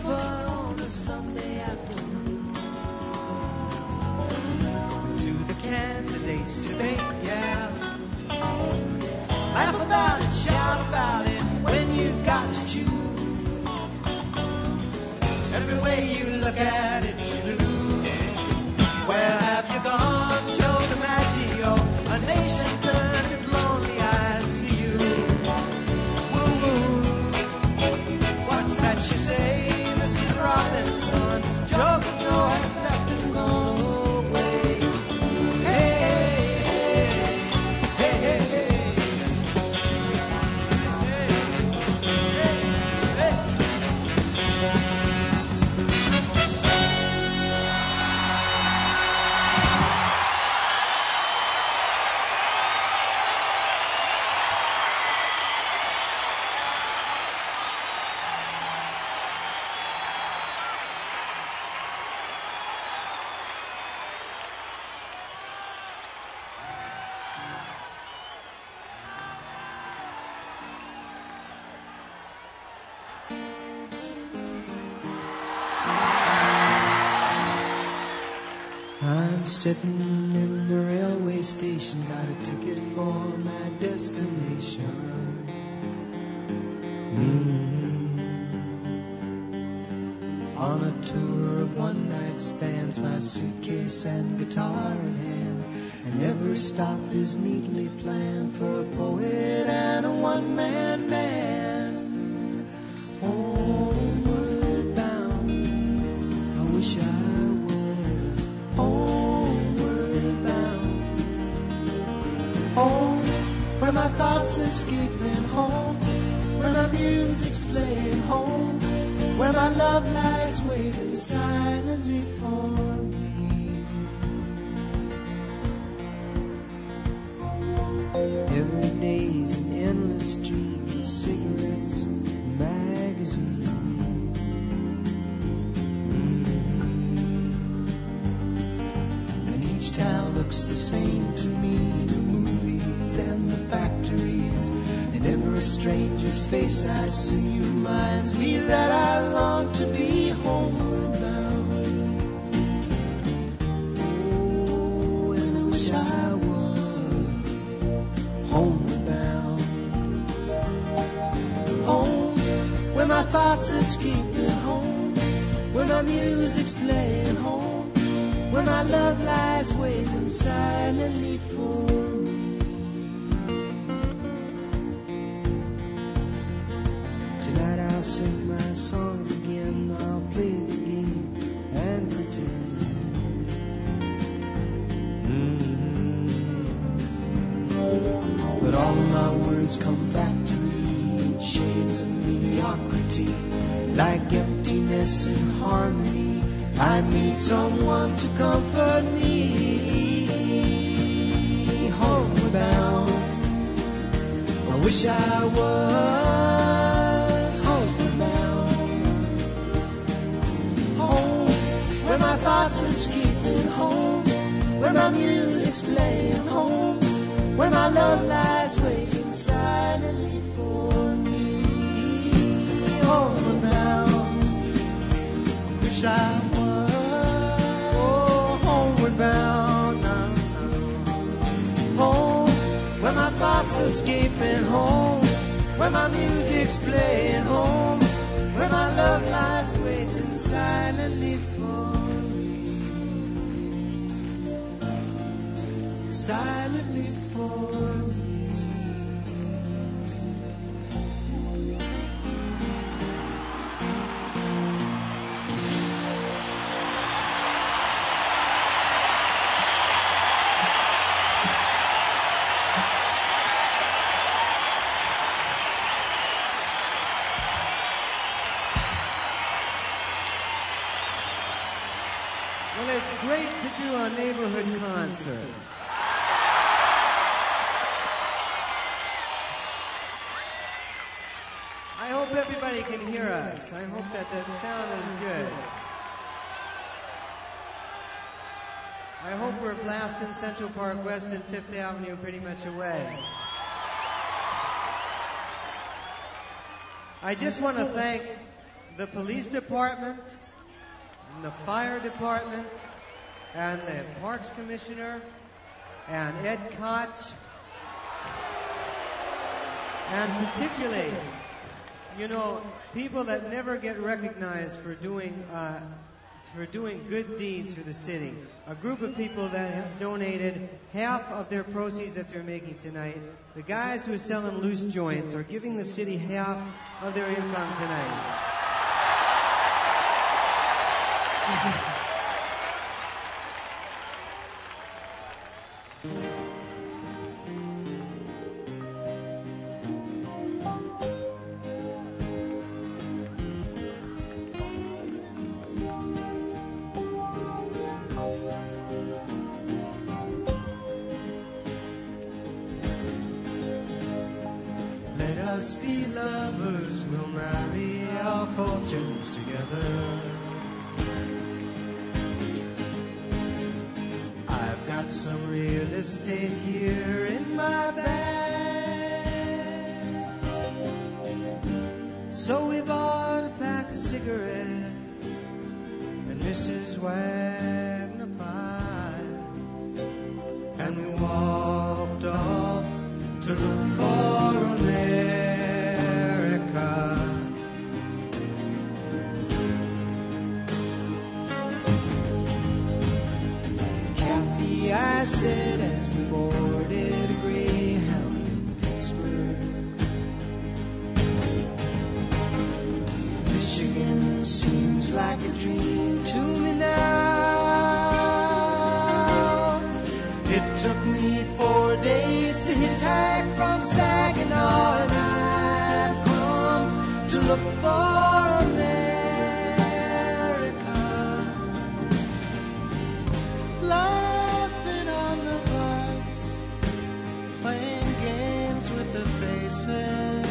sofa on a Sunday afternoon. To the candidates debate, yeah. Laugh about it, shout about it when you've got to choose. Every way you look at it, you lose. Where have you gone, Joe DiMaggio? A nation turned its lonely eyes to you. Woo-woo. What's that you say, Mrs. Robinson? Joe has left and gone away. I'm sitting in the railway station, got a ticket for my destination. On a tour of one-night stands, my suitcase and guitar in hand, and every stop is neatly planned for a poet and a one-man band. Homeward bound, I wish I homeward bound, home where my thoughts escaping, home where my music's playing, home where my love lies waiting silently for me. Every day's an endless stream of cigarettes and magazines. Town looks the same to me, the movies and the factories, and every stranger's face I see reminds me that I long to be homeward bound. Oh, and I wish I was homeward bound. Home where my thoughts escaping, home where my music's playing, home where my love lies waiting silently for me. Tonight I'll sing my songs again, I'll play the game and pretend. But all of my words come back to me in shades of mediocrity, like emptiness and harmony. I need someone to comfort me. Homeward bound, I wish I was homeward bound. Home where my thoughts escaping, home where my music's playing, home where my love lies waiting silently for me. Homeward bound, wish I bound, home where my thoughts escaping, home where my music's playing, home where my love lies waiting silently for me, silently for me. Well, it's great to do a neighborhood concert. I hope everybody can hear us. I hope that sound is good. I hope we're blasting Central Park West and 5th Avenue pretty much away. I just want to thank the police department, and the fire department, and the parks commissioner, and Ed Koch, and particularly, you know, people that never get recognized for doing good deeds for the city. A group of people that have donated half of their proceeds that they're making tonight. The guys who are selling loose joints are giving the city half of their income tonight. Let us be lovers, we'll marry our fortunes together. I've got some real estate here in my bag. So we bought a pack of cigarettes and Mrs. Wagner pies, and we walked off to look for America. Kathy, I said as we boarded a Greyhound in Pittsburgh, Michigan seems like a dream to me now. It took me 4 days to hitchhike from Saginaw, and I've come to look for America. Laughing on the bus, playing games with the faces.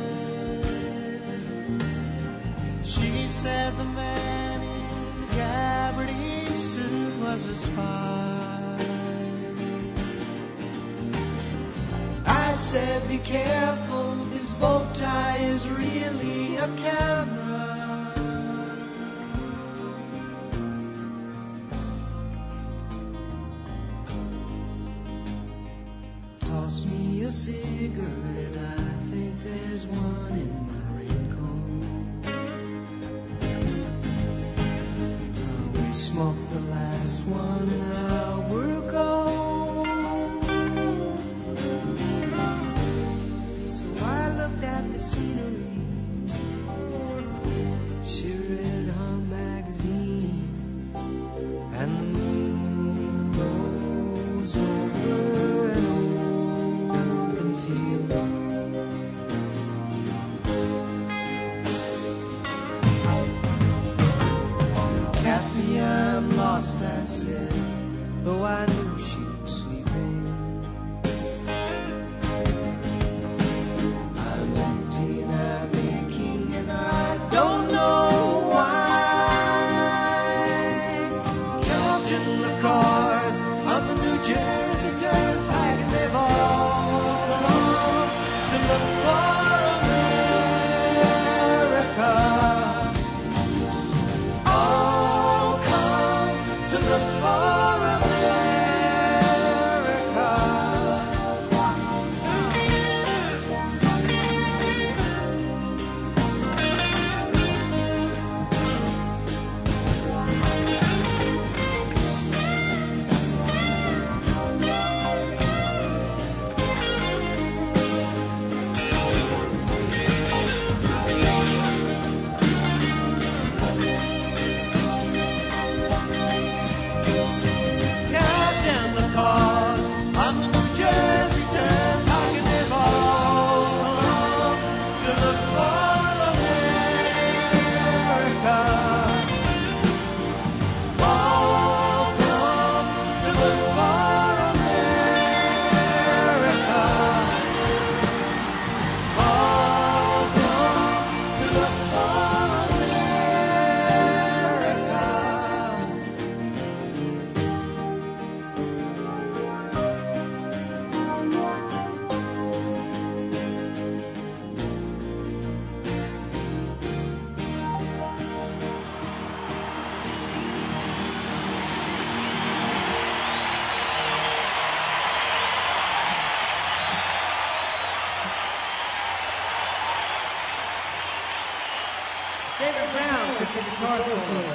She said the man in the gabardine suit was a spy. I said, be careful, his bow tie is really a camera. Toss me a cigarette, I think there's one in my raincoat. We smoked the last one an hour ago. At the scenery, she read her magazine, and the moon rose over an open field. Kathy, I'm lost, I said, though I knew she was sleeping. America. Russell.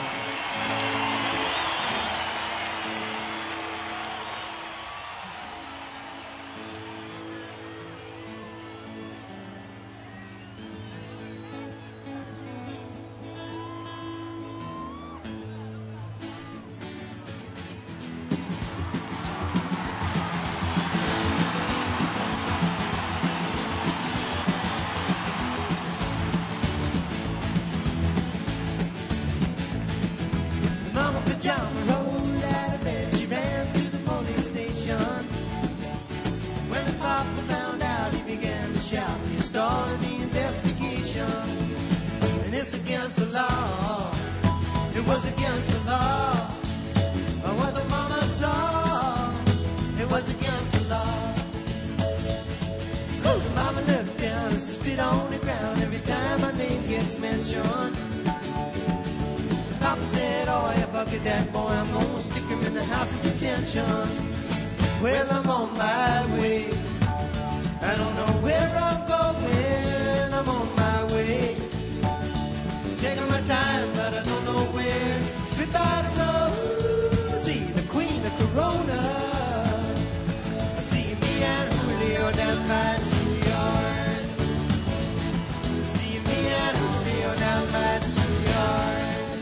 Mama Pajama rolled out of bed. She ran to the police station. When the papa found out, he began to shout. He started the investigation. And it's against the law. It was against the law. But what the mama saw, it was against the law. The mama looked down and spit on the ground every time my name gets mentioned. Papa said, oh, if I get that boy, I'm gonna stick him in the house of detention. Well, I'm on my way. I don't know where I'm going. I'm on my way. Taking my time, but I don't know where. Goodbye to Rosie, the queen of Corona. I see me and Julio down by the schoolyard. See me and Julio down by the schoolyard.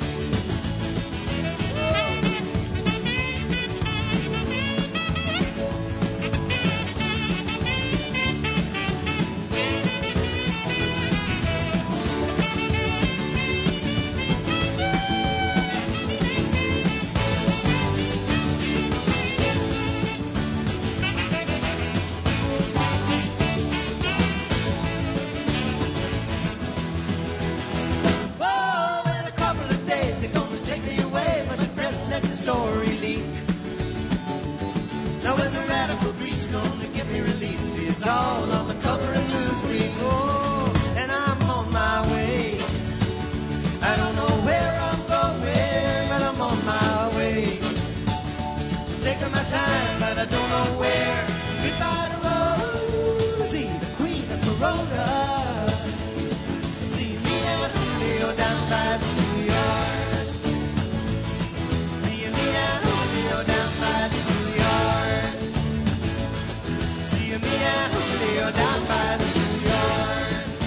Whoa, in a couple of days they're gonna take me away, but the press let the story leak. Now when the radical priest's gonna get me released, it's all on the cover of Newsweek. Oh, and I'm on my way. I don't know where I'm going, but I'm on my way. Taking my time, but I don't know where. Goodbye to Rosie, the queen of Corona. See me and Julio down by the schoolyard. See me and Julio down by the schoolyard. See me and Julio down by the schoolyard.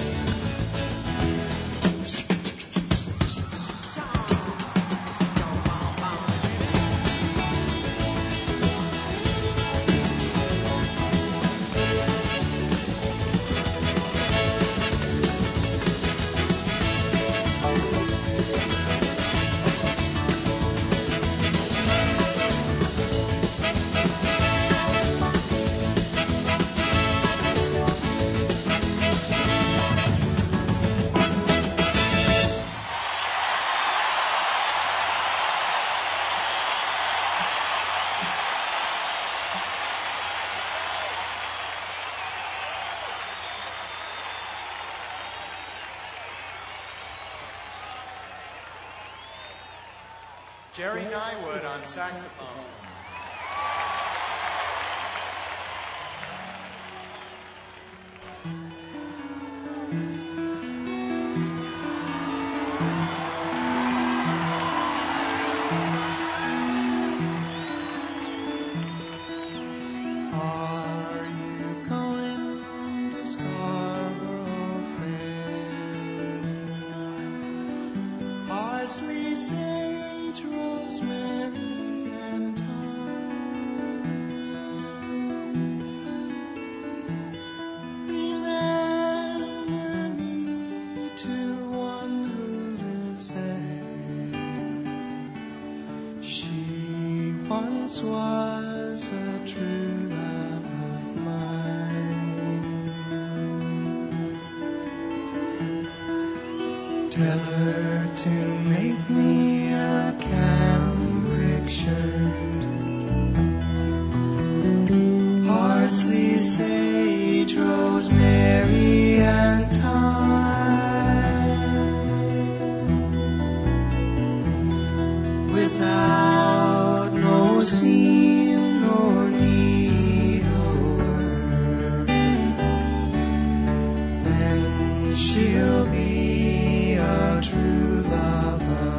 Jerry Nywood on saxophone. Are you going to Scarborough Fair? Parsley, sage, rosemary, and thyme. Remember me to one who lives there. She once was a true love of mine. Tell her to make me a cambric shirt. Parsley, sage, rosemary, and thyme. Without no seam nor needlework, then she'll be a true love of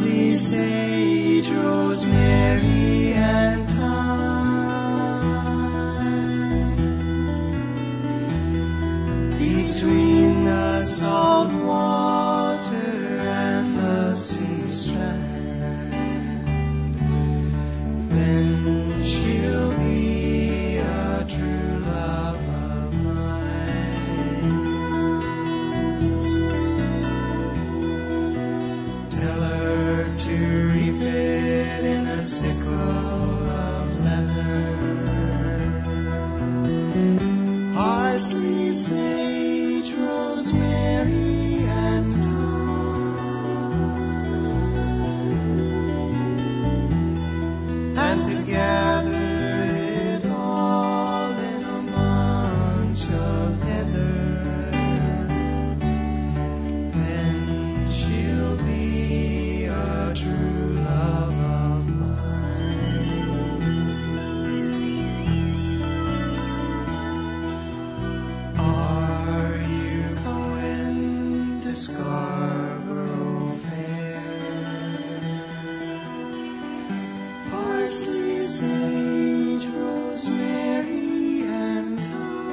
Parsley, sage, rosemary, and thyme. Between the salt water and the sea strand, then she'll be a true love of mine. Tell her to reap it in a sickle of leather. Parsley, sage, rosemary, and thyme, and to gather it all in a bunch of heather. Then she'll be a true love of mine. Are you going to Scarborough Fair? Parsley, sage, rosemary, and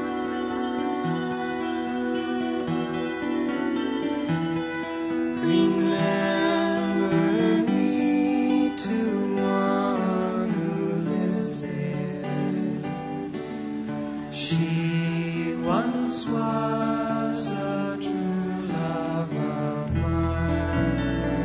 thyme. Remember me to one who lives there. She once was a true love of mine.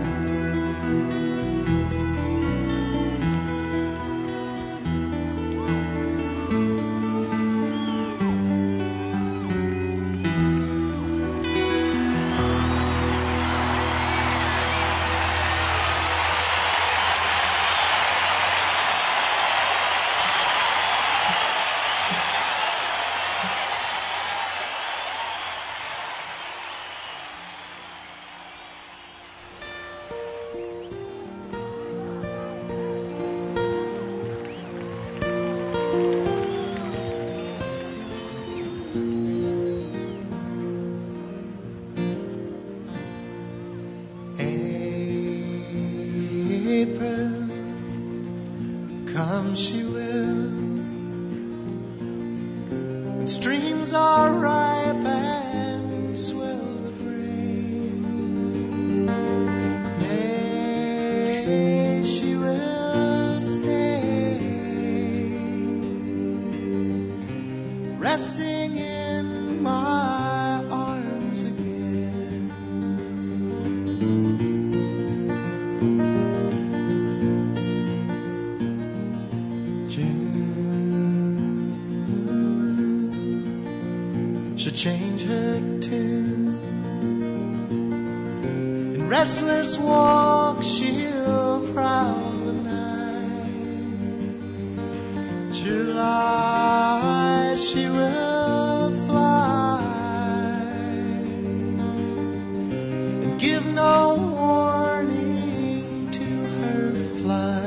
April, come she will, and streams are ripe and swell with rain. May she will stay, resting in my arms again. June should change her tune. In restless walk she'll prowl the night. July she will fly and give no warning to her flight.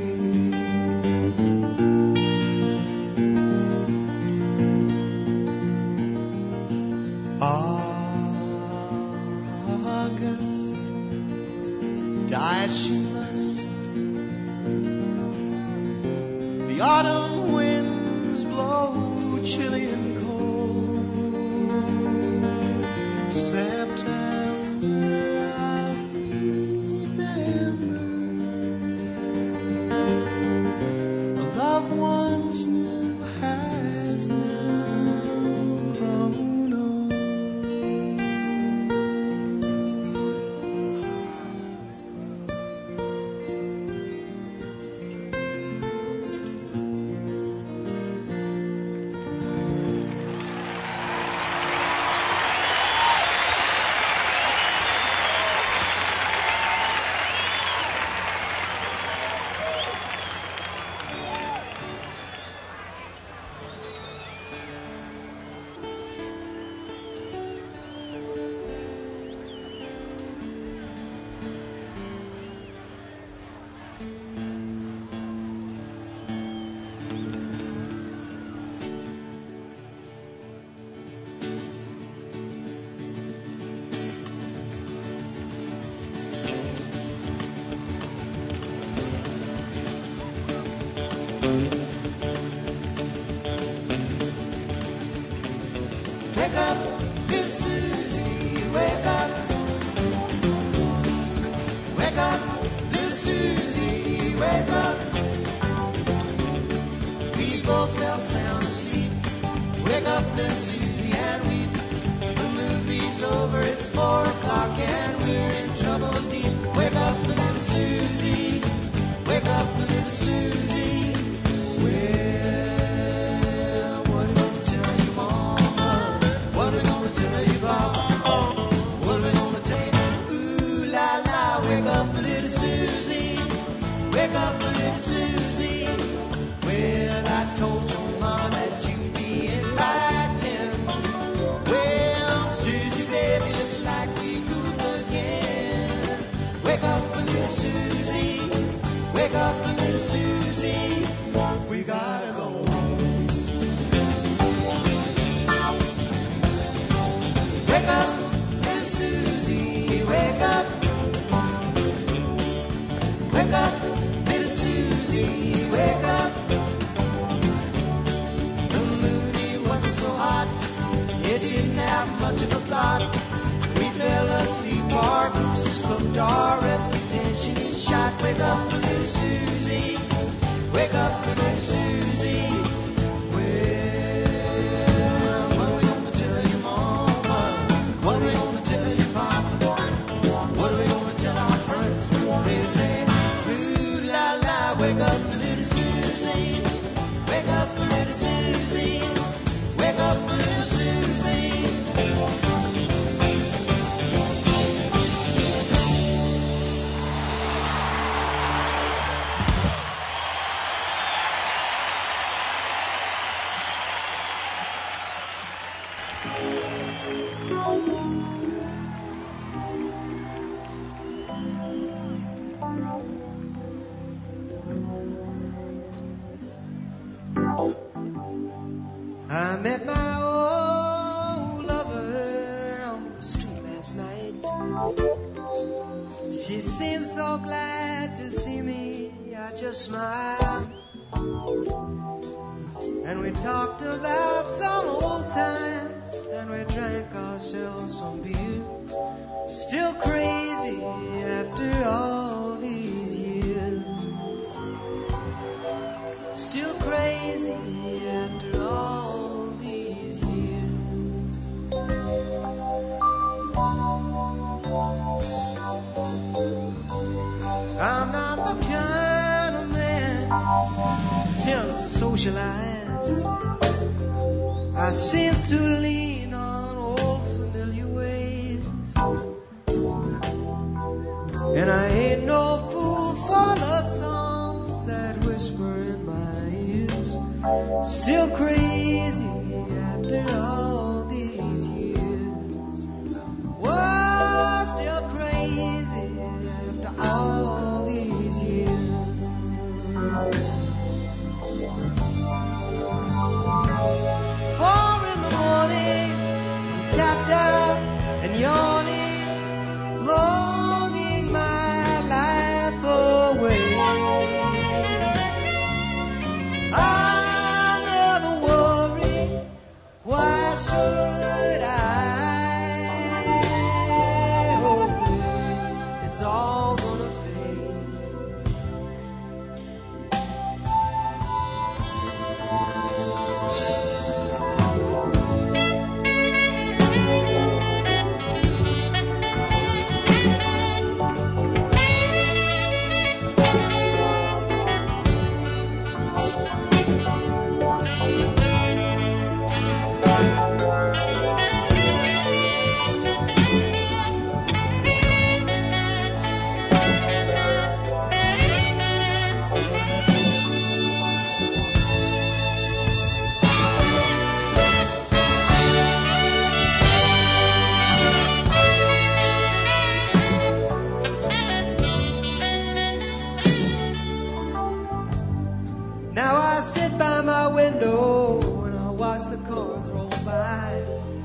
August, die she must. The autumn winds blow chilly and cold. September, I remember a loved one's new has now grown old. Wake up, little Susie, wake up. Wake up, little Susie, wake up. We both fell sound asleep. Wake up, little Susie, and weep. The movie's over, it's 4 o'clock, and we're in trouble deep. Wake up, little Susie, wake up, little Susie. Well, what are we gonna tell you, Mama? What are we gonna tell you, Papa? What are we gonna tell you? Ooh la la, wake up, little Susie, wake up, little Susie. Well, I told your mama that you'd be in by 10. Well, Susie, baby, looks like we goofed again. Wake up, little Susie, wake up, little Susie. We gotta go home. Wake up, little Susie, wake up. Wake up, little Susie, wake up. The movie wasn't so hot, it didn't have much of a plot. We fell asleep, our goose is cooked, our reputation is shot. Wake up, little Susie, wake up, little Susie. Well, what are we gonna tell you, Mama? What are we gonna tell you, Papa? What are we gonna tell our friends? They say, ooh la la, wake up, little Susie, wake up, little Susie, wake up, little Susie. I met my old lover on the street last night. She seemed so glad to see me, I just smiled. And we talked about some old times, and we drank ourselves some beer. Still crazy after all these years. Still crazy after all these years. I'm not the kind of man who tends to socialize. I seem to lean on old familiar ways. And I ain't no fool for love songs that whisper in my ears. Still crazy after all these years. Whoa, still crazy after all these years. 4 in the morning, I'm tapped out and yawning, longing my life away. I never worry, why should I? Oh, it's all gonna fade. Now I sit by my window and I watch the cars roll by.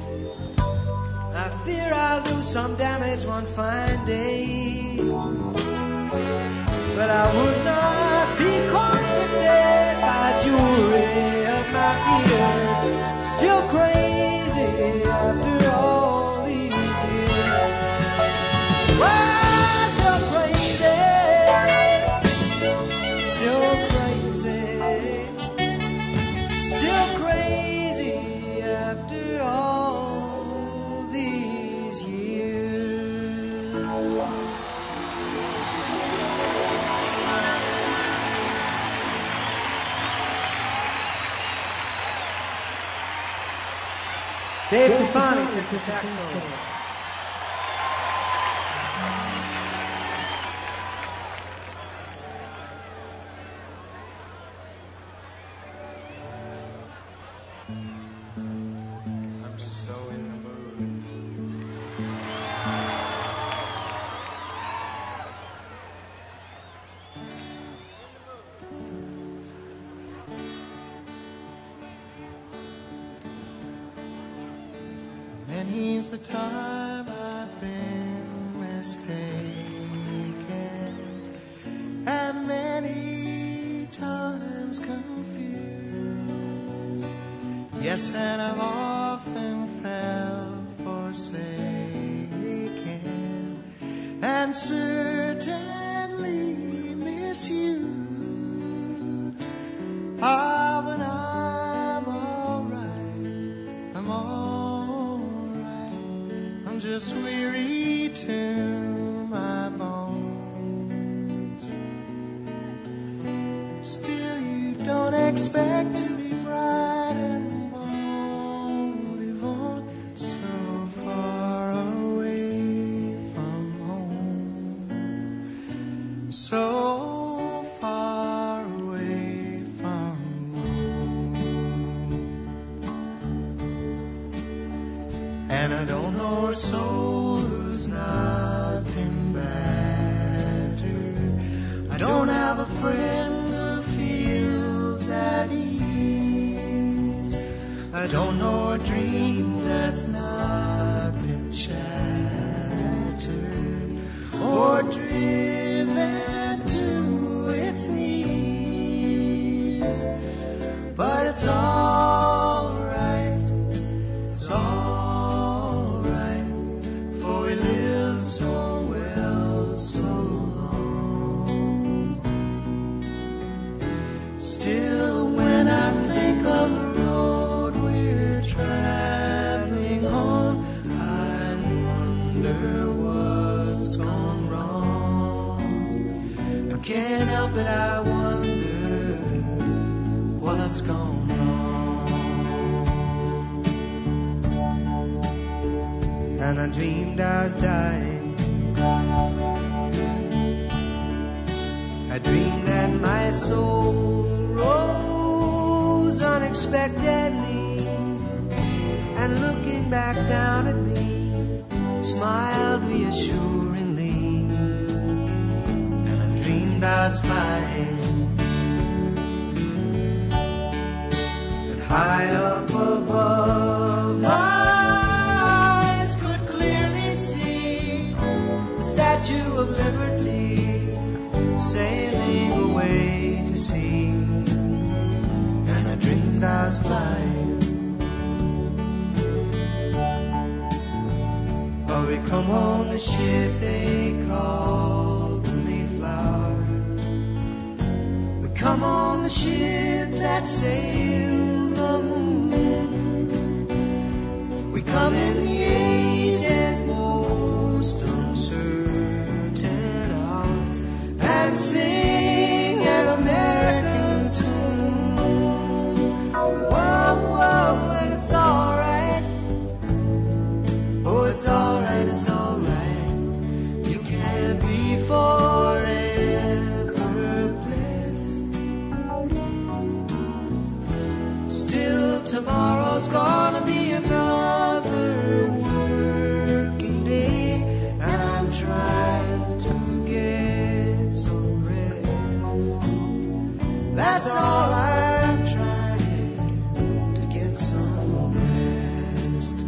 I fear I'll do some damage one fine day. But I would not be caught with dead by years. Still crazy after all these years. Well, still crazy. Still crazy. Still crazy after all these years. Dave Tufani took the sax solo. I'm so in the mood. Many's the time I've been mistaken, and many times confused. Yes, and I've often felt forsaken, and certainly misused. Ah, but I'm alright. I'm alright. I'm just weary to my bones. Still, you don't expect to be bright and bold, Yvonne, so far away from home. So far away from home. And I don't know a soul who's not been battered. I don't have a friend who feels at ease. I don't know a dream that's not been shattered or driven to its knees. But it's all right. It's all right. For we live so well, so long. Still, when I think of the road we're traveling on, I wonder what's gone wrong. I can't help it, I wonder what's gone wrong. And I dreamed I was dying. I dreamed that my soul rose unexpectedly, and looking back down at me, smiled reassuringly. And I dreamed I was flying, and high up above, my eyes could clearly see the Statue of Liberty sailing away to sea. And I dreamed I was flying. Oh, we come on the ship they call the Mayflower. We come on the ship that sailed the moon. We come in the age's most uncertain hours and sing an American tune. Whoa, whoa, and it's alright. Oh, it's alright, it's alright. You can be forever blessed. Still, tomorrow's gonna be another working day, and I'm trying to get some rest. That's all I'm trying, to get some rest.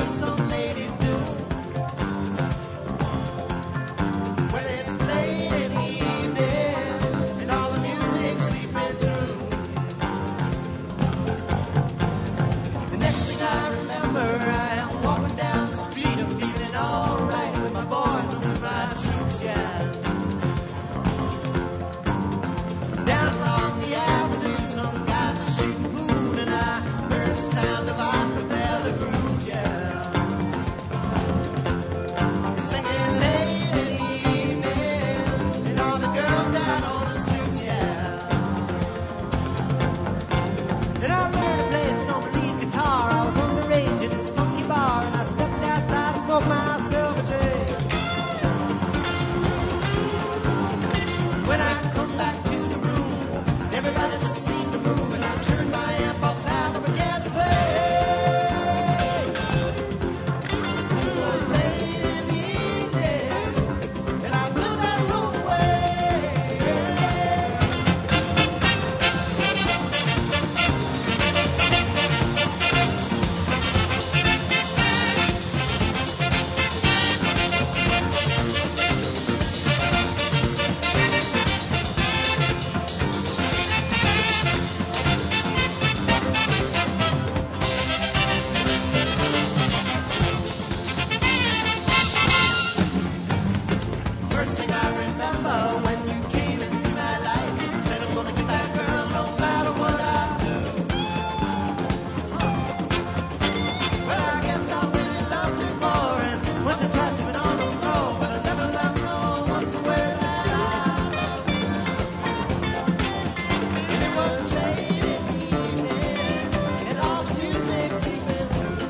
some ladies do. Well, it's late in the evening and all the music's seeping through. The next thing I remember, I am walking down the street. I'm feeling alright with my boys and my troops, yeah. Down along the avenue, some guys are shooting pool, and I heard the sound of acapella groups, yeah. Singing late in the evening, and all the girls out on the streets, yeah. Then I learned to play some lead guitar. I was underage at this funky bar, and I stepped outside and smoked myself a J. When I come back to the room, everybody just seemed to move, and I turned my amp up loud and began to play. It was late in the evening, and I blew that room away. First thing I remember when you came into my life, said I'm gonna get that girl no matter what I do. Well, I guess I really loved her more, and went to toss him on the floor, but I never loved no one the way that I loved her. And it was late in the evening, and all the music seeping through.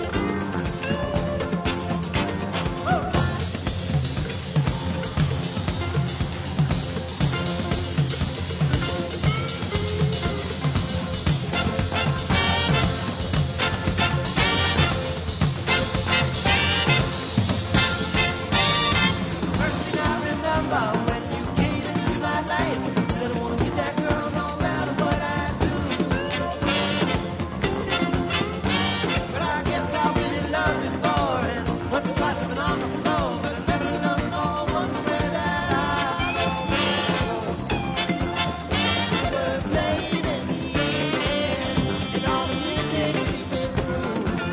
First thing I remember when you came into my life, said I wanna get that girl no matter what I do. But I guess I really loved it more, and once or twice I've been on the floor, but I never loved no one the way that I loved her. It was late in the evening, and all the music seeping through.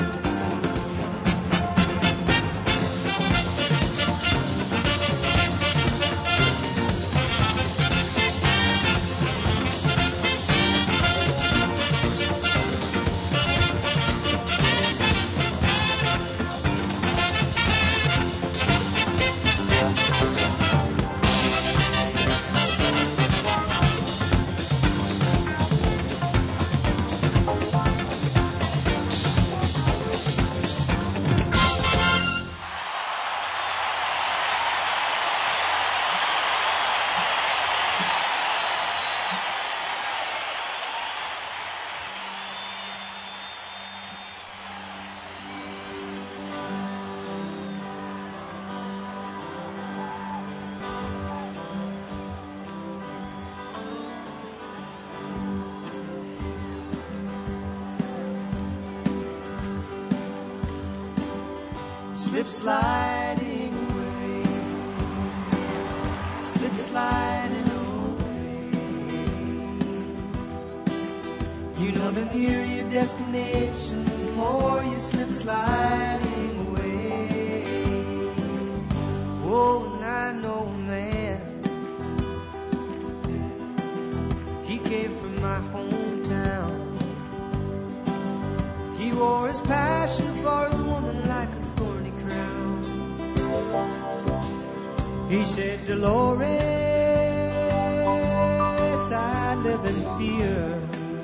Slip sliding away, slip sliding away. You know the nearer your destination, the more you slip sliding away. Oh, and I know a man, he came from my hometown. He wore his passion for his woman like a thorny crown. He said, Dolores, I live in fear.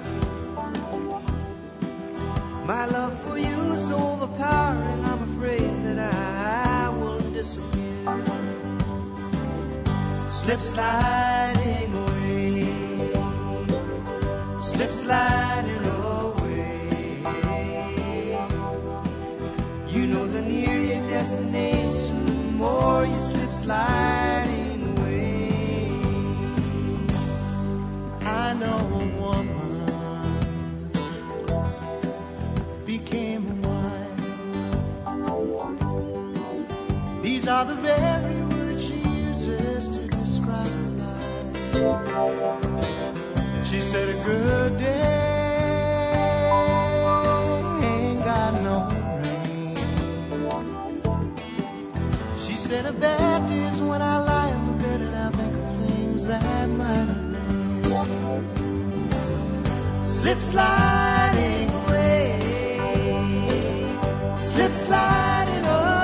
My love for you is so overpowering, I'm afraid that I will disappear. Slip sliding away, slip sliding away. You know the nearer your destination, the more you slip sliding away. I know a woman became a wife are the very words she uses to describe her life. She said a good day ain't got no rain. She said a bad day is when I lie in the bed and I think of things that might have been. Slip sliding away, slip sliding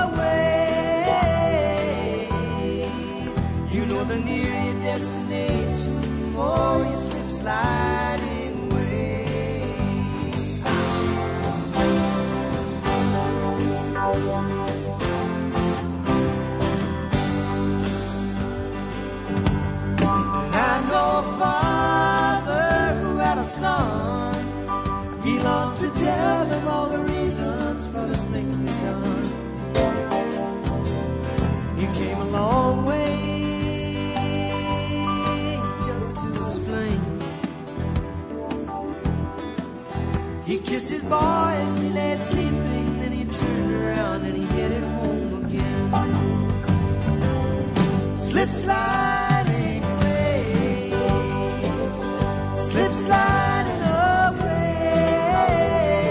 away. You know the nearer your destination, the more you slip sliding away. And I know a father who had a son. He longed to tell him all the reasons for the things he's done. He came a long way just to explain. He kissed his boy as he lay sleeping, then he turned around and he headed home again. Slip sliding away, slip sliding away.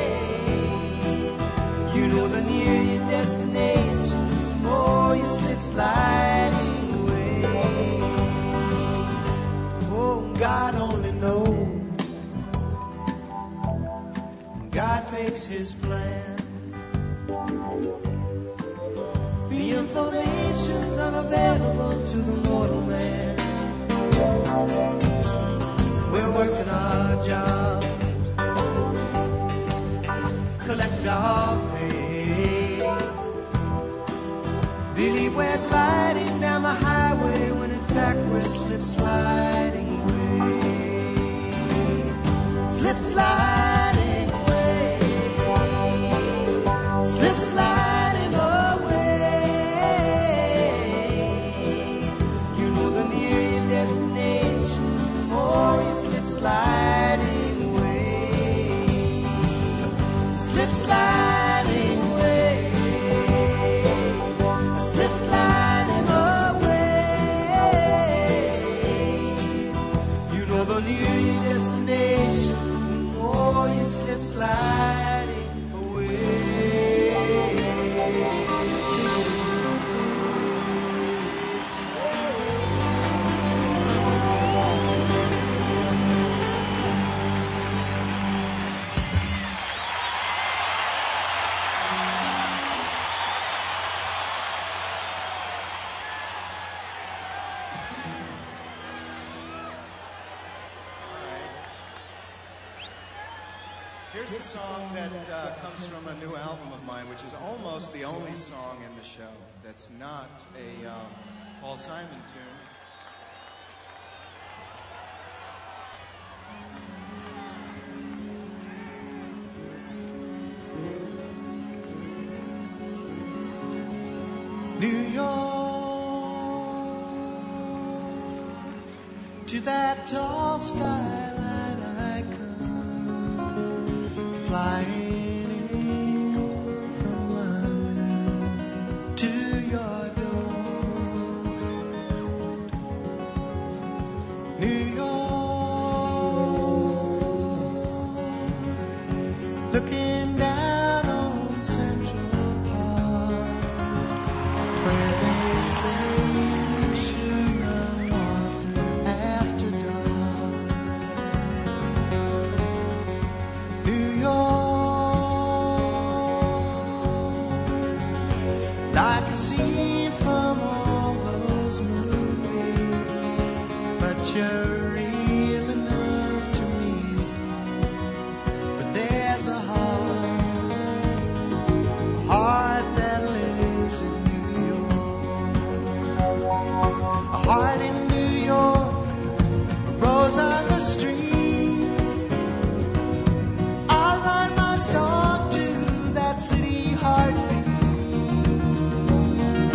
You know the nearer your destination, the more you slip sliding away. Oh, God only knows. God makes his plan. The information's unavailable to the mortal man. We're working our jobs, collect our pay. Believe we're gliding down the highway when in fact we're slip sliding away. Slip sliding away, slip sliding away. You know the nearer your destination, the more you slip sliding away. Slip sliding away, slip sliding away. You know the nearer your destination, the more you slip sliding away. Here's a song that comes from a new album of mine, which is almost the only song in the show that's not a Paul Simon tune. New York, to that tall skyline I come, flying in from London to your door. New York, looking down on Central Park, where they say you should not walk after dark. New York, like a scene from all those movies, but you're real enough to me. But there's a heart that lives in New York, a heart in New York, a rose on the street. I'll write my song to that city heartbeat.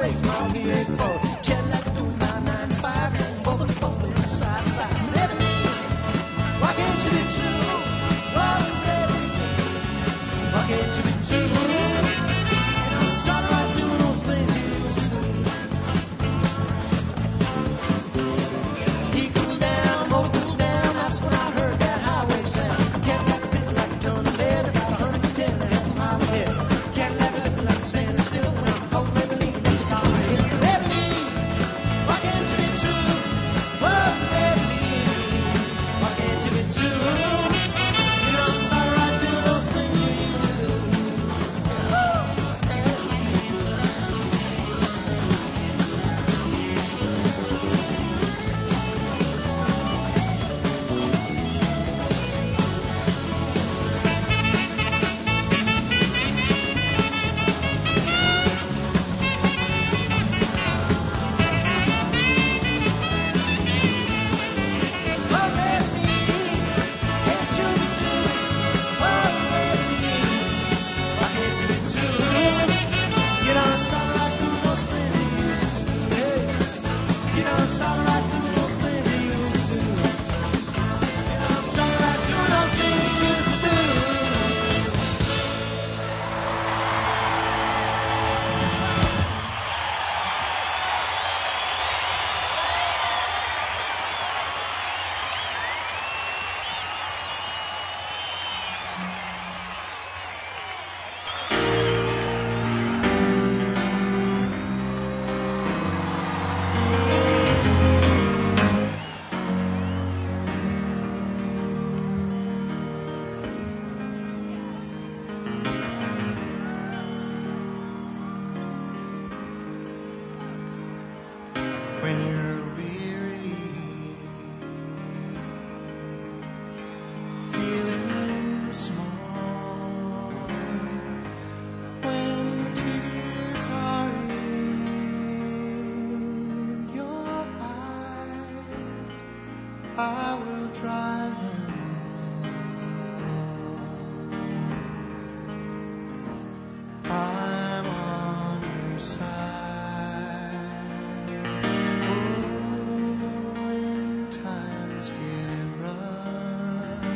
race my V8 Cadillac doing my 95, bumping, bumping side to side. Baby, why can't you be true? Oh, baby, why can't you be true? You know, start right doing those things you used to do. He cooled down, more cooled down. That's when I heard that highway sound. Cadillac sitting like a ton of lead, about 110 and a half miles ahead. Cadillac looking like a standing still when I'm cold, baby, leaving the car ahead. Baby, why can't you be true? Oh, baby, why can't you be true? You know, start right doing those things you used to do. When you're weary, feeling small, when tears are in your eyes, I will dry them. I'm on your side. When times get rough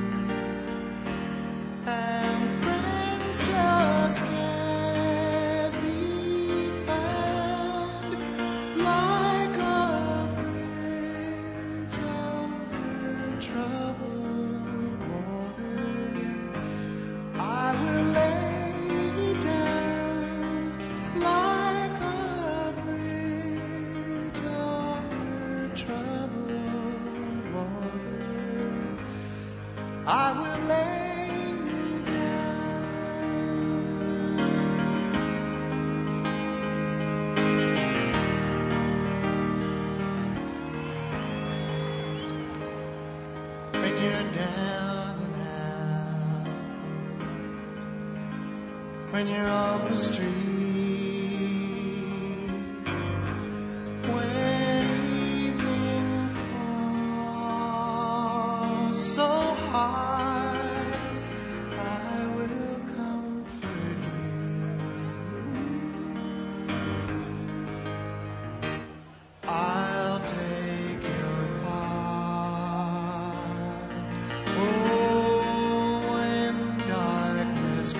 and friends just can't be found, like a bridge over troubled water, I will lay down like a bridge over troubled water. I will lay me down. When you're down and out, when you're on the street, when evening falls so hard, I will comfort you. I'll take your part. Oh, when darkness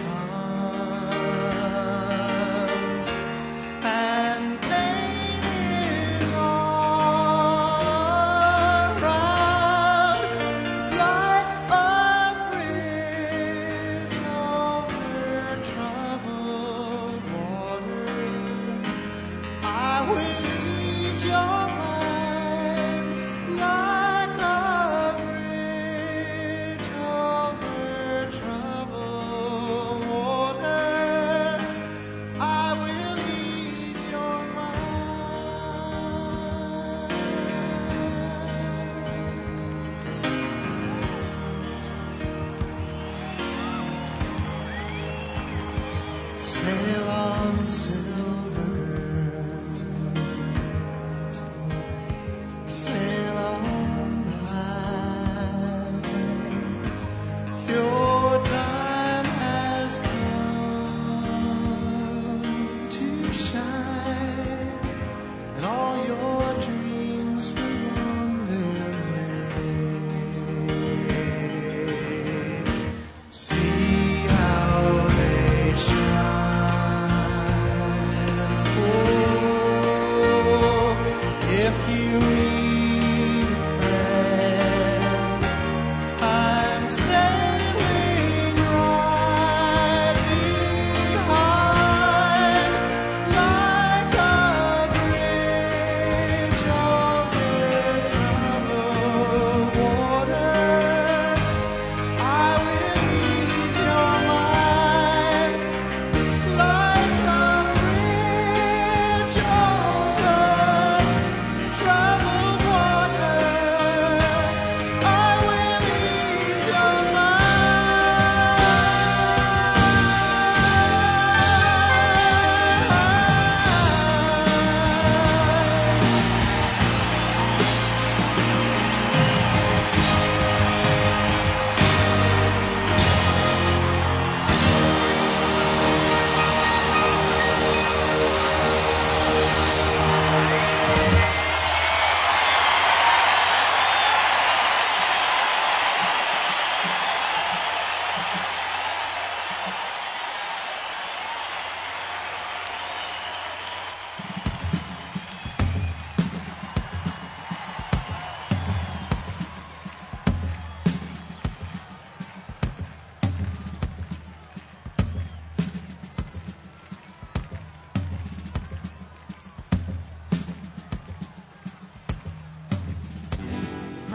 comes and pain is all around, like a bridge over troubled water, I will ease your mind like a bridge over troubled water. I will ease your mind. Sail on, silver girl, sail on by. Your time has come to shine.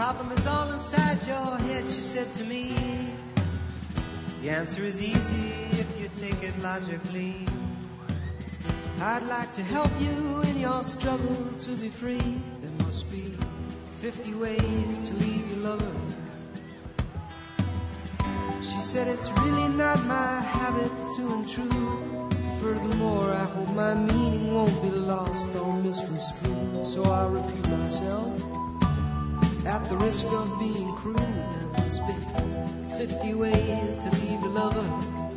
problem is all inside your head, she said to me. The answer is easy if you take it logically. I'd like to help you in your struggle to be free. There must be 50 ways to leave your lover. She said it's really not my habit to intrude. Furthermore, I hope my meaning won't be lost or misconstrued. So I'll repeat myself at the risk of being crude. There must be 50 ways to leave your lover.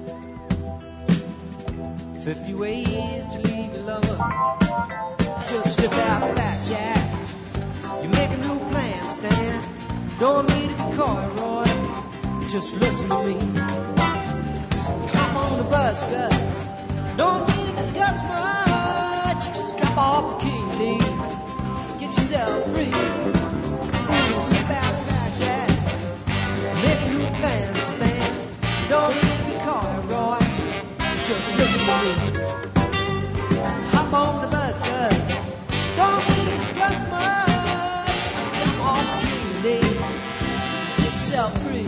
50 ways to leave your lover. Just slip out the back, Jack. You make a new plan, Stan. Don't need to be coy, Roy. Just listen to me. Hop on the bus, Gus. Don't need to discuss much. Just strap off the key, Lee. Get yourself free. Ooh, slip out the back, Jack. Make a new plan, Stan. Don't need to be coy, Roy. Just listen to me. Hop on the bus, Gus. Don't need to discuss much. Just strap off the key, Lee. Get yourself free.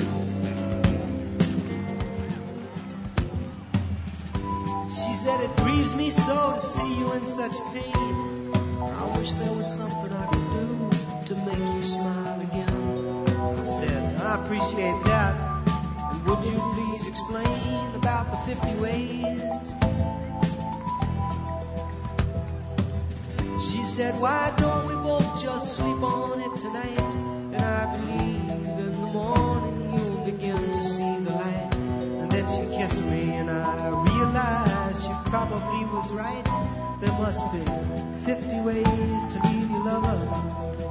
She said it grieves me so to see you in such pain. I wish there was something I could do to make you smile again. I said, I appreciate that. And would you please explain about the 50 ways? She said, why don't we both just sleep on it tonight? And I believe in the morning you'll begin to see the light. And then she kissed me and I realized she probably was right. There must be 50 ways to leave your lover.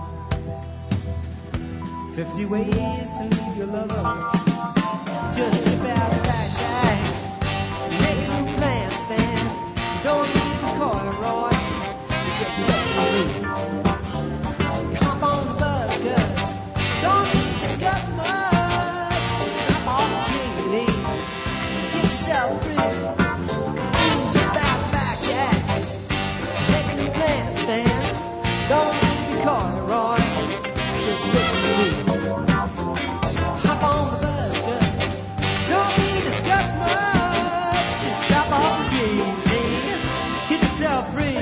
50 ways to leave your lover. Just slip out the back, Jack. Make a new plan, Stan. You don't need to be coy, Roy. Just listen to me. Hop on the bus, Gus. Don't need to discuss much. Just drop off the key, Lee. Get yourself free. Slip out the back, Jack. Make a new plan, Stan. Don't need to be coy, Roy. Just listen to me. Hop on the bus, Gus. Don't need to discuss much. Just drop off the key, Lee. Get yourself free.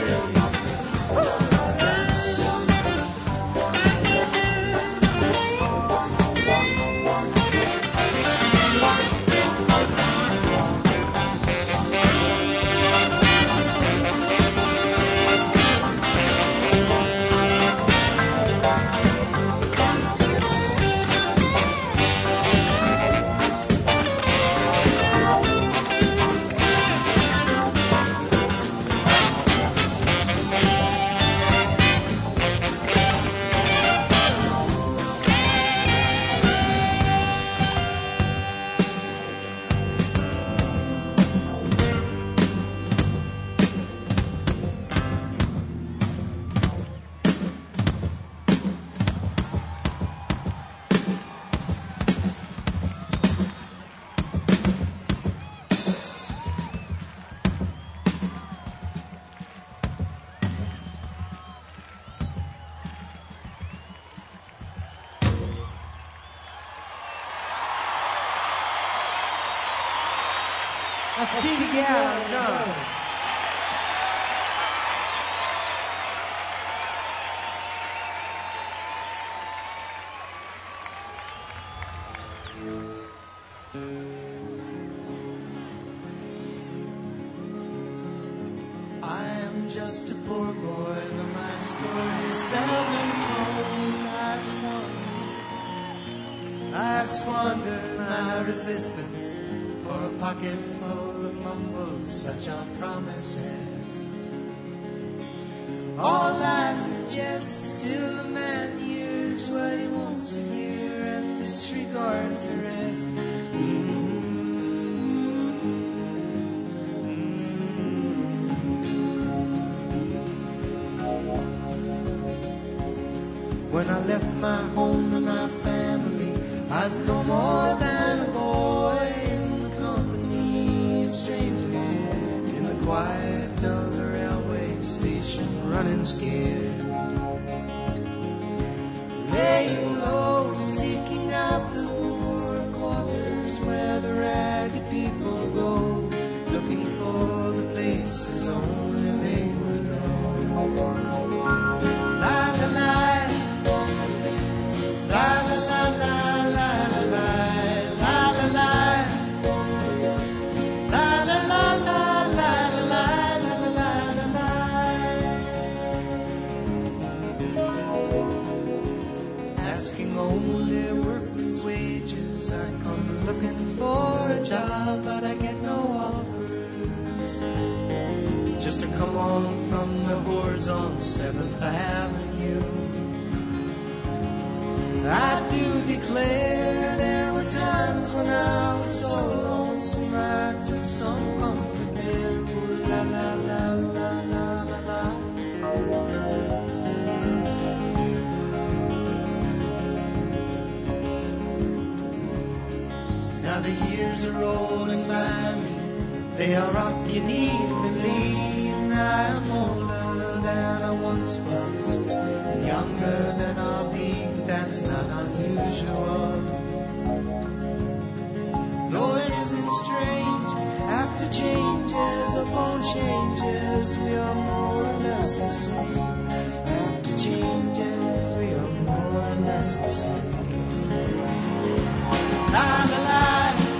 Stevie Gallo, John. I am just a poor boy, though my story is seldom told. I've squandered my resistance for a pocket full of mumbles, such are promises. All lies and jests till a man hears what he wants to hear and disregards the rest. When I left my home and my family, I was no more than a boy in the company of strangers, in the quiet of the railway station, running scared, laying low out, but I get no offers. Just to come on from the whores on 7th Avenue. I do declare there were times when I was so lonesome I took some comfort there. Ooh, la la la la la la la. Now the years are rolling by me, they are rocking evenly, and I am older than I once was, and younger than I'll be. That's not unusual. No, it isn't strange. After changes upon changes, we are more or less the same. After changes, we are more or less the same. La la la.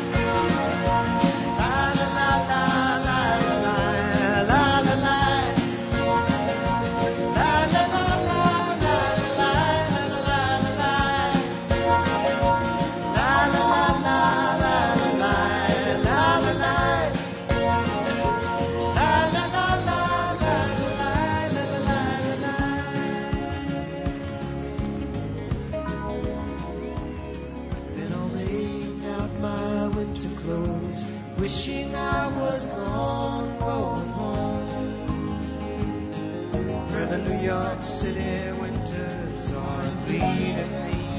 Wishing I was gone, going home, where the New York City winters are bleeding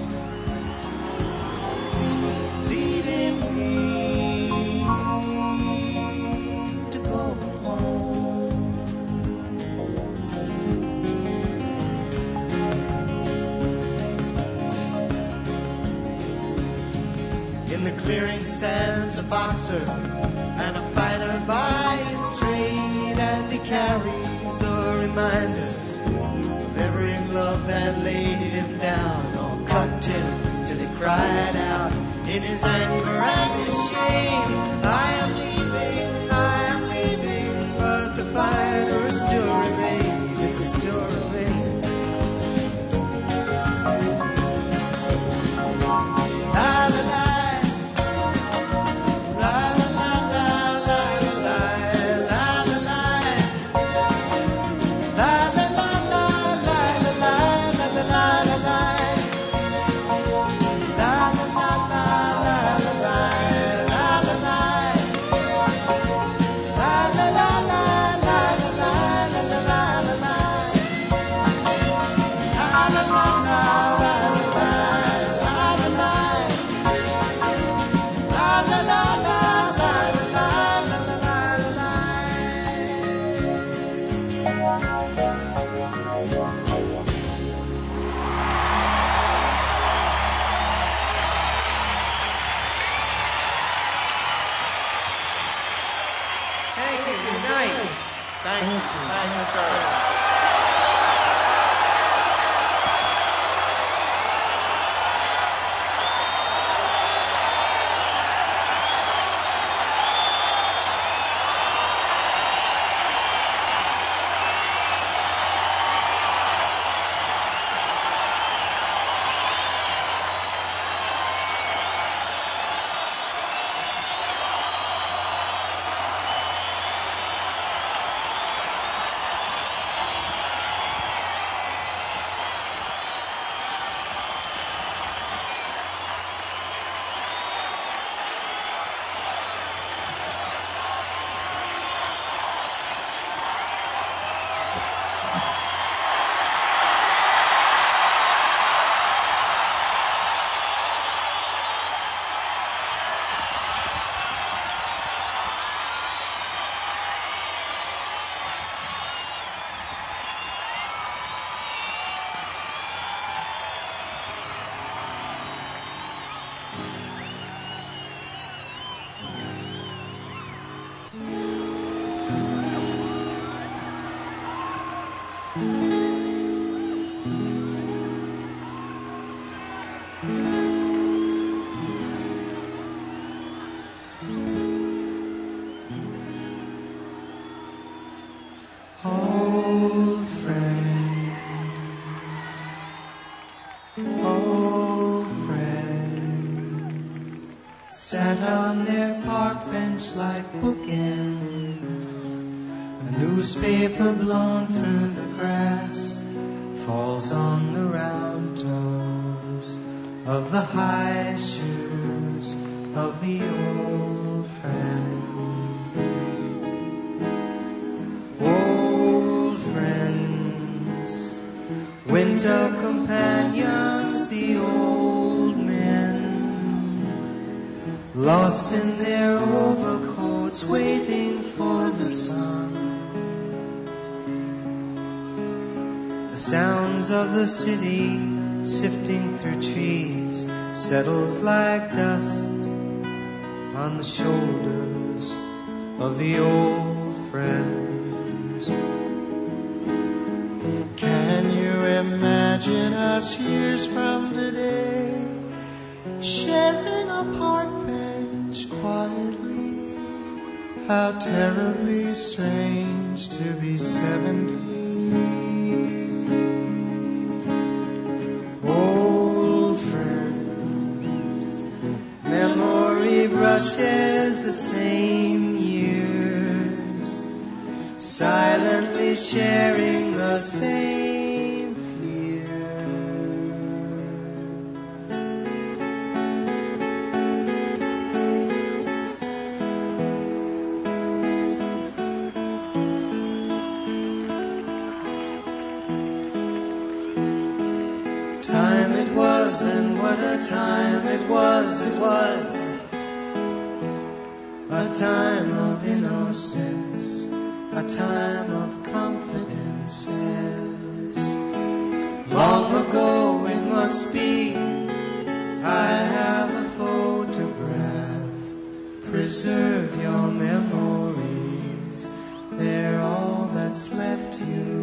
me to go home. In the clearing stands a boxer and a fighter by his trade, and he carries the reminders of every glove that laid him down or cut him till he cried out in his anger and his shame. I am leaving, but the fighter still remains. Yes, he still remains. La la la. Sat on their park park bench like bookends. A newspaper blown through the grass falls on the round toes of the high shoes of the old friend. Old friends, winter companions, the old men, lost in their overcoats, waiting for the sun. The sounds of the city sifting through trees settles like dust on the shoulders of the old friends. Can you imagine us years from today, sharing a park bench quietly? How terribly strange to be 70. Old friends, memory brushes the same years, silently sharing the same fear. Time it was, and what a time it was, it was a time of innocence, a time of confidences. Long ago it must be, I have a photograph. Preserve your memories, they're all that's left you.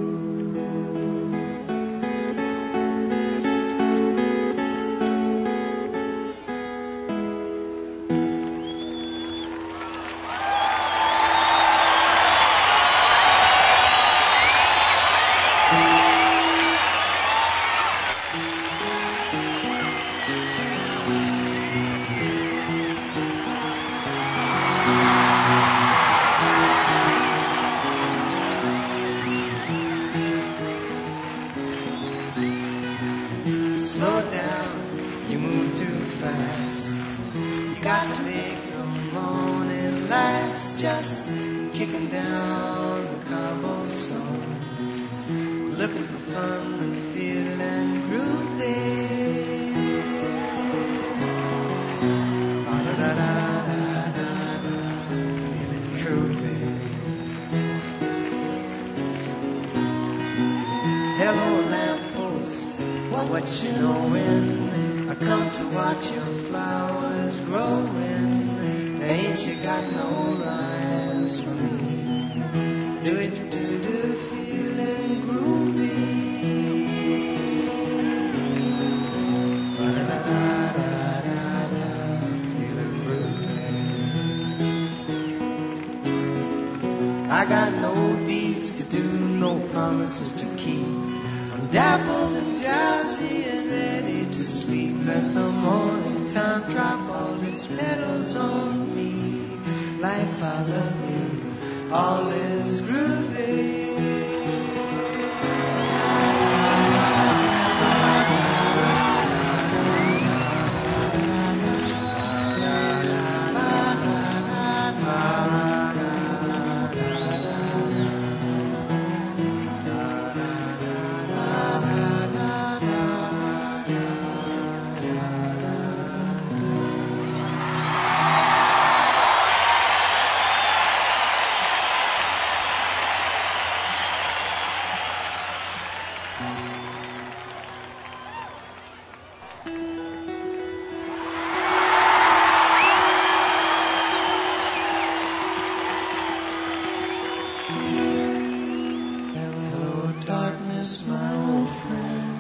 Slow down, you move too fast. You got to make the morning last. Just kicking down the cobblestones, looking for fun and feeling groovy. Ba-da-da-da-da-da, feeling groovy. Hello, lamppost, what you knowin'? I come to watch your flowers growin'. Ain't you got no rhymes for me? Do it, do, feeling groovy. Ba-da-da-da-da-da, feeling groovy. I got no deeds to do, no promises to keep. I'm dappled and drowsy and ready to sleep. Let the morning time drop all its petals on me. Life, I love you, all is groovy. Hello, darkness, my old friend.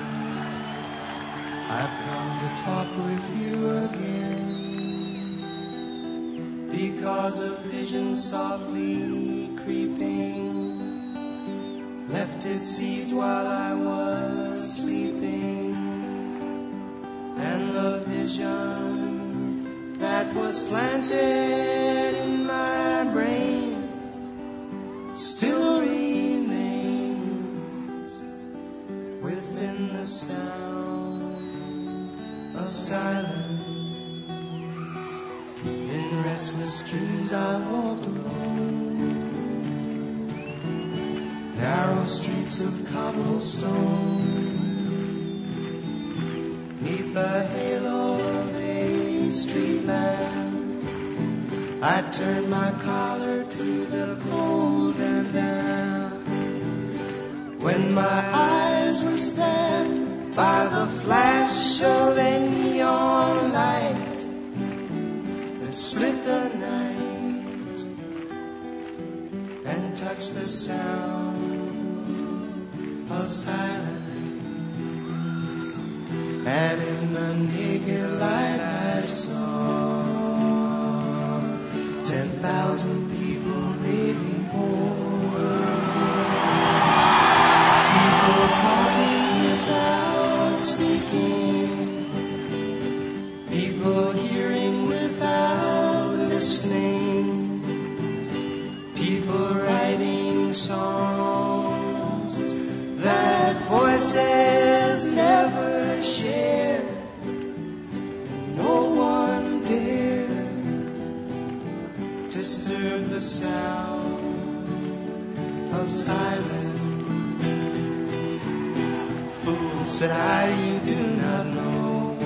I've come to talk with you again, because a vision softly creeping left its seeds while I was sleeping, and the vision that was planted silence. In restless dreams I walked alone, narrow streets of cobblestone, neath the halo of a street lamp. I turned my collar to the cold and damp. When my eyes were stabbed by the flash of a neon light that split the night and touched the sound of silence. And in the naked light I saw 10,000 people, maybe more. People talking without speaking, people hearing without listening, people writing songs that voices never shared. No one dared disturb the sound of silence. Fool, said I, you do not know.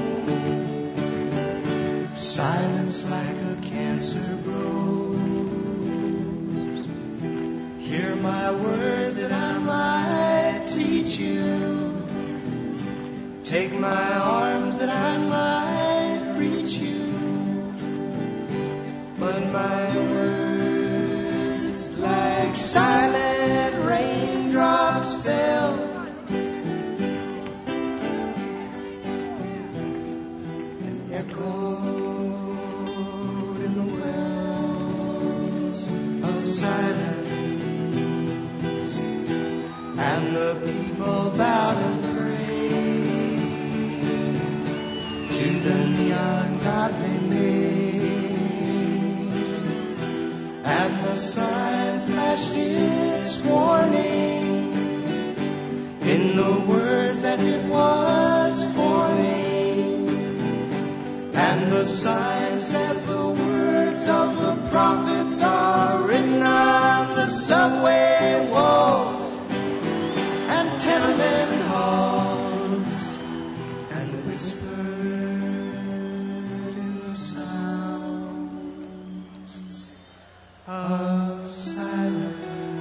Silence like a cancer grows. Hear my words that I might teach you. Take my arms that I might reach you. But my words, like silent raindrops, fell and echoed in the wells of silence. And the people bowed and prayed to the neon god they made. And the sign flashed its warning in the words that it was forming. And the sign said the words of the prophets are written on the subway walls and tenement halls, and whispered in the sounds of silence.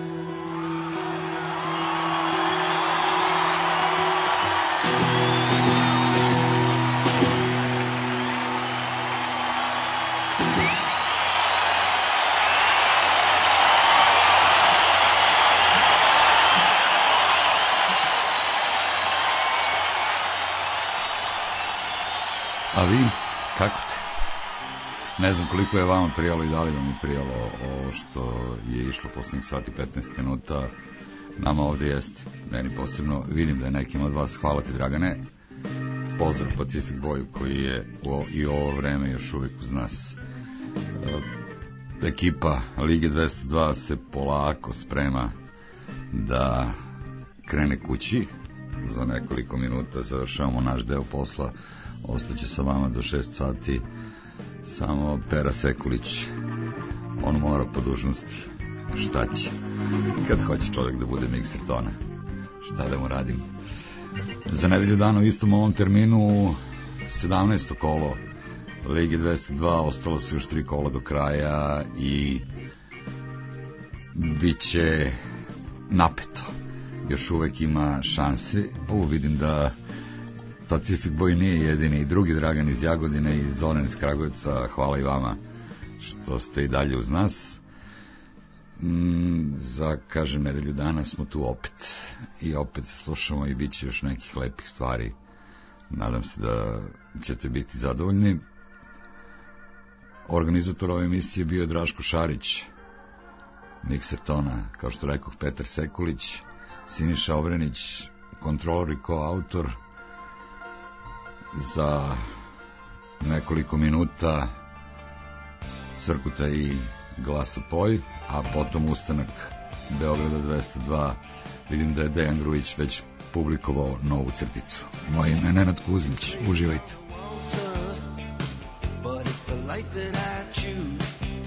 A vi, kako te? Ne znam koliko je vama prijalo i da li vam je prijalo ovo što je išlo posljednjih sati 15 minuta. Nama ovdje jeste, meni posebno. Vidim da je nekim od vas, hvala ti Dragane. Pozdrav Pacific Boyu koji je i ovo vreme još uvijek uz nas. Ekipa Lige 202 se polako sprema da krene kući. Za nekoliko minuta završavamo naš deo posla. Ostaće sa vama do 6 sati samo Pera Sekulić. On mora po dužnosti. Šta će? Kad hoće čovjek da bude mikser tona. Šta da mu radim? Za nedelju dana u istom ovom terminu 17. kolo Lige 202, ostalo su još 3 kola do kraja i bit će napeto. Još uvek ima šanse. Vidim da Pacific Boy nije jedini, i drugi Dragan iz Jagodine i Zoran iz Kragujevca. Hvala i vama što ste i dalje uz nas. Za, kažem, nedelju dana smo tu opet i opet se slušamo i bit će još nekih lepih stvari. Nadam se da ćete biti zadovoljni. Organizator ove emisije bio Draško Šarić, mikser tona, kao što rekoh, Petar Sekulić, Siniša Obrenić, kontrolor i koautor. Za nekoliko minuta Crkuta i Glasopolj, a potom ustanak Beograda 202. Vidim da je Dejan Grujić već publikovao novu crticu. Moje ime je Nenad Kuzmić. Uživajte. life that I choose.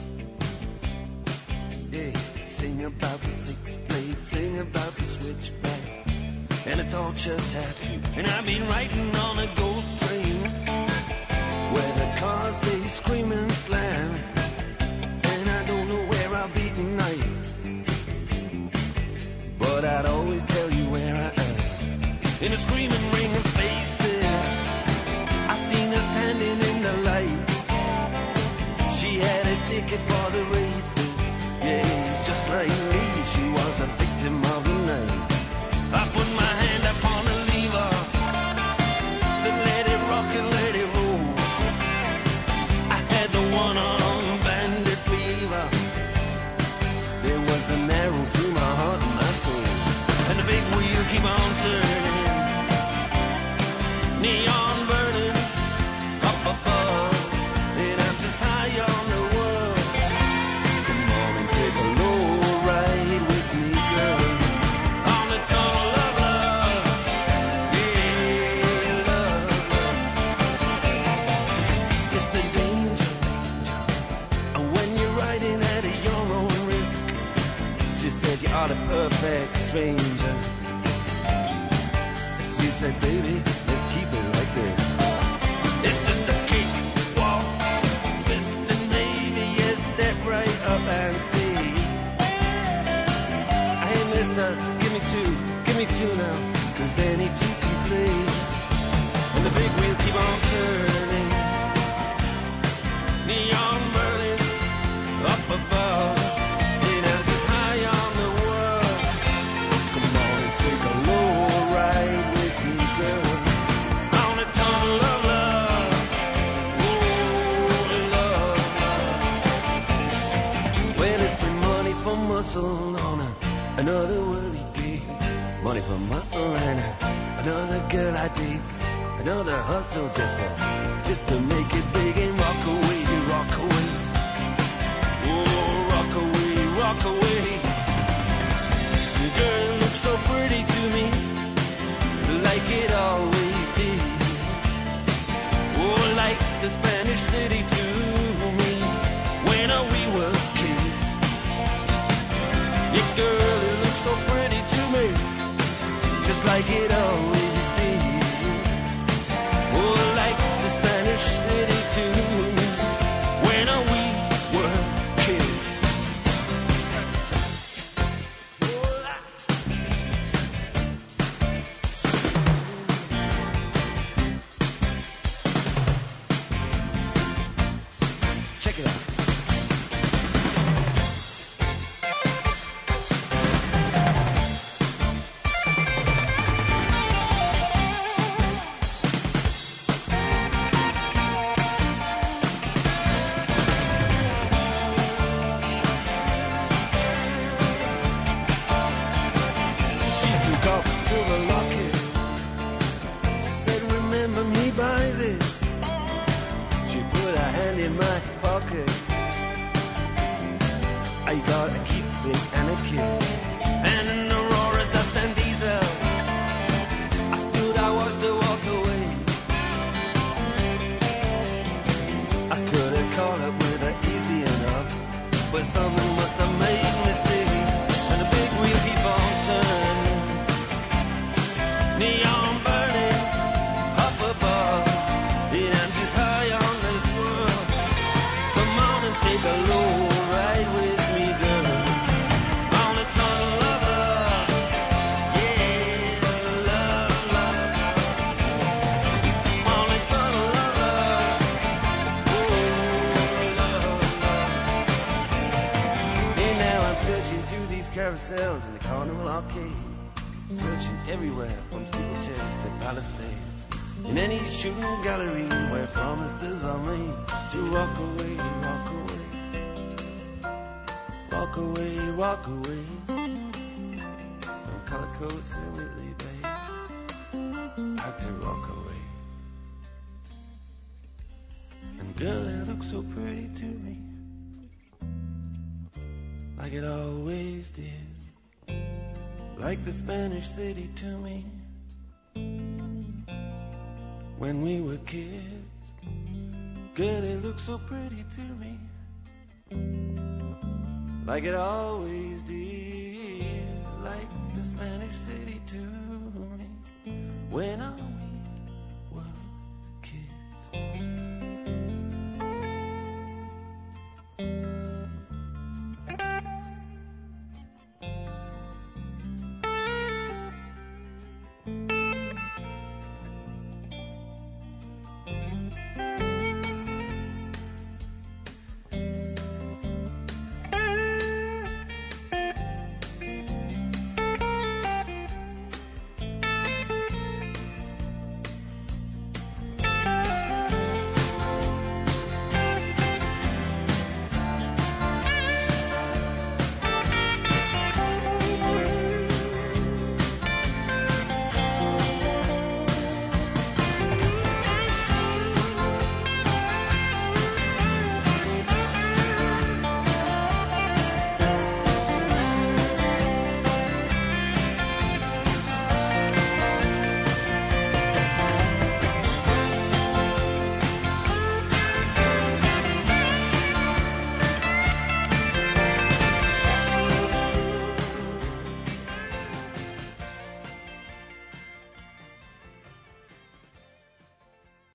Yeah, sing about the six blade, sing about the switchback, and a torture tattoo. And I've been riding on a ghost train where the cars they scream and slam, and I don't know where I'll be tonight, but I'd always tell you where I am. In a screaming ring of faces, I seen her standing in the light. She had a ticket for the races, yeah, just like me, she was a victim of the night. I put my hand upon the lever, said let it rock and let it roll. I had the one-armed bandit fever. There was an arrow through my heart and my soul, and the big wheel keep on turning, neon burning up above, and I'm just high on the world. Come on and take a low ride with me, girl, on the tunnel of love. Yeah, love. It's just a danger, and when you're riding at your own risk, she said you are the perfect stranger. She said, baby, let's keep it like this. It's just a cakewalk, twist and maybe you step right up and see. Hey mister, give me two now, 'cause any two can play. And the big wheel keep on turning, neon burning up above, and I'm just high on the world. Come on and take a low ride with me, girl, on the tunnel of love. Oh, love. Well, it's been money for muscle on another worldly gig, money for muscle and another girl I dig, another hustle just to make it big and rock away, rock away. Oh, rock away, rock away. The girl looks so pretty to me, like it always did. Oh, like the Spanish city to me, when we were kids. Yeah, girl, it looks so pretty to me, just like it always did. Oh, like the Spanish city to me, when we were kids. Check it out. She took off a silver locket. She said, remember me by this. She put her hand in my pocket. I got a keepsake and a kiss, and an Aurora dust and diesel. I stood, I watched her walk away. I could have caught up with her easy enough, but something must have made me stay. And the big wheel keep on turning, neon burning up above, and I'm just high on this world. Come on and take a low ride with me, girl, on the tunnel of love. Yeah, love, love, on the tunnel of love. Oh, love, love. And now I'm searching through these carousels in the Carnival Arcade, searching everywhere from steeplechase to Palisades, in any shooting gallery where promises are made to walk away, rock away, rock away, rock away, from color coats and Whitley Bay, back to rock away. And girl, it looks so pretty to me, like it always did, like the Spanish city to me, when we were kids. Girl, it looks so pretty to me, like it always did, like the Spanish city to me. When I'm